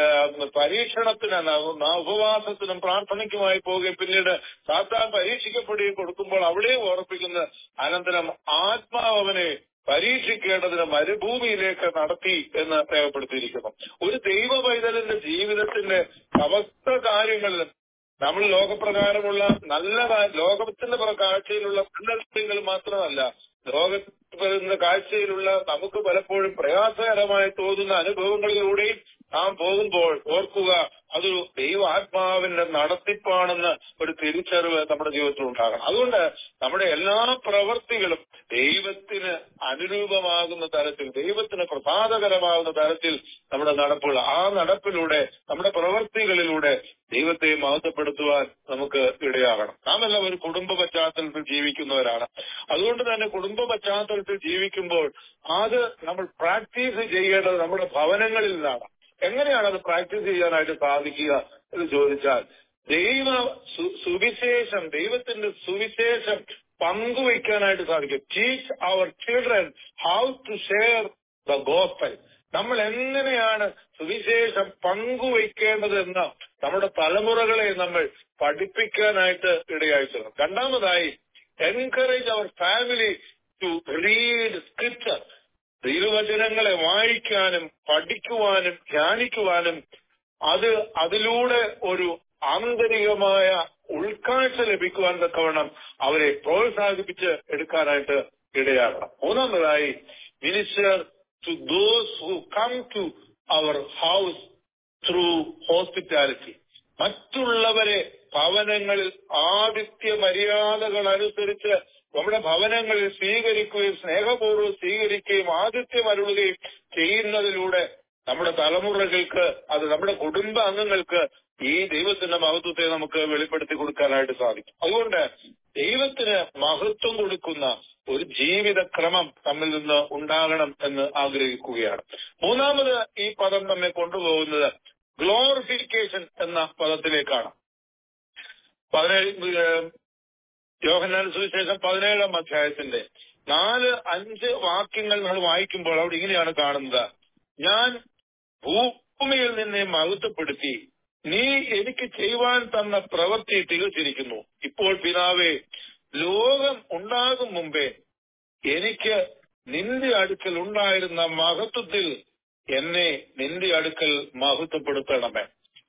Speaker 4: പരീക്ഷണത്തിന് ഉപവാസത്തിനും പ്രാർത്ഥനയ്ക്കുമായി പോവുകയും പിന്നീട് സാത്താൻ പരീക്ഷിക്കപ്പെടുകയും കൊടുക്കുമ്പോൾ അവിടെയും ഓർപ്പിക്കുന്നത്, അനന്തരം ആത്മാവ് അവനെ പരീക്ഷിക്കേണ്ടതിന് മരുഭൂമിയിലേക്ക് നടത്തി എന്ന് രേഖപ്പെടുത്തിയിരിക്കുന്നു. ഒരു ദൈവ പൈതലിന്റെ ജീവിതത്തിന്റെ സമസ്ത കാര്യങ്ങളിലും നമ്മൾ ലോകപ്രകാരമുള്ള നല്ല ലോകത്തിന്റെ കാഴ്ചയിലുള്ള നല്ല മാത്രമല്ല, ലോകത്തിന്റെ കാഴ്ചയിലുള്ള നമുക്ക് പലപ്പോഴും പ്രയാസകരമായി തോന്നുന്ന അനുഭവങ്ങളിലൂടെയും നാം പോകുമ്പോൾ ഓർക്കുക, അതൊരു ദൈവാത്മാവിന്റെ നടത്തിപ്പാണെന്ന് ഒരു തിരിച്ചറിവ് നമ്മുടെ ജീവിതത്തിൽ ഉണ്ടാകണം. അതുകൊണ്ട് നമ്മുടെ എല്ലാ പ്രവൃത്തികളും ദൈവത്തിന് അനുരൂപമാകുന്ന തരത്തിൽ, ദൈവത്തിന് പ്രസാദകരമാകുന്ന തരത്തിൽ നമ്മുടെ നടപ്പുകൾ, ആ നടപ്പിലൂടെ നമ്മുടെ പ്രവൃത്തികളിലൂടെ ദൈവത്തെ മഹത്വപ്പെടുത്തുവാൻ നമുക്ക് ഇടയാകണം. നാം എല്ലാം ഒരു കുടുംബ പശ്ചാത്തലത്തിൽ ജീവിക്കുന്നവരാണ്. അതുകൊണ്ട് തന്നെ കുടുംബ പശ്ചാത്തലത്തിൽ ജീവിക്കുമ്പോൾ അത് നമ്മൾ പ്രാക്ടീസ് ചെയ്യേണ്ടത് നമ്മുടെ ഭവനങ്ങളിൽ നിന്നാണ്. എങ്ങനെയാണ് അത് പ്രാക്ടീസ് ചെയ്യാനായിട്ട് സാധിക്കുക എന്ന് ചോദിച്ചാൽ, ദൈവ സുവിശേഷം, ദൈവത്തിന്റെ സുവിശേഷം പങ്കുവയ്ക്കാനായിട്ട് സാധിക്കും. Teach our children how to share the gospel. നമ്മൾ എങ്ങനെയാണ് സുവിശേഷം പങ്കുവയ്ക്കേണ്ടതെന്ന് നമ്മുടെ തലമുറകളെ നമ്മൾ പഠിപ്പിക്കാനായിട്ട് ഇടയായി തീർന്നു. രണ്ടാമതായി, encourage our family to read scripture. തിരുവചനങ്ങളെ വായിക്കാനും പഠിക്കുവാനും ധ്യാനിക്കുവാനും അത് അതിലൂടെ ഒരു ആന്തരികമായ ഉൾക്കാഴ്ച ലഭിക്കുവാൻ തക്കവണ്ണം അവരെ പ്രോത്സാഹിപ്പിച്ച് എടുക്കാനായിട്ട് ഇടയാകണം. മൂന്നാമതായി, minister to those who come to our house through hospitality. മറ്റുള്ളവരെ ഭവനങ്ങളിൽ ആതിഥ്യ മര്യാദകൾ അനുസരിച്ച് നമ്മുടെ ഭവനങ്ങളിൽ സ്വീകരിക്കുകയും സ്നേഹപൂർവ്വം സ്വീകരിക്കുകയും ആതിഥ്യം അരുളുകയും ചെയ്യുന്നതിലൂടെ നമ്മുടെ തലമുറകൾക്ക്, അത് നമ്മുടെ കുടുംബ അംഗങ്ങൾക്ക് ഈ ദൈവത്തിന്റെ മഹത്വത്തെ നമുക്ക് വെളിപ്പെടുത്തി കൊടുക്കാനായിട്ട് സാധിക്കും. അതുകൊണ്ട് ദൈവത്തിന് മഹത്വം കൊടുക്കുന്ന ഒരു ജീവിതക്രമം നമ്മിൽ നിന്ന് ഉണ്ടാകണം എന്ന് ആഗ്രഹിക്കുകയാണ്. മൂന്നാമത് ഈ പദം നമ്മെ കൊണ്ടുപോകുന്നത് ഗ്ലോറിഫിക്കേഷൻ എന്ന പദത്തിലേക്കാണ്. പതിനേഴ് യോഹന്നാൻ സുവിശേഷം പതിനേഴാം അധ്യായത്തിന്റെ നാല് അഞ്ച് വാക്യങ്ങൾ നമ്മൾ വായിക്കുമ്പോൾ അവിടെ ഇങ്ങനെയാണ് കാണുന്നത്: ഞാൻ ഭൂമിയിൽ നിന്നെ മഹത്വപ്പെടുത്തി, നീ എനിക്ക് ചെയ്യുവാൻ തന്ന പ്രവൃത്തി തികച്ചിരിക്കുന്നു. ഇപ്പോൾ പിതാവേ, ലോകം ഉണ്ടാകും മുമ്പേ എനിക്ക് നിന്റെ അടുക്കൽ ഉണ്ടായിരുന്ന മഹത്വത്തിൽ എന്നെ നിന്റെ അടുക്കൽ മഹത്വപ്പെടുത്തണമേ.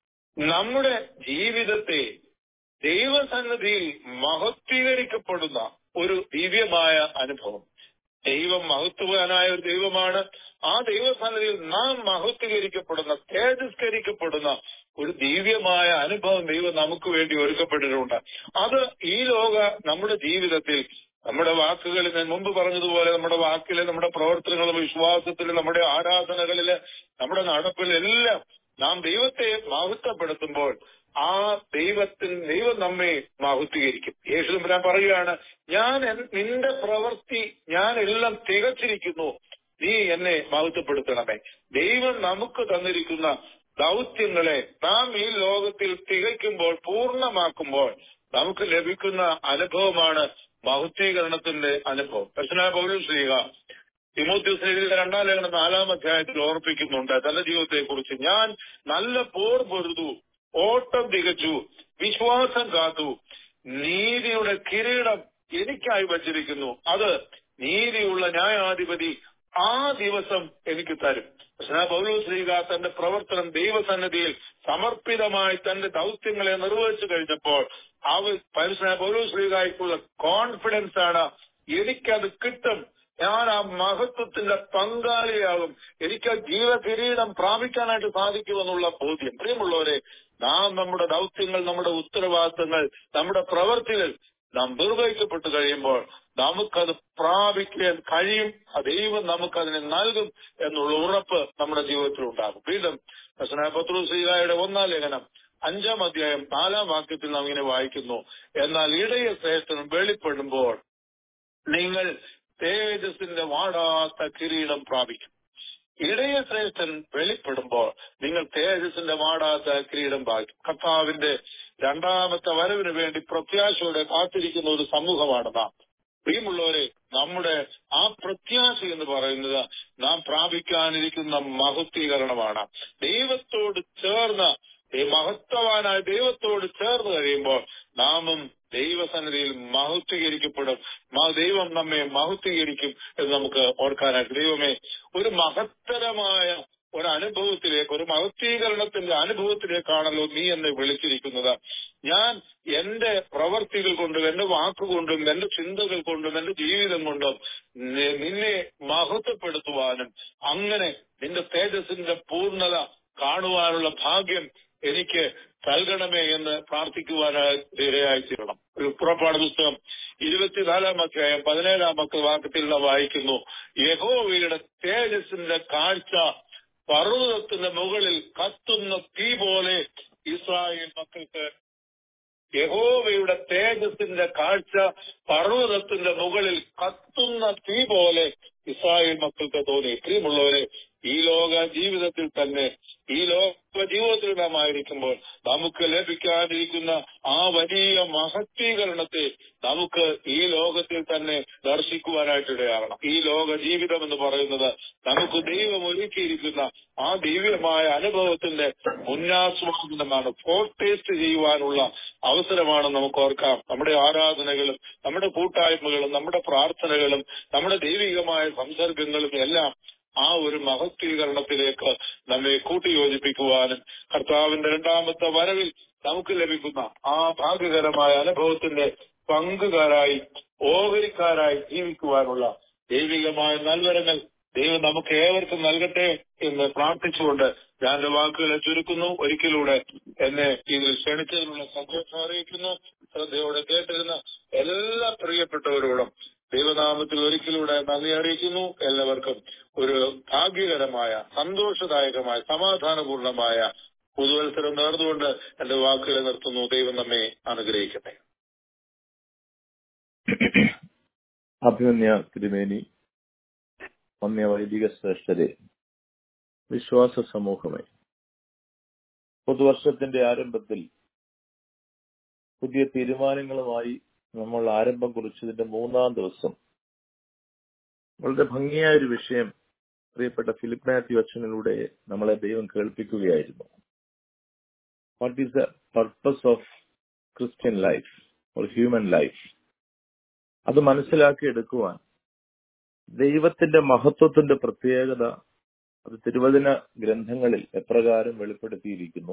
Speaker 4: നമ്മുടെ ജീവിതത്തെ ദൈവസന്നിധിയിൽ മഹത്വീകരിക്കപ്പെടുന്ന ഒരു ദിവ്യമായ അനുഭവം. ദൈവം മഹത്വവാനായ ഒരു ദൈവമാണ്. ആ ദൈവസന്നിധിയിൽ നാം മഹത്വീകരിക്കപ്പെടുന്ന, തേജസ്കരിക്കപ്പെടുന്ന ഒരു ദിവ്യമായ അനുഭവം ദൈവം നമുക്ക് വേണ്ടി ഒരുക്കപ്പെട്ടിട്ടുണ്ട്. അത് ഈ ലോക നമ്മുടെ ജീവിതത്തിൽ, നമ്മുടെ വാക്കുകളിൽ, ഞാൻ മുമ്പ് പറഞ്ഞതുപോലെ നമ്മുടെ വാക്കില്, നമ്മുടെ പ്രവർത്തനങ്ങളിലും, വിശ്വാസത്തില്, നമ്മുടെ ആരാധനകളില്, നമ്മുടെ നടപ്പിലെല്ലാം നാം ദൈവത്തെ മഹത്വപ്പെടുത്തുമ്പോൾ ആ ദൈവത്തിൽ ദൈവം നമ്മെ മഹത്വീകരിക്കും. യേശു തമ്പുരാൻ പറയുകയാണ്, ഞാൻ നിന്റെ പ്രവൃത്തി ഞാൻ എല്ലാം തികച്ചിരിക്കുന്നു, നീ എന്നെ മഹത്വപ്പെടുത്തണമേ. ദൈവം നമുക്ക് തന്നിരിക്കുന്ന ദൗത്യങ്ങളെ നാം ഈ ലോകത്തിൽ തികയ്ക്കുമ്പോൾ, പൂർണ്ണമാക്കുമ്പോൾ നമുക്ക് ലഭിക്കുന്ന അനുഭവമാണ് മഹത്വീകരണത്തിന്റെ അനുഭവം. പരിശുദ്ധനായ പൗലോസ്ലീഹ തിമോഥെയോസിന് എഴുതിയ രണ്ടാം ലേഖനം നാലാം അധ്യായത്തിൽ ഓർപ്പിക്കുന്നുണ്ട് തന്റെ ജീവിതത്തെ കുറിച്ച്: ഞാൻ നല്ല പോർ പൊരുതു, ഓട്ടം തികച്ചു, വിശ്വാസം കാത്തു, നീതിയുടെ കിരീടം എനിക്കായി വച്ചിരിക്കുന്നു, അത് നീതിയുള്ള ന്യായാധിപതി ആ ദിവസം എനിക്ക് തരും. പൗലോസ്ലീഹ തന്റെ പ്രവർത്തനം ദൈവസന്നിധിയിൽ സമർപ്പിതമായി തന്റെ ദൗത്യങ്ങളെ നിർവഹിച്ചു കഴിഞ്ഞപ്പോൾ അവർ പരിശുദ്ധ പൗലോസ്ലീഹയ്ക്കുള്ള കോൺഫിഡൻസ് ആണ്, എനിക്കത് കിട്ടും, ഞാൻ ആ മഹത്വത്തിന്റെ പങ്കാളിയാകും, എനിക്ക് ജീവകിരീടം പ്രാപിക്കാനായിട്ട് സാധിക്കുമെന്നുള്ള ബോധ്യം. പ്രിയമുള്ളവരെ, നാം നമ്മുടെ ദൗത്യങ്ങൾ, നമ്മുടെ ഉത്തരവാദിത്തങ്ങൾ, നമ്മുടെ പ്രവൃത്തികൾ നാം നിർവഹിക്കപ്പെട്ടു കഴിയുമ്പോൾ നമുക്കത് പ്രാപിക്കാൻ കഴിയും. ദൈവം നമുക്കതിനെ നൽകും എന്നുള്ള ഉറപ്പ് നമ്മുടെ ജീവിതത്തിൽ ഉണ്ടാകും. വീണ്ടും പത്രോസ്ലീഹയുടെ ഒന്നാം ലേഖനം അഞ്ചാം അധ്യായം നാലാം വാക്യത്തിൽ നാം ഇങ്ങനെ വായിക്കുന്നു: എന്നാൽ ഇടയ ശ്രേഷ്ഠൻ വെളിപ്പെടുമ്പോൾ നിങ്ങൾ തേജസ്സിന്റെ വാടാത്ത കിരീടം പ്രാപിക്കും. ഇടയ ശ്രേഷ്ഠൻ വെളിപ്പെടുമ്പോൾ നിങ്ങൾ തേജസ്സിന്റെ വാടാത്ത കിരീടം പ്രാപിക്കും. കർത്താവിന്റെ രണ്ടാമത്തെ വരവിന് വേണ്ടി പ്രത്യാശയോടെ കാത്തിരിക്കുന്ന ഒരു സമൂഹമാണ് നാം. പ്രിയമുള്ളവരെ, നമ്മുടെ ആ പ്രത്യാശ എന്ന് പറയുന്നത് നാം പ്രാപിക്കാനിരിക്കുന്ന മഹത്വീകരണമാണ്. ദൈവത്തോട് ചേർന്ന്, മഹത്വവാനായ ദൈവത്തോട് ചേർന്ന് കഴിയുമ്പോൾ നാമും ദൈവസന്നിധിയിൽ മഹത്വീകരിക്കപ്പെടും. ദൈവം നമ്മെ മഹത്വീകരിക്കും എന്ന് നമുക്ക് ഓർക്കാനായിട്ട്. ദൈവമേ, ഒരു മഹത്തരമായ ഒരു അനുഭവത്തിലേക്ക്, ഒരു മഹത്വീകരണത്തിന്റെ അനുഭവത്തിലേക്കാണല്ലോ നീ എന്നെ വിളിച്ചിരിക്കുന്നത്. ഞാൻ എന്റെ പ്രവർത്തികൾ കൊണ്ടും എന്റെ വാക്കുകൊണ്ടും എന്റെ ചിന്തകൾ കൊണ്ടും എന്റെ ജീവിതം കൊണ്ടും നിന്നെ മഹത്വപ്പെടുത്തുവാനും അങ്ങനെ നിന്റെ തേജസ്സിന്റെ പൂർണ്ണത കാണുവാനുള്ള ഭാഗ്യം എനിക്ക് നൽകണമേ എന്ന് പ്രാർത്ഥിക്കുവാനായി ഇടയായി തീരണം. ഒരു പുറപ്പാട് പുസ്തകം ഇരുപത്തിനാലാം അധ്യായം പതിനേഴാം വാക്യത്തിൽ നാം വായിക്കുന്നു: യഹോവയുടെ തേജസ്സിന്റെ കാഴ്ച പർവ്വതത്തിന്റെ മുകളിൽ കത്തുന്ന തീ പോലെ ഇസ്രായേൽ മക്കൾക്ക്. യഹോവയുടെ തേജസ്സിന്റെ കാഴ്ച പർവ്വതത്തിന്റെ മുകളിൽ കത്തുന്ന തീ പോലെ ഇസ്രായേൽ മക്കൾക്ക് തോന്നി. പ്രിയമുള്ളവരെ, ഈ ലോക ജീവിതത്തിൽ തന്നെ, ഈ ലോക ജീവിതത്തിൽ നാം ആയിരിക്കുമ്പോൾ നമുക്ക് ലഭിക്കാനിരിക്കുന്ന ആ വലിയ മഹത്വീകരണത്തെ നമുക്ക് ഈ ലോകത്തിൽ തന്നെ ദർശിക്കുവാനായിട്ടിടയാകണം. ഈ ലോക ജീവിതം എന്ന് പറയുന്നത് നമുക്ക് ദൈവം ഒരുക്കിയിരിക്കുന്ന ആ ദിവ്യമായ അനുഭവത്തിന്റെ മുന്നാസ്വാദനമാണ്. ഫോർടേസ്റ്റ് ചെയ്യുവാനുള്ള അവസരമാണ് നമുക്ക് ഓർക്കാം. നമ്മുടെ ആരാധനകളും നമ്മുടെ കൂട്ടായ്മകളും നമ്മുടെ പ്രാർത്ഥനകളും നമ്മുടെ ദൈവികമായ സംസർഗങ്ങളും എല്ലാം ആ ഒരു മഹത്വീകരണത്തിലേക്ക് നമ്മെ കൂട്ടിയോജിപ്പിക്കുവാനും കർത്താവിന്റെ രണ്ടാമത്തെ വരവിൽ നമുക്ക് ലഭിക്കുന്ന ആ ഭാഗ്യകരമായ അനുഭവത്തിന്റെ പങ്കുകാരായി, ഓഹരിക്കാരായി ജീവിക്കുവാനുള്ള ദൈവികമായ നൽവരങ്ങൾ ദൈവം നമുക്ക് ഏവർക്കും നൽകട്ടെ എന്ന് പ്രാർത്ഥിച്ചുകൊണ്ട് ഞാൻ എന്റെ വാക്കുകളെ ചുരുക്കുന്നു. ഒരിക്കലൂടെ എന്നെ ഇതിൽ ക്ഷണിച്ചതിനുള്ള സന്തോഷം അറിയിക്കുന്നു. ശ്രദ്ധയോടെ കേട്ടിരുന്ന എല്ലാ പ്രിയപ്പെട്ടവരോടും ദൈവനാമത്തിൽ ഒരിക്കലൂടെ നന്ദി അറിയിക്കുന്നു. എല്ലാവർക്കും ഒരു ഭാഗ്യകരമായ, സന്തോഷദായകമായ, സമാധാനപൂർണമായ പുതുവത്സരം നേർന്നുകൊണ്ട് എന്റെ വാക്കുകളെ നിർത്തുന്നു. ദൈവം നമ്മെ അനുഗ്രഹിക്കട്ടെ.
Speaker 2: അഭിമന്യ തിരുമേനി, വന്യ വൈദിക ശ്രേഷ്ഠരെ, വിശ്വാസ സമൂഹമേ, പുതുവർഷത്തിന്റെ ആരംഭത്തിൽ പുതിയ തീരുമാനങ്ങളുമായി നമ്മൾ ആരംഭം കുറിച്ചതിന്റെ മൂന്നാം ദിവസം വളരെ ഭംഗിയായ ഒരു വിഷയം പ്രിയപ്പെട്ട ഫിലിപ്പ് മാത്യു അച്ഛനിലൂടെ നമ്മളെ ദൈവം കേൾപ്പിക്കുകയായിരുന്നു. What is the purpose of Christian life or human life? അത് മനസ്സിലാക്കിയെടുക്കുവാൻ ദൈവത്തിന്റെ മഹത്വത്തിന്റെ പ്രത്യേകത അത് തിരുവചന ഗ്രന്ഥങ്ങളിൽ എപ്രകാരം വെളിപ്പെടുത്തിയിരിക്കുന്നു,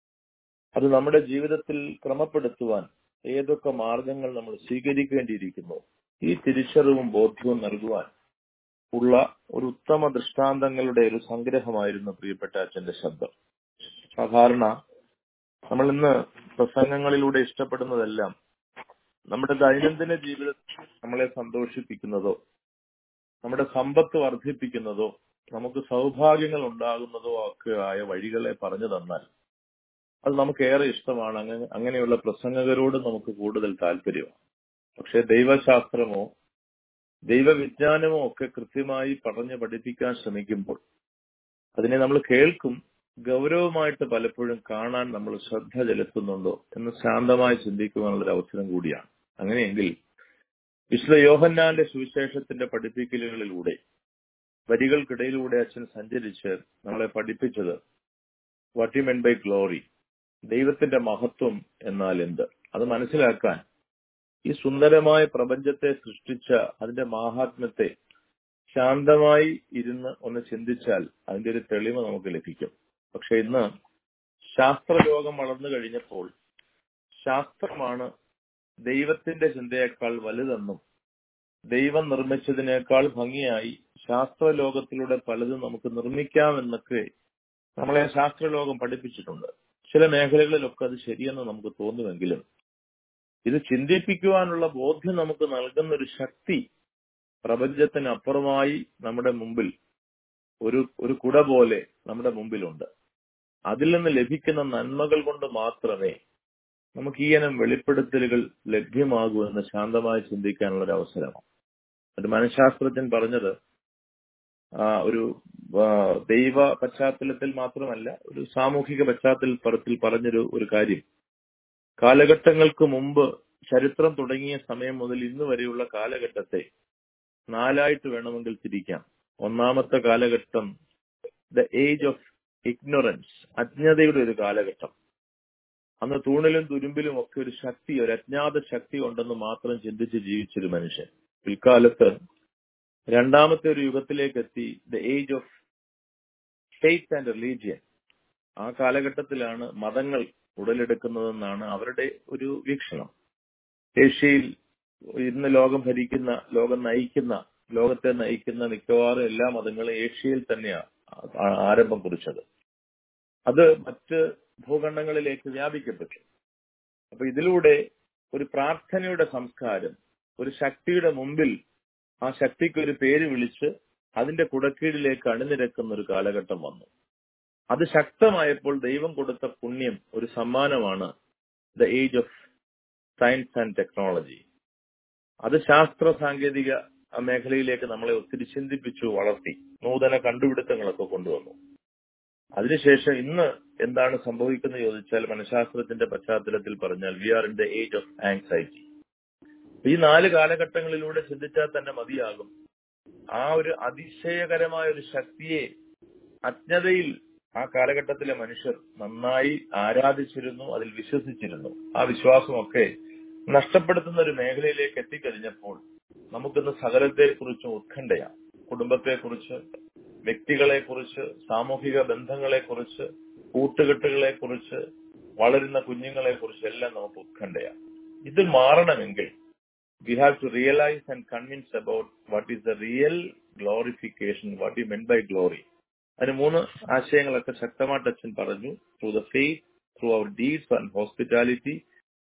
Speaker 2: അത് നമ്മുടെ ജീവിതത്തിൽ ക്രമപ്പെടുത്തുവാൻ ഏതൊക്കെ മാർഗങ്ങൾ നമ്മൾ സ്വീകരിക്കേണ്ടിയിരിക്കുന്നു, ഈ തിരിച്ചറിവും ബോധ്യവും നൽകുവാൻ ഉള്ള ഒരു ഉത്തമ ദൃഷ്ടാന്തങ്ങളുടെ ഒരു സംഗ്രഹമായിരുന്നു പ്രിയപ്പെട്ട അച്ഛന്റെ ശബ്ദം. സാധാരണ നമ്മൾ ഇന്ന് പ്രസംഗങ്ങളിലൂടെ ഇഷ്ടപ്പെടുന്നതെല്ലാം നമ്മുടെ ദൈനംദിന ജീവിതത്തിൽ നമ്മളെ സന്തോഷിപ്പിക്കുന്നതോ നമ്മുടെ സമ്പത്ത് വർദ്ധിപ്പിക്കുന്നതോ നമുക്ക് സൗഭാഗ്യങ്ങൾ ഉണ്ടാകുന്നതോ ഒക്കെ ആയ വഴികളെ പറഞ്ഞു തന്നാൽ അത് നമുക്ക് ഏറെ ഇഷ്ടമാണ്. അങ്ങനെ അങ്ങനെയുള്ള പ്രസംഗകരോട് നമുക്ക് കൂടുതൽ താല്പര്യമാണ്. പക്ഷെ ദൈവശാസ്ത്രമോ ദൈവവിജ്ഞാനമോ ഒക്കെ കൃത്യമായി പറഞ്ഞു പഠിപ്പിക്കാൻ ശ്രമിക്കുമ്പോൾ അതിനെ നമ്മൾ കേൾക്കും, ഗൗരവമായിട്ട് പലപ്പോഴും കാണാൻ നമ്മൾ ശ്രദ്ധ ചെലുത്തുന്നുണ്ടോ എന്ന് ശാന്തമായി ചിന്തിക്കുവാനുള്ളൊരു അവസരം കൂടിയാണ്. അങ്ങനെയെങ്കിൽ വിശുദ്ധ യോഹന്നാന്റെ സുവിശേഷത്തിന്റെ പഠിപ്പിക്കലുകളിലൂടെ വരികൾക്കിടയിലൂടെ അച്ഛൻ സഞ്ചരിച്ച് നമ്മളെ പഠിപ്പിച്ചത് what you mean by glory, ദൈവത്തിന്റെ മഹത്വം എന്നാൽ എന്ത്, അത് മനസ്സിലാക്കാൻ ഈ സുന്ദരമായ പ്രപഞ്ചത്തെ സൃഷ്ടിച്ച അതിന്റെ മാഹാത്മ്യത്തെ ശാന്തമായി ഇരുന്ന് ഒന്ന് ചിന്തിച്ചാൽ അതിന്റെ ഒരു തെളിവ് നമുക്ക് ലഭിക്കും. പക്ഷെ ഇന്ന് ശാസ്ത്രലോകം വളർന്നു കഴിഞ്ഞപ്പോൾ ശാസ്ത്രമാണ് ദൈവത്തിന്റെ ചിന്തയേക്കാൾ വലുതെന്നും ദൈവം നിർമ്മിച്ചതിനേക്കാൾ ഭംഗിയായി ശാസ്ത്രലോകത്തിലൂടെ പലതും നമുക്ക് നിർമ്മിക്കാമെന്നൊക്കെ നമ്മളെ ശാസ്ത്രലോകം പഠിപ്പിച്ചിട്ടുണ്ട്. ചില മേഖലകളിലൊക്കെ അത് ശരിയെന്ന് നമുക്ക് തോന്നുമെങ്കിലും ഇത് ചിന്തിപ്പിക്കുവാനുള്ള ബോധ്യം നമുക്ക് നൽകുന്ന ഒരു ശക്തി പ്രപഞ്ചത്തിനപ്പുറമായി നമ്മുടെ മുമ്പിൽ ഒരു ഒരു കുട പോലെ നമ്മുടെ മുമ്പിലുണ്ട്. അതിൽ നിന്ന് ലഭിക്കുന്ന നന്മകൾ കൊണ്ട് മാത്രമേ നമുക്ക് ഈ ഇനം വെളിപ്പെടുത്തലുകൾ ലഭ്യമാകൂ എന്ന് ശാന്തമായി ചിന്തിക്കാനുള്ള ഒരു അവസരമാണ്. ഒരു മനഃശാസ്ത്രജ്ഞൻ പറഞ്ഞത് ഒരു ദൈവ പശ്ചാത്തലത്തിൽ മാത്രമല്ല, ഒരു സാമൂഹിക പശ്ചാത്തലത്തിൽ പറഞ്ഞൊരു ഒരു കാര്യം, കാലഘട്ടങ്ങൾക്ക് മുമ്പ് ചരിത്രം തുടങ്ങിയ സമയം മുതൽ ഇന്ന് വരെയുള്ള കാലഘട്ടത്തെ നാലായിട്ട് വേണമെങ്കിൽ തിരിക്കാം. ഒന്നാമത്തെ കാലഘട്ടം ദ ഏജ് ഓഫ് ഇഗ്നോറൻസ്, അജ്ഞതയുടെ ഒരു കാലഘട്ടം. അന്ന് തൂണിലും തുരുമ്പിലും ഒക്കെ ഒരു ശക്തി, ഒരു അജ്ഞാത ശക്തി ഉണ്ടെന്ന് മാത്രം ചിന്തിച്ച് ജീവിച്ചൊരു മനുഷ്യൻ. പിൽക്കാലത്ത് രണ്ടാമത്തെ ഒരു യുഗത്തിലേക്ക് എത്തി, the age of faith and religion. ആ കാലഘട്ടത്തിലാണ് മതങ്ങൾ ഉടലെടുക്കുന്നതെന്നാണ് അവരുടെ ഒരു വീക്ഷണം. ഏഷ്യയിൽ ഇന്ന് ലോകം ഭരിക്കുന്ന, ലോകം നയിക്കുന്ന, ലോകത്തെ നയിക്കുന്ന മിക്കവാറും എല്ലാ മതങ്ങളും ഏഷ്യയിൽ തന്നെയാണ് ആരംഭം കുറിച്ചത്. അത് മറ്റ് ഭൂഖണ്ഡങ്ങളിലേക്ക് വ്യാപിക്കപ്പെട്ടു. അപ്പൊ ഇതിലൂടെ ഒരു പ്രാർത്ഥനയുടെ സംസ്കാരം, ഒരു ശക്തിയുടെ മുമ്പിൽ ആ ശക്തിക്ക് ഒരു പേര് വിളിച്ച് അതിന്റെ കുടക്കീഴിലേക്ക് അണിനിരക്കുന്ന ഒരു കാലഘട്ടം വന്നു. അത് ശക്തമായപ്പോൾ ദൈവം കൊടുത്ത പുണ്യം, ഒരു സമ്മാനമാണ് the age of science and technology. അത് ശാസ്ത്ര സാങ്കേതിക മേഖലയിലേക്ക് നമ്മളെ ഒത്തിരി ചിന്തിപ്പിച്ചു, വളർത്തി, നൂതന കണ്ടുപിടുത്തങ്ങളൊക്കെ കൊണ്ടുവന്നു. അതിനുശേഷം ഇന്ന് എന്താണ് സംഭവിക്കുന്നത് ചോദിച്ചാൽ, മനഃശാസ്ത്രത്തിന്റെ പശ്ചാത്തലത്തിൽ പറഞ്ഞാൽ we are in the age of anxiety. ഈ നാല് കാലഘട്ടങ്ങളിലൂടെ ചിന്തിച്ചാൽ തന്നെ മതിയാകും. ആ ഒരു അതിശയകരമായ ഒരു ശക്തിയെ അജ്ഞതയിൽ ആ കാലഘട്ടത്തിലെ മനുഷ്യർ നന്നായി ആരാധിച്ചിരുന്നു, അതിൽ വിശ്വസിച്ചിരുന്നു. ആ വിശ്വാസമൊക്കെ നഷ്ടപ്പെടുത്തുന്ന ഒരു മേഖലയിലേക്ക് എത്തിക്കഴിഞ്ഞപ്പോൾ നമുക്കിന്ന് സകലത്തെക്കുറിച്ചും ഉത്കണ്ഠയാണ്. കുടുംബത്തെക്കുറിച്ച്, വ്യക്തികളെക്കുറിച്ച്, സാമൂഹിക ബന്ധങ്ങളെക്കുറിച്ച്, കൂട്ടുകെട്ടുകളെക്കുറിച്ച്, വളരുന്ന കുഞ്ഞുങ്ങളെക്കുറിച്ച് എല്ലാം നമുക്ക് ഉത്കണ്ഠയാണ്. ഇത് മാറണമെങ്കിൽ we have to realize and convince about what is the real glorification, what you meant by glory. അതിന് മൂന്ന് ആശയങ്ങളൊക്കെ ശക്തമായിട്ട് അച്ഛൻ പറഞ്ഞു. Through the faith, through our deeds and hospitality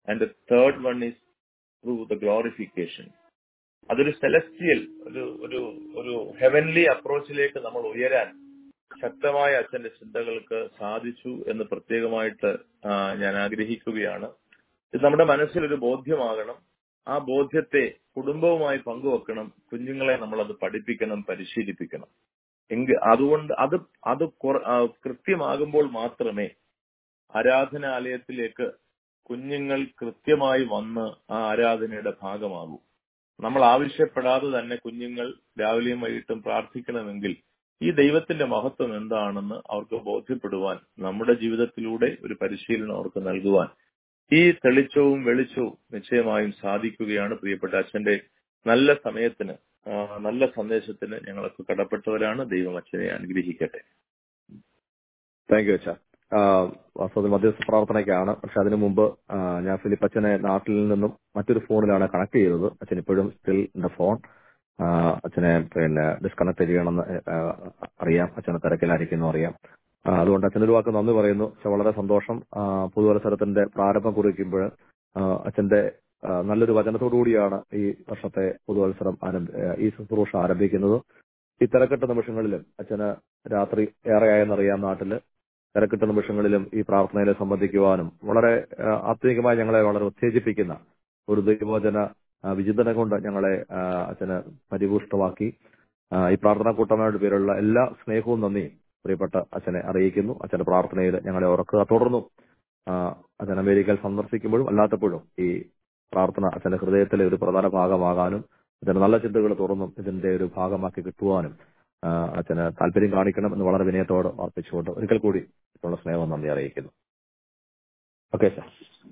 Speaker 2: and the third one is through the glorification. അതൊരു celestial ഒരു ഒരു ഒരു heavenly അപ്രോച്ചിലേക്ക് നമ്മൾ ഉയരാൻ ശക്തമായ അച്ഛന്റെ ചിന്തകൾക്ക് സാധിച്ചു എന്ന് പ്രത്യേകമായിട്ട് ഞാൻ ആഗ്രഹിക്കുകയാണ്. ഇത് നമ്മുടെ മനസ്സിൽ ഒരു ബോധ്യമാകണം. ആ ബോധ്യത്തെ കുടുംബവുമായി പങ്കുവെക്കണം. കുഞ്ഞുങ്ങളെ നമ്മളത് പഠിപ്പിക്കണം, പരിശീലിപ്പിക്കണം. എങ്കിൽ അതുകൊണ്ട് അത് അത് കൃത്യമാകുമ്പോൾ മാത്രമേ ആരാധനാലയത്തിലേക്ക് കുഞ്ഞുങ്ങൾ കൃത്യമായി വന്ന് ആ ആരാധനയുടെ ഭാഗമാകൂ. നമ്മൾ ആവശ്യപ്പെടാതെ തന്നെ കുഞ്ഞുങ്ങൾ രാവിലെയും വൈകിട്ടും പ്രാർത്ഥിക്കണമെങ്കിൽ ഈ ദൈവത്തിന്റെ മഹത്വം എന്താണെന്ന് അവർക്ക് ബോധ്യപ്പെടുവാൻ നമ്മുടെ ജീവിതത്തിലൂടെ ഒരു പരിശീലനം അവർക്ക് നൽകുവാൻ ഈ തെളിച്ചവും വെളിച്ചവും നിശ്ചയമായും സാധിക്കുകയാണ്. പ്രിയപ്പെട്ട അച്ഛന്റെ നല്ല സമയത്തിന്, നല്ല സന്ദേശത്തിന് ഞങ്ങളൊക്കെ കടപ്പെട്ടവരാണ്. ദൈവം അച്ഛനെ അനുഗ്രഹിക്കട്ടെ.
Speaker 5: താങ്ക് യു അച്ഛാ. വാസ്തവത്തിൽ മധ്യസ്ഥ പ്രാർത്ഥനയ്ക്കാണ്. പക്ഷെ അതിനു മുമ്പ് ഞാൻ ഫിലിപ്പ് അച്ഛനെ നാട്ടിൽ നിന്നും മറ്റൊരു ഫോണിലാണ് കണക്ട് ചെയ്തത്. അച്ഛൻ ഇപ്പോഴും സ്റ്റിൽ ഇൻ ദ ഫോൺ. അച്ഛനെ പിന്നെ ഡിസ്കണക്ട് ചെയ്യണമെന്ന് അറിയാം. അച്ഛനെ തിരക്കിലായിരിക്കുന്നു അറിയാം. അതുകൊണ്ട് അച്ഛനൊരു വാക്ക് നന്ദി പറയുന്നു. പക്ഷെ വളരെ സന്തോഷം. പുതുവത്സരത്തിന്റെ പ്രാരംഭം കുറിക്കുമ്പോൾ അച്ഛന്റെ നല്ലൊരു വചനത്തോടുകൂടിയാണ് ഈ വർഷത്തെ പുതുവത്സരം ആരംഭ ഈ ശുശ്രൂഷ ആരംഭിക്കുന്നത്. ഈ തിരക്കെട്ട നിമിഷങ്ങളിലും അച്ഛന് രാത്രി ഏറെയായെന്നറിയാം നാട്ടില് തിരക്കിട്ട നിമിഷങ്ങളിലും ഈ പ്രാർത്ഥനയിൽ സംബന്ധിക്കുവാനും വളരെ ആത്മീയമായി ഞങ്ങളെ വളരെ ഉത്തേജിപ്പിക്കുന്ന ഒരു ദൈവവചന വിചിന്തനം കൊണ്ട് ഞങ്ങളെ അച്ഛന് പരിപുഷ്ടമാക്കി. ഈ പ്രാർത്ഥനാ കൂട്ടമായിട്ട് പേരുള്ള എല്ലാ സ്നേഹവും നന്ദിയും പ്രിയപ്പെട്ട അച്ഛനെ അറിയിക്കുന്നു. അച്ഛന്റെ പ്രാർത്ഥനയിൽ ഞങ്ങളെ ഓർക്കുക. തുടർന്നും അച്ഛൻ അമേരിക്കയിൽ സന്ദർശിക്കുമ്പോഴും അല്ലാത്തപ്പോഴും ഈ പ്രാർത്ഥന അച്ഛന്റെ ഹൃദയത്തിലെ ഒരു പ്രധാന ഭാഗമാകാനും അച്ഛന്റെ നല്ല ചിന്തകൾ തുറന്നും ഇതിന്റെ ഒരു ഭാഗമാക്കി കിട്ടുവാനും അച്ഛന് താല്പര്യം കാണിക്കണം എന്ന് വളരെ വിനയത്തോട് ഓർപ്പിച്ചുകൊണ്ട് ഒരിക്കൽ കൂടി ഉള്ള സ്നേഹം നന്ദി അറിയിക്കുന്നു. Okay sir.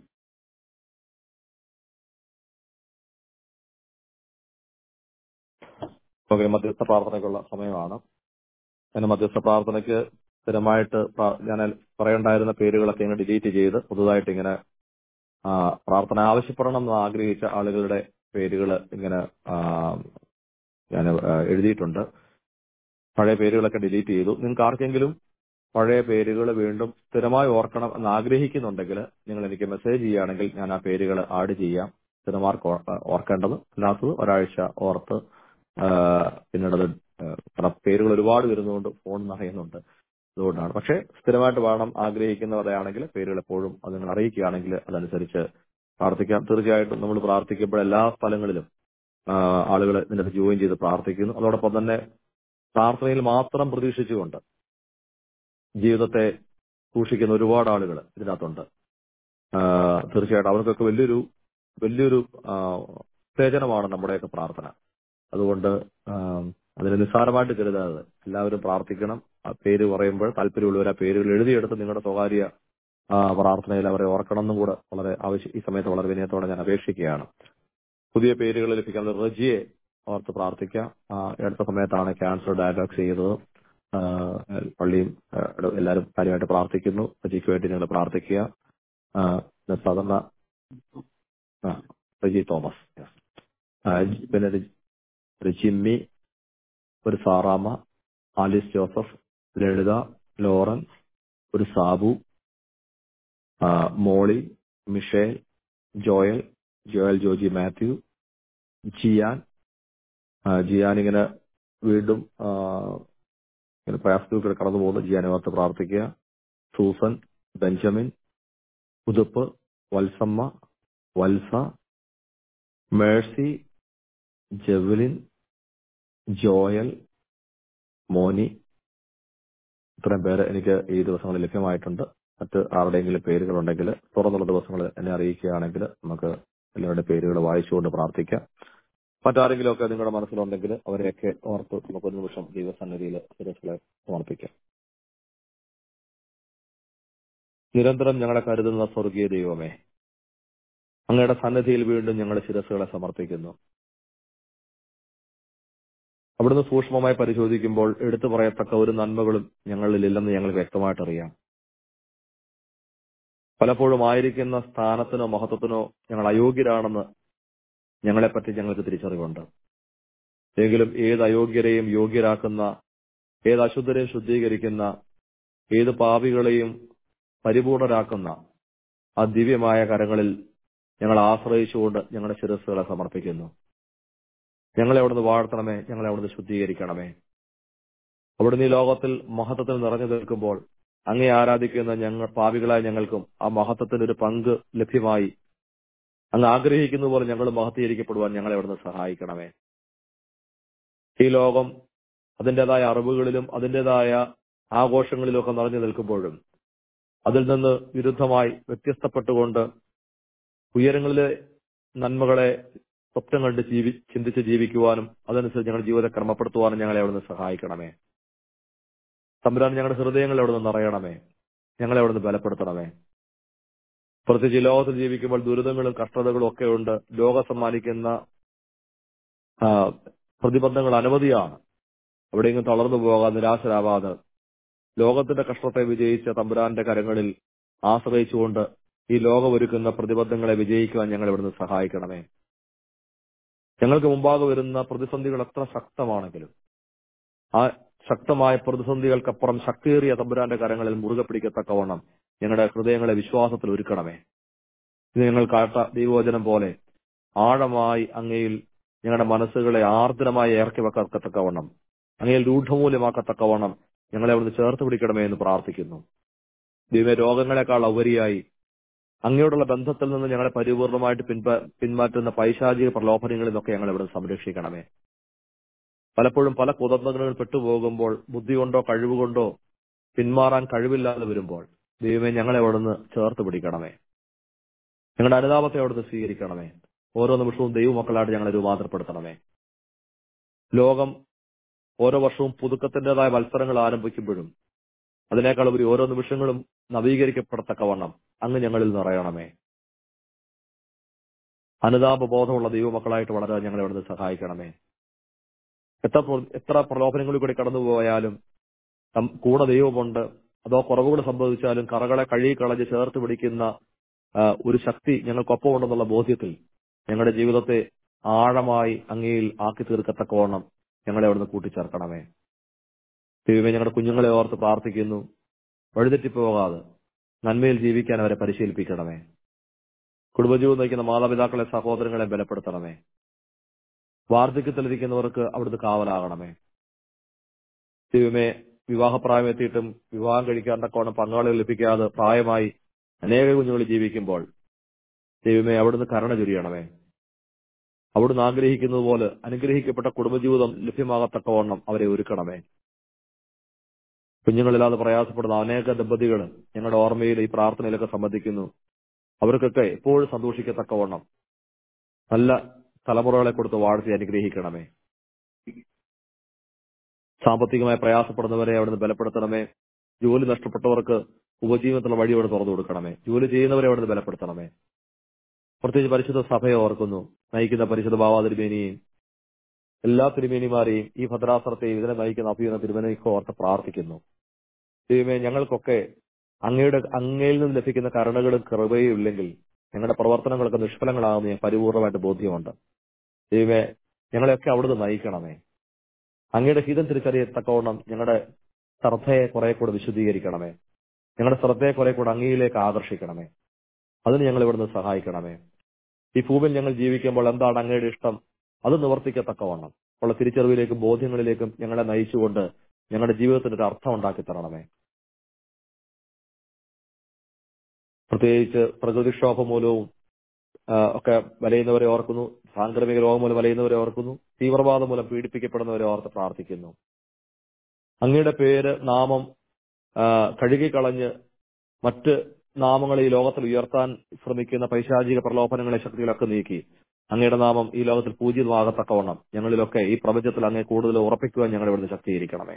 Speaker 5: ഓക്കെ, മധ്യസ്ഥ പ്രാർത്ഥനയ്ക്കുള്ള സമയമാണ്. അതിന് മധ്യസ്ഥ പ്രാർത്ഥനയ്ക്ക് സ്ഥിരമായിട്ട് ഞാൻ പറയണ്ടായിരുന്ന പേരുകളൊക്കെ ഇങ്ങനെ ഡിലീറ്റ് ചെയ്ത് പുതുതായിട്ട് ഇങ്ങനെ പ്രാർത്ഥന ആവശ്യപ്പെടണം എന്ന് ആഗ്രഹിച്ച ആളുകളുടെ പേരുകൾ ഇങ്ങനെ ഞാൻ എഴുതിയിട്ടുണ്ട്. പഴയ പേരുകളൊക്കെ ഡിലീറ്റ് ചെയ്തു. നിങ്ങൾക്ക് ആർക്കെങ്കിലും പഴയ പേരുകൾ വീണ്ടും സ്ഥിരമായി ഓർക്കണം എന്ന് ആഗ്രഹിക്കുന്നുണ്ടെങ്കിൽ നിങ്ങൾ എനിക്ക് മെസ്സേജ് ചെയ്യുകയാണെങ്കിൽ ഞാൻ ആ പേരുകൾ ആഡ് ചെയ്യാം. സ്ഥിരമാർക്ക് ഓർക്കേണ്ടത് അല്ലാത്തത് ഒരാഴ്ച ഓർത്ത് പിന്നീടത് പേരുകൾ ഒരുപാട് വരുന്നതുകൊണ്ട് ഫോൺ നിറയുന്നുണ്ട്. അതുകൊണ്ടാണ്. പക്ഷെ സ്ഥിരമായിട്ട് വേണം ആഗ്രഹിക്കുന്നവരാണെങ്കിൽ പേരുകൾ എപ്പോഴും അത് നിങ്ങൾ അറിയിക്കുകയാണെങ്കിൽ അതനുസരിച്ച് പ്രാർത്ഥിക്കാം. തീർച്ചയായിട്ടും നമ്മൾ പ്രാർത്ഥിക്കുമ്പോൾ എല്ലാ സ്ഥലങ്ങളിലും ആളുകൾ ഇതിനകത്ത് ജോയിൻ ചെയ്ത് പ്രാർത്ഥിക്കുന്നു. അതോടൊപ്പം തന്നെ പ്രാർത്ഥനയിൽ മാത്രം പ്രതീക്ഷിച്ചുകൊണ്ട് ജീവിതത്തെ സൂക്ഷിക്കുന്ന ഒരുപാട് ആളുകൾ ഇതിനകത്തുണ്ട്. തീർച്ചയായിട്ടും അവർക്കൊക്കെ വലിയൊരു വലിയൊരു ഉത്തേജനമാണ് നമ്മുടെയൊക്കെ പ്രാർത്ഥന. അതുകൊണ്ട് അതിന് നിസ്സാരമായിട്ട് കരുതാതെ എല്ലാവരും പ്രാർത്ഥിക്കണം. ആ പേര് പറയുമ്പോൾ താല്പര്യമുള്ളവർ ആ പേരുകൾ എഴുതിയെടുത്ത് നിങ്ങളുടെ സ്വകാര്യ പ്രാർത്ഥനയിൽ അവരെ ഓർക്കണം എന്നും കൂടെ വളരെ ആവശ്യം ഈ സമയത്ത് വളരെ വിനയത്തോടെ ഞാൻ അപേക്ഷിക്കുകയാണ്. പുതിയ പേരുകൾ ലഭിക്കാൻ റജിയെ ഓർത്ത് പ്രാർത്ഥിക്കാം. അടുത്ത സമയത്താണ് ക്യാൻസർ ഡയഗ്നോസ് ചെയ്തത്. പള്ളിയും എല്ലാവരും കാര്യമായിട്ട് പ്രാർത്ഥിക്കുന്നു. റജിക്ക് വേണ്ടി നിങ്ങൾ പ്രാർത്ഥിക്കുക. സാധാരണ റജി തോമസ്, പിന്നെ ഒരു ജിമ്മി, ഒരു സാറാമ്മ, ആലിസ് ജോസഫ്, ലളിത, ലോറൻ, ഒരു സാബു, മോളി, മിഷേൽ, ജോയൽ, ജോയൽ ജോജി മാത്യു, ജിയാൻ ജിയാൻ ഇങ്ങനെ വീണ്ടും ഇങ്ങനെ പ്രയാസത്തിൽ കടന്നു പോകുന്നു. ജിയാനെ ഓർത്ത് പ്രാർത്ഥിക്കുക. സൂസൻ, ബെഞ്ചമിൻ, ഉതുപ്പ്, വത്സമ്മ, വത്സ, മേഴ്സി, ജെവലിൻ, ജോയൽ, മോനി, ഇത്രയും പേര് എനിക്ക് ഈ ദിവസങ്ങളിൽ ലഭ്യമായിട്ടുണ്ട്. മറ്റ് ആരുടെയെങ്കിലും പേരുകളുണ്ടെങ്കിൽ തുറന്നുള്ള ദിവസങ്ങൾ എന്നെ അറിയിക്കുകയാണെങ്കിൽ നമുക്ക് എല്ലാവരുടെ പേരുകൾ വായിച്ചുകൊണ്ട് പ്രാർത്ഥിക്കാം. മറ്റാരെങ്കിലും ഒക്കെ നിങ്ങളുടെ മനസ്സിലുണ്ടെങ്കിൽ അവരെയൊക്കെ ഓർത്ത് നമുക്ക് ഒരു നിമിഷം ദൈവസന്നിധിയിൽ ശിരസ്സുകളെ സമർപ്പിക്കാം. നിരന്തരം ഞങ്ങളെ കരുതുന്ന സ്വർഗീയ ദൈവമേ, അങ്ങയുടെ സന്നിധിയിൽ വീണ്ടും ഞങ്ങളുടെ ശിരസ്സുകളെ സമർപ്പിക്കുന്നു. അവിടുന്ന് സൂക്ഷ്മമായി പരിശോധിക്കുമ്പോൾ എടുത്തു പറയത്തക്ക ഒരു നന്മകളും ഞങ്ങളിലില്ലെന്ന് ഞങ്ങൾ വ്യക്തമായിട്ട് അറിയാം. പലപ്പോഴും ആയിരിക്കുന്ന സ്ഥാനത്തിനോ മഹത്വത്തിനോ ഞങ്ങൾ അയോഗ്യരാണെന്ന് ഞങ്ങളെപ്പറ്റി ഞങ്ങൾക്ക് തിരിച്ചറിവുണ്ട്. എങ്കിലും ഏത് അയോഗ്യരെയും യോഗ്യരാക്കുന്ന, ഏത് അശുദ്ധരെയും ശുദ്ധീകരിക്കുന്ന, ഏത് പാപികളെയും പരിപൂർണരാക്കുന്ന ആ ദിവ്യമായ കരങ്ങളിൽ ഞങ്ങൾ ആശ്രയിച്ചുകൊണ്ട് ഞങ്ങളുടെ ശിരസ്സുകളെ സമർപ്പിക്കുന്നു. ഞങ്ങളെ അവിടുന്ന് വാഴ്ത്തണമേ, ഞങ്ങളെ അവിടുന്ന് ശുദ്ധീകരിക്കണമേ. അവിടുന്ന് ഈ ലോകത്തിൽ മഹത്വത്തിൽ നിറഞ്ഞു നിൽക്കുമ്പോൾ അങ്ങേ ആരാധിക്കുന്ന ഞങ്ങൾ പാപികളായ ഞങ്ങൾക്കും ആ മഹത്വത്തിന്റെ ഒരു പങ്ക് ലഭ്യമായി അങ്ങ് ആഗ്രഹിക്കുന്ന പോലെ ഞങ്ങൾ മഹത്വീകരിക്കപ്പെടുവാൻ ഞങ്ങളെ അവിടുന്ന് സഹായിക്കണമേ. ഈ ലോകം അതിൻ്റെതായ അറിവുകളിലും അതിൻ്റെതായ ആഘോഷങ്ങളിലും ഒക്കെ നിറഞ്ഞു നിൽക്കുമ്പോഴും അതിൽ നിന്ന് വിരുദ്ധമായി വ്യത്യസ്തപ്പെട്ടുകൊണ്ട് ഉയരങ്ങളിലെ നന്മകളെ സ്വപ്നം കണ്ട് ജീവി ചിന്തിച്ച് ജീവിക്കുവാനും അതനുസരിച്ച് ഞങ്ങളുടെ ജീവിതത്തെ ക്രമപ്പെടുത്തുവാനും ഞങ്ങളെ അവിടുന്ന് സഹായിക്കണമേ. തമ്പുരാൻ ഞങ്ങളുടെ ഹൃദയങ്ങളെ അവിടുന്ന് നിറയണമേ, ഞങ്ങളെ അവിടുന്ന് ബലപ്പെടുത്തണമേ. പ്രത്യേകിച്ച് ലോകത്തിൽ ജീവിക്കുമ്പോൾ ദുരിതങ്ങളും കഷ്ടതകളും ഒക്കെ ഉണ്ട്. ലോകം സമ്മാനിക്കുന്ന പ്രതിബന്ധങ്ങൾ അനവധിയാണ്. എവിടെയെങ്കിലും തളർന്നു പോകാതെ നിരാശരാവാതെ ലോകത്തിന്റെ കഷ്ടത്തെ വിജയിച്ച തമ്പുരാന്റെ കരങ്ങളിൽ ആശ്രയിച്ചുകൊണ്ട് ഈ ലോകം ഒരുക്കുന്ന പ്രതിബന്ധങ്ങളെ വിജയിക്കുവാൻ ഞങ്ങൾ ഇവിടുന്ന് സഹായിക്കണമേ. ഞങ്ങൾക്ക് മുമ്പാകെ വരുന്ന പ്രതിസന്ധികൾ എത്ര ശക്തമാണെങ്കിലും ആ ശക്തമായ പ്രതിസന്ധികൾക്കപ്പുറം ശക്തിയേറിയ തമ്പുരാന്റെ കരങ്ങളിൽ മുറുകെ പിടിക്കത്തക്കവണ്ണം ഞങ്ങളുടെ ഹൃദയങ്ങളെ വിശ്വാസത്തിൽ ഒരുക്കണമേ. ഇത് ഞങ്ങൾ കാട്ട ദൈവവചനം പോലെ ആഴമായി അങ്ങയിൽ ഞങ്ങളുടെ മനസ്സുകളെ ആർദ്രമായി ഇറക്കി വെക്കത്തക്കവണ്ണം അങ്ങയിൽ രൂഢമൂല്യമാക്കത്തക്കവണ്ണം ഞങ്ങളെ അവിടുന്ന് ചേർത്ത് പിടിക്കണമേ എന്ന് പ്രാർത്ഥിക്കുന്നു. ദൈവമേ, രോഗങ്ങളെക്കാൾ ഉപരിയായി അങ്ങയോടുള്ള ബന്ധത്തിൽ നിന്ന് ഞങ്ങളെ പരിപൂർണമായിട്ട് പിൻപ പിന്മാറ്റുന്ന പൈശാചിക പ്രലോഭനങ്ങളിൽ നിന്നൊക്കെ ഞങ്ങളെ ഇവിടെ സംരക്ഷിക്കണമേ. പലപ്പോഴും പല കുതന്ത്രങ്ങളിൽ പെട്ടുപോകുമ്പോൾ ബുദ്ധി കൊണ്ടോ കഴിവുകൊണ്ടോ പിന്മാറാൻ കഴിവില്ലാതെ വരുമ്പോൾ ദൈവമേ ഞങ്ങളെ അവിടുന്ന് ചേർത്ത് പിടിക്കണമേ. ഞങ്ങളുടെ അനുതാപത്തെ അവിടുന്ന് സ്വീകരിക്കണമേ. ഓരോ നിമിഷവും ദൈവമക്കളായിട്ട് ഞങ്ങളെ രൂപാന്തരപ്പെടുത്തണമേ. ലോകം ഓരോ വർഷവും പുതുക്കത്തിൻ്റെതായ മത്സരങ്ങൾ ആരംഭിക്കുമ്പോഴും അതിനേക്കാൾ ഉപരി ഓരോ നിമിഷങ്ങളും നവീകരിക്കപ്പെടത്തക്കവണ്ണം അങ്ങ് ഞങ്ങളിൽ നിറയണമേ. അനുതാപ ബോധമുള്ള ദൈവമക്കളായിട്ട് വളരാൻ ഞങ്ങളെ അവിടുന്ന് സഹായിക്കണമേ. എത്ര എത്ര പ്രലോഭനങ്ങളിൽ കൂടി കടന്നുപോയാലും കൂടെ ദൈവമുണ്ട്. അതോ കുറവുകൾ സംഭവിച്ചാലും കറകളെ കഴുകി കളഞ്ഞ് ചേർത്ത് പിടിക്കുന്ന ഒരു ശക്തി ഞങ്ങൾക്കൊപ്പം ഉണ്ടെന്നുള്ള ബോധ്യത്തിൽ ഞങ്ങളുടെ ജീവിതത്തെ ആഴമായി അങ്ങയിൽ ആക്കി തീർക്കത്തക്കവണ്ണം ഞങ്ങളെ അവിടുന്ന് കൂട്ടിച്ചേർക്കണമേ. ദൈവമേ, ഞങ്ങളുടെ കുഞ്ഞുങ്ങളെ ഓർത്ത് പ്രാർത്ഥിക്കുന്നു. വഴിതെറ്റിപ്പോകാതെ നന്മയിൽ ജീവിക്കാൻ അവരെ പരിശീലിപ്പിക്കണമേ. കുടുംബജീവിതം നയിക്കുന്ന മാതാപിതാക്കളെ സഹോദരങ്ങളെ ബലപ്പെടുത്തണമേ. വാർദ്ധക്യത്തിലിരിക്കുന്നവർക്ക് അവിടുന്ന് കാവലാകണമേ. ദൈവമേ, വിവാഹപ്രായം എത്തിയിട്ടും വിവാഹം കഴിക്കാൻ തക്കവണ്ണം പങ്കാളികൾ ലഭിക്കാതെ പ്രായമായി അനേക കുഞ്ഞുങ്ങൾ ജീവിക്കുമ്പോൾ ദൈവമേ അവിടുന്ന് കരുണ ചൊരിയണമേ. അവിടുന്ന് ആഗ്രഹിക്കുന്നത് പോലെ അനുഗ്രഹിക്കപ്പെട്ട കുടുംബജീവിതം ലഭ്യമാകത്തക്കവണ്ണം അവരെ ഒരുക്കണമേ. കുഞ്ഞുങ്ങളില്ലാതെ പ്രയാസപ്പെടുന്ന അനേക ദമ്പതികൾ ഞങ്ങളുടെ ഓർമ്മയിൽ ഈ പ്രാർത്ഥനയിലൊക്കെ സംബന്ധിക്കുന്നു. അവർക്കൊക്കെ എപ്പോഴും സന്തോഷിക്കത്തക്കവണ്ണം നല്ല തലമുറകളെ കൊടുത്ത് വാഴ്ത്തി അനുഗ്രഹിക്കണമേ. സാമ്പത്തികമായി പ്രയാസപ്പെടുന്നവരെ അവിടുന്ന് ബലപ്പെടുത്തണമേ. ജോലി നഷ്ടപ്പെട്ടവർക്ക് ഉപജീവനത്തിലുള്ള വഴി അവിടെ തുറന്നു കൊടുക്കണമേ. ജോലി ചെയ്യുന്നവരെ അവിടുന്ന് ബലപ്പെടുത്തണമേ. പ്രത്യേകിച്ച് പരിശുദ്ധ സഭയെ ഓർക്കുന്നു. നയിക്കുന്ന പരിശുദ്ധ ബാവാ തിരുമേനിയെയും എല്ലാ തിരുമേനിമാരെയും ഈ ഭദ്രാസനത്തെയും ഇതിനെ നയിക്കുന്ന അഭിയുന്ന തിരുമേനിക്ക് ഓർത്ത് പ്രാർത്ഥിക്കുന്നു. ദൈവമേ, ഞങ്ങൾക്കൊക്കെ അങ്ങയുടെ അങ്ങയിൽ നിന്ന് ലഭിക്കുന്ന കരുണകളും കൃപയും ഇല്ലെങ്കിൽ ഞങ്ങളുടെ പ്രവർത്തനങ്ങളൊക്കെ നിഷ്ഫലങ്ങളാകുന്ന ഞാൻ പരിപൂർണമായിട്ട് ബോധ്യമുണ്ട്. ദൈവമേ, ഞങ്ങളെയൊക്കെ അവിടുന്ന് നയിക്കണമേ. അങ്ങയുടെ ഹിതം തിരിച്ചറിയത്തക്കവണ്ണം ഞങ്ങളുടെ ശ്രദ്ധയെ കുറെ കൂടെ വിശുദ്ധീകരിക്കണമേ. ഞങ്ങളുടെ ശ്രദ്ധയെ കുറെ കൂടെ അങ്ങയിലേക്ക് ആകർഷിക്കണമേ. അതിന് ഞങ്ങൾ ഇവിടുന്ന് സഹായിക്കണമേ. ഈ ഭൂമിയിൽ ഞങ്ങൾ ജീവിക്കുമ്പോൾ എന്താണ് അങ്ങയുടെ ഇഷ്ടം അത് നിവർത്തിക്കത്തക്കവണ്ണം ഉള്ള തിരിച്ചറിവിലേക്കും ബോധ്യങ്ങളിലേക്കും ഞങ്ങളെ നയിച്ചുകൊണ്ട് ഞങ്ങളുടെ ജീവിതത്തിന് ഒരു അർത്ഥം ഉണ്ടാക്കി തരണമേ. പ്രത്യേകിച്ച് പ്രകൃതിക്ഷോഭം മൂലവും ഒക്കെ വലയുന്നവരെ ഓർക്കുന്നു. സാംക്രമിക രോഗം മൂലം വലയുന്നവരെ ഓർക്കുന്നു. തീവ്രവാദം മൂലം പീഡിപ്പിക്കപ്പെടുന്നവരെ ഓർത്ത് പ്രാർത്ഥിക്കുന്നു. അങ്ങയുടെ പേര് നാമം കഴുകിക്കളഞ്ഞ് മറ്റ് നാമങ്ങളെ ഈ ലോകത്തിൽ ഉയർത്താൻ ശ്രമിക്കുന്ന പൈശാചിക പ്രലോഭനങ്ങളെ ശക്തികളൊക്കെ നീക്കി അങ്ങയുടെ നാമം ഈ ലോകത്തിൽ പൂജിതമാകത്തക്കവണ്ണം ഞങ്ങളിലൊക്കെ ഈ പ്രപഞ്ചത്തിൽ അങ്ങേ കൂടുതൽ ഉറപ്പിക്കുവാൻ ഞങ്ങൾ ഇവിടുന്ന് ശക്തീകരിക്കണമേ.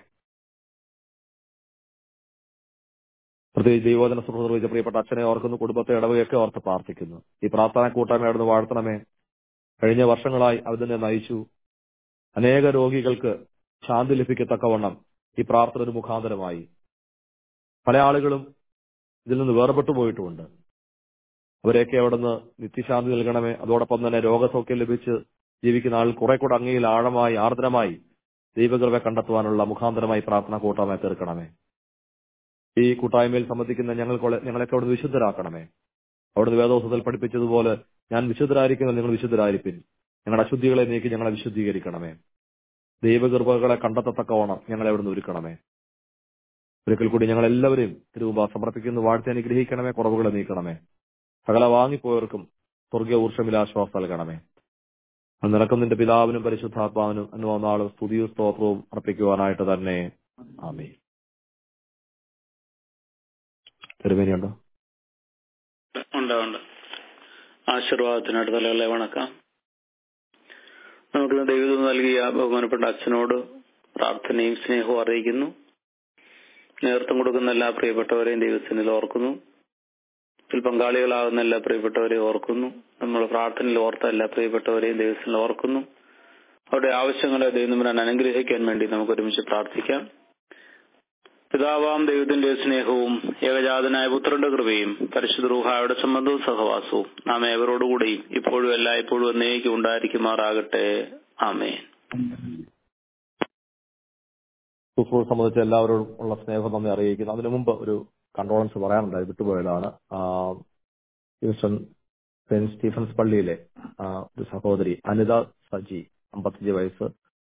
Speaker 5: പ്രത്യേകിച്ച് ദൈവോധന സുഹൃത്ത് നിർവഹിച്ച പ്രിയപ്പെട്ട അച്ഛനെ ഓർക്കുന്നു. കുടുംബത്തെ ഇടവകയൊക്കെ ഓർത്ത് പ്രാർത്ഥിക്കുന്നു. ഈ പ്രാർത്ഥന കൂട്ടായ്മ അവിടുന്ന് വാഴ്ത്തണമേ. കഴിഞ്ഞ വർഷങ്ങളായി അതിനെ നയിച്ചു അനേക രോഗികൾക്ക് ശാന്തി ലഭിക്കത്തക്കവണ്ണം ഈ പ്രാർത്ഥന ഒരു മുഖാന്തരമായി. പല ആളുകളും ഇതിൽ നിന്ന് വേർപെട്ടു പോയിട്ടുമുണ്ട്. അവരെയൊക്കെ അവിടുന്ന് നിത്യശാന്തി നൽകണമേ. അതോടൊപ്പം തന്നെ രോഗസൗഖ്യം ലഭിച്ച് ജീവിക്കുന്ന ആൾ കുറെ കൂടെ അങ്ങയിൽ ആഴമായി ആർദ്രമായി ദൈവകൃപ കണ്ടെത്തുവാനുള്ള മുഖാന്തരമായി പ്രാർത്ഥന കൂട്ടായ്മ തീർക്കണമേ. ഈ കൂട്ടായ്മയിൽ സംബന്ധിക്കുന്ന ഞങ്ങൾക്ക് ഞങ്ങളൊക്കെ അവിടുന്ന് വിശുദ്ധരാക്കണമേ. അവിടുന്ന് വേദോസത്തിൽ പഠിപ്പിച്ചതുപോലെ ഞാൻ വിശുദ്ധരായിരിക്കുന്നത് നിങ്ങൾ വിശുദ്ധരായിരിപ്പിൻ. ഞങ്ങളുടെ അശുദ്ധികളെ നീക്കി ഞങ്ങളെ വിശുദ്ധീകരിക്കണമേ. ദൈവകൃപകളെ കണ്ടെത്തത്തക്കവണ്ണം ഞങ്ങളെ അവിടുന്ന് ഒരുക്കണമേ. ഒരിക്കൽ കൂടി ഞങ്ങൾ എല്ലാവരെയും തിരുമുമ്പാ സമർപ്പിക്കുന്നു. വാഴ്ത്തി അനുഗ്രഹിക്കണമേ. കുറവുകളെ നീക്കണമേ. സകല വാങ്ങിപ്പോയവർക്കും സ്വർഗീയ ഊർഷമിൽ ആശ്വാസം നൽകണമേ. നിനക്കും നിന്റെ പിതാവിനും പരിശുദ്ധാത്മാവിനും എന്നുവന്നാളും സ്തുതിയും സ്തോത്രവും അർപ്പിക്കുവാനായിട്ട് തന്നെ. ആമേൻ. തിരുമേനിയുണ്ടോ?
Speaker 3: ഉണ്ട് ഉണ്ട്. ആശീർവാദത്തിനായിട്ട് തലകളെ വണക്കാം. നമുക്ക് ദൈവം നൽകിയ ബഹുമാനപ്പെട്ട അച്ഛനോട് പ്രാർത്ഥനയും സ്നേഹവും അറിയിക്കുന്നു. നേതൃത്വം കൊടുക്കുന്ന എല്ലാ പ്രിയപ്പെട്ടവരെയും ദൈവത്തിൽ ഓർക്കുന്നു. ഇതിൽ പങ്കാളികളാകുന്ന എല്ലാ പ്രിയപ്പെട്ടവരെയും ഓർക്കുന്നു. നമ്മൾ പ്രാർത്ഥനയിൽ ഓർത്ത എല്ലാ പ്രിയപ്പെട്ടവരെയും ദൈവത്തിൽ ഓർക്കുന്നു. അവരുടെ ആവശ്യങ്ങളെ ദൈവം അനുഗ്രഹിക്കാൻ വേണ്ടി നമുക്ക് ഒരുമിച്ച് പ്രാർത്ഥിക്കാം. പിതാവാം ദൈവത്തിന്റെ സ്നേഹവും ഏകജാതനായ പുത്രന്റെ കൃപയും പരിശുദ്ധ റൂഹായുടെ സംബന്ധവും സഹവാസവും നാം ഏവരോടുകൂടിയും ഇപ്പോഴും എല്ലായ്പ്പോഴും എന്നേക്കും ഉണ്ടായിരിക്കുമാറാകട്ടെ. ആമേൻ.
Speaker 5: ശുശ്രൂഷ സംബന്ധിച്ച് എല്ലാവരോടും ഉള്ള സ്നേഹം നമ്മെ അറിയിക്കുന്നു. അതിനു മുമ്പ് ഒരു കണ്ടോളൻസ് പറയാനുണ്ടായി, വിട്ടുപോയതാണ്. ഹ്യൂസ്റ്റൺ സെന്റ് സ്റ്റീഫൻസ് പള്ളിയിലെ ഒരു സഹോദരി അനിത സജി, അമ്പത്തഞ്ച് വയസ്സ്,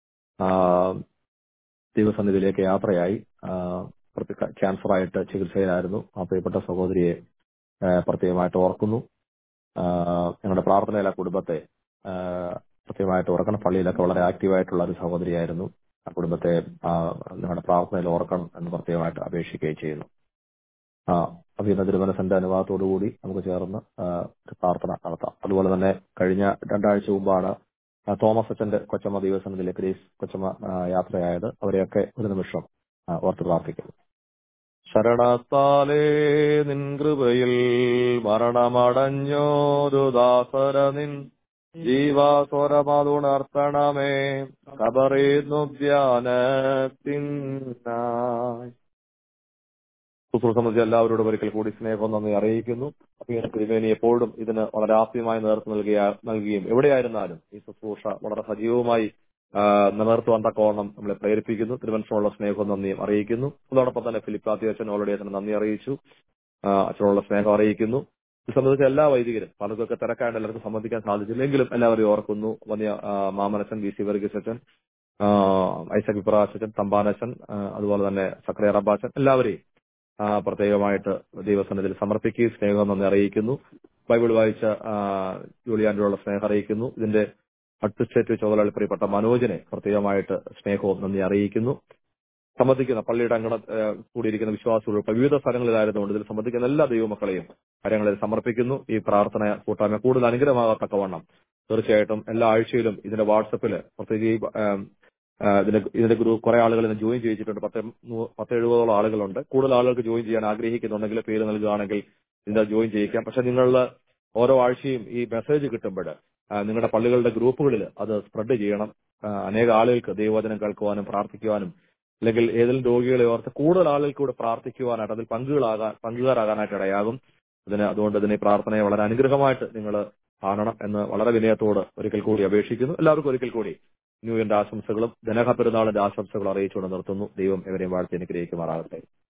Speaker 5: ദൈവസന്നിധിയിലേക്ക് യാത്രയായി. ക്യാൻസറായിട്ട് ചികിത്സയിലായിരുന്നു. ആ പ്രിയപ്പെട്ട സഹോദരിയെ പ്രത്യേകമായിട്ട് ഓർക്കുന്നു. ഞങ്ങളുടെ പ്രാർത്ഥനയിലെ കുടുംബത്തെ പ്രത്യേകമായിട്ട് ഓർക്കണം. പള്ളിയിലൊക്കെ വളരെ ആക്റ്റീവായിട്ടുള്ള ഒരു സഹോദരിയായിരുന്നു. ആ കുടുംബത്തെ നിങ്ങളുടെ പ്രാർത്ഥനയിൽ ഓർക്കണം എന്ന് പ്രത്യേകമായിട്ട് അപേക്ഷിക്കുകയും ചെയ്യുന്നു. ആ അഭിനന്ദ തിരുമനസിന്റെ അനുവാദത്തോടുകൂടി നമുക്ക് ചേർന്ന് ഒരു പ്രാർത്ഥന നടത്താം. അതുപോലെ തന്നെ കഴിഞ്ഞ രണ്ടാഴ്ച മുമ്പാണ് തോമസ് അച്ഛന്റെ കൊച്ചമ്മ ദൈവസന്നിധിയിലേക്ക് ഗ്രേസ് കൊച്ചമ്മ യാത്രയായത്. അവരെയൊക്കെ ഒരു നിമിഷം ഓർത്ത് പ്രാർത്ഥിക്കുന്നു. ശരണത്താലേ നിൻ കൃപയിൽ മരണമടഞ്ഞോരു ദാസര നിൻ ജീവാസ്വരമതുണർത്തണമേ. കബറീന്നു ധ്യാനത്തിനായി ശുശ്രൂഷ സംബന്ധിച്ച് എല്ലാവരോടും ഒരിക്കൽ കൂടി സ്നേഹം നന്ദി അറിയിക്കുന്നു. തിരുമേനി എപ്പോഴും ഇതിന് വളരെ ആപ്യമായി നേതൃത്വം നൽകിയ നൽകുകയും എവിടെയായിരുന്നാലും ഈ ശുശ്രൂഷ വളരെ സജീവമായി നിലനിർത്തുവാൻ തക്കവണ്ണം നമ്മളെ പ്രേരിപ്പിക്കുന്നു. തിരുവനന്തപുരമുള്ള സ്നേഹവും നന്ദിയും അറിയിക്കുന്നു. അതോടൊപ്പം തന്നെ ഫിലിപ്പാത്തി അച്ഛൻ ഓൾറെഡി അച്ഛന് നന്ദി അറിയിച്ചു, അച്ഛനുള്ള സ്നേഹം അറിയിക്കുന്നു. ഇത് സംബന്ധിച്ച എല്ലാ വൈദികരും, പലർക്കൊക്കെ തിരക്കാണ്ട് എല്ലാവർക്കും സംബന്ധിക്കാൻ സാധിച്ചില്ലെങ്കിലും എല്ലാവരെയും ഓർക്കുന്നു. വലിയ മാമനച്ഛൻ, ബി സി വർഗീസ് അച്ഛൻ, ഐസക് വിപ്രാശ് അച്ഛൻ, തമ്പാനച്ഛൻ, അതുപോലെ തന്നെ സക്രിയ റബ്ബാച്ചൻ, എല്ലാവരെയും പ്രത്യേകമായിട്ട് ദൈവസന്നിധിയിൽ സമർപ്പിക്കുകയും സ്നേഹം നന്ദി അറിയിക്കുന്നു. ബൈബിൾ വായിച്ച ജൂലിയാൻഡുള്ള സ്നേഹം അറിയിക്കുന്നു. ഇതിന്റെ അഡ്മിനിസ്ട്രേറ്റീവ് ചുമതലയിൽ പ്രിയപ്പെട്ട മനോജിനെ പ്രത്യേകമായിട്ട് സ്നേഹവും നന്ദി അറിയിക്കുന്നു. സംബന്ധിക്കുന്ന പള്ളിയുടെ അങ്കണ കൂടിയിരിക്കുന്ന വിശ്വാസികൾ വിവിധ സ്ഥലങ്ങളിലായിരുന്നുകൊണ്ട് ഇതിൽ സംബന്ധിക്കുന്ന എല്ലാ ദൈവമക്കളെയും കാര്യങ്ങളിൽ സമർപ്പിക്കുന്നു. ഈ പ്രാർത്ഥന കൂട്ടായ്മ കൂടുതൽ അനുഗ്രഹമാകത്തക്കവണ്ണം തീർച്ചയായിട്ടും എല്ലാ ആഴ്ചയിലും ഇതിന്റെ വാട്സപ്പില് പ്രത്യേകിച്ച് ഇതിന്റെ ഇതിന്റെ ഗ്രൂപ്പ് കുറെ ആളുകൾ ഇതിനെ ജോയിൻ ചെയ്യിച്ചിട്ടുണ്ട്. പത്ത് പത്ത് എഴുപതോളം ആളുകളുണ്ട്. കൂടുതൽ ആളുകൾക്ക് ജോയിൻ ചെയ്യാൻ ആഗ്രഹിക്കുന്നുണ്ടെങ്കിൽ പേര് നൽകുകയാണെങ്കിൽ ഇതിന്റെ ജോയിൻ ചെയ്യിക്കാം. പക്ഷെ നിങ്ങളുടെ ഓരോ ആഴ്ചയും ഈ മെസ്സേജ് കിട്ടുമ്പോൾ നിങ്ങളുടെ പള്ളികളുടെ ഗ്രൂപ്പുകളിൽ അത് സ്പ്രെഡ് ചെയ്യണം. അനേക ആളുകൾക്ക് ദൈവവചനം കേൾക്കുവാനും പ്രാർത്ഥിക്കുവാനും അല്ലെങ്കിൽ ഏതെങ്കിലും രോഗികളെ ഓർത്ത് കൂടുതൽ ആളുകൾക്ക് കൂടെ പ്രാർത്ഥിക്കുവാനായിട്ട് അതിൽ പങ്കുകളാകാൻ പങ്കുകാരാകാനായിട്ട് ഇടയാകും. അതിന് അതുകൊണ്ട് ഇതിനെ പ്രാർത്ഥനയെ വളരെ അനുഗ്രഹമായിട്ട് നിങ്ങൾ കാണണം എന്ന് വളരെ വിനയത്തോട് ഒരിക്കൽ കൂടി അപേക്ഷിക്കുന്നു. എല്ലാവർക്കും ഒരിക്കൽ കൂടി ന്യൂ ഇയറിന്റെ ആശംസകളും ജനഹ പെരുന്നാളിന്റെ ആശംസകളും അറിയിച്ചുകൊണ്ട് നിർത്തുന്നു. ദൈവം എവരെയും വാഴ്ത്തി അനുഗ്രഹിക്കുമാറാകട്ടെ.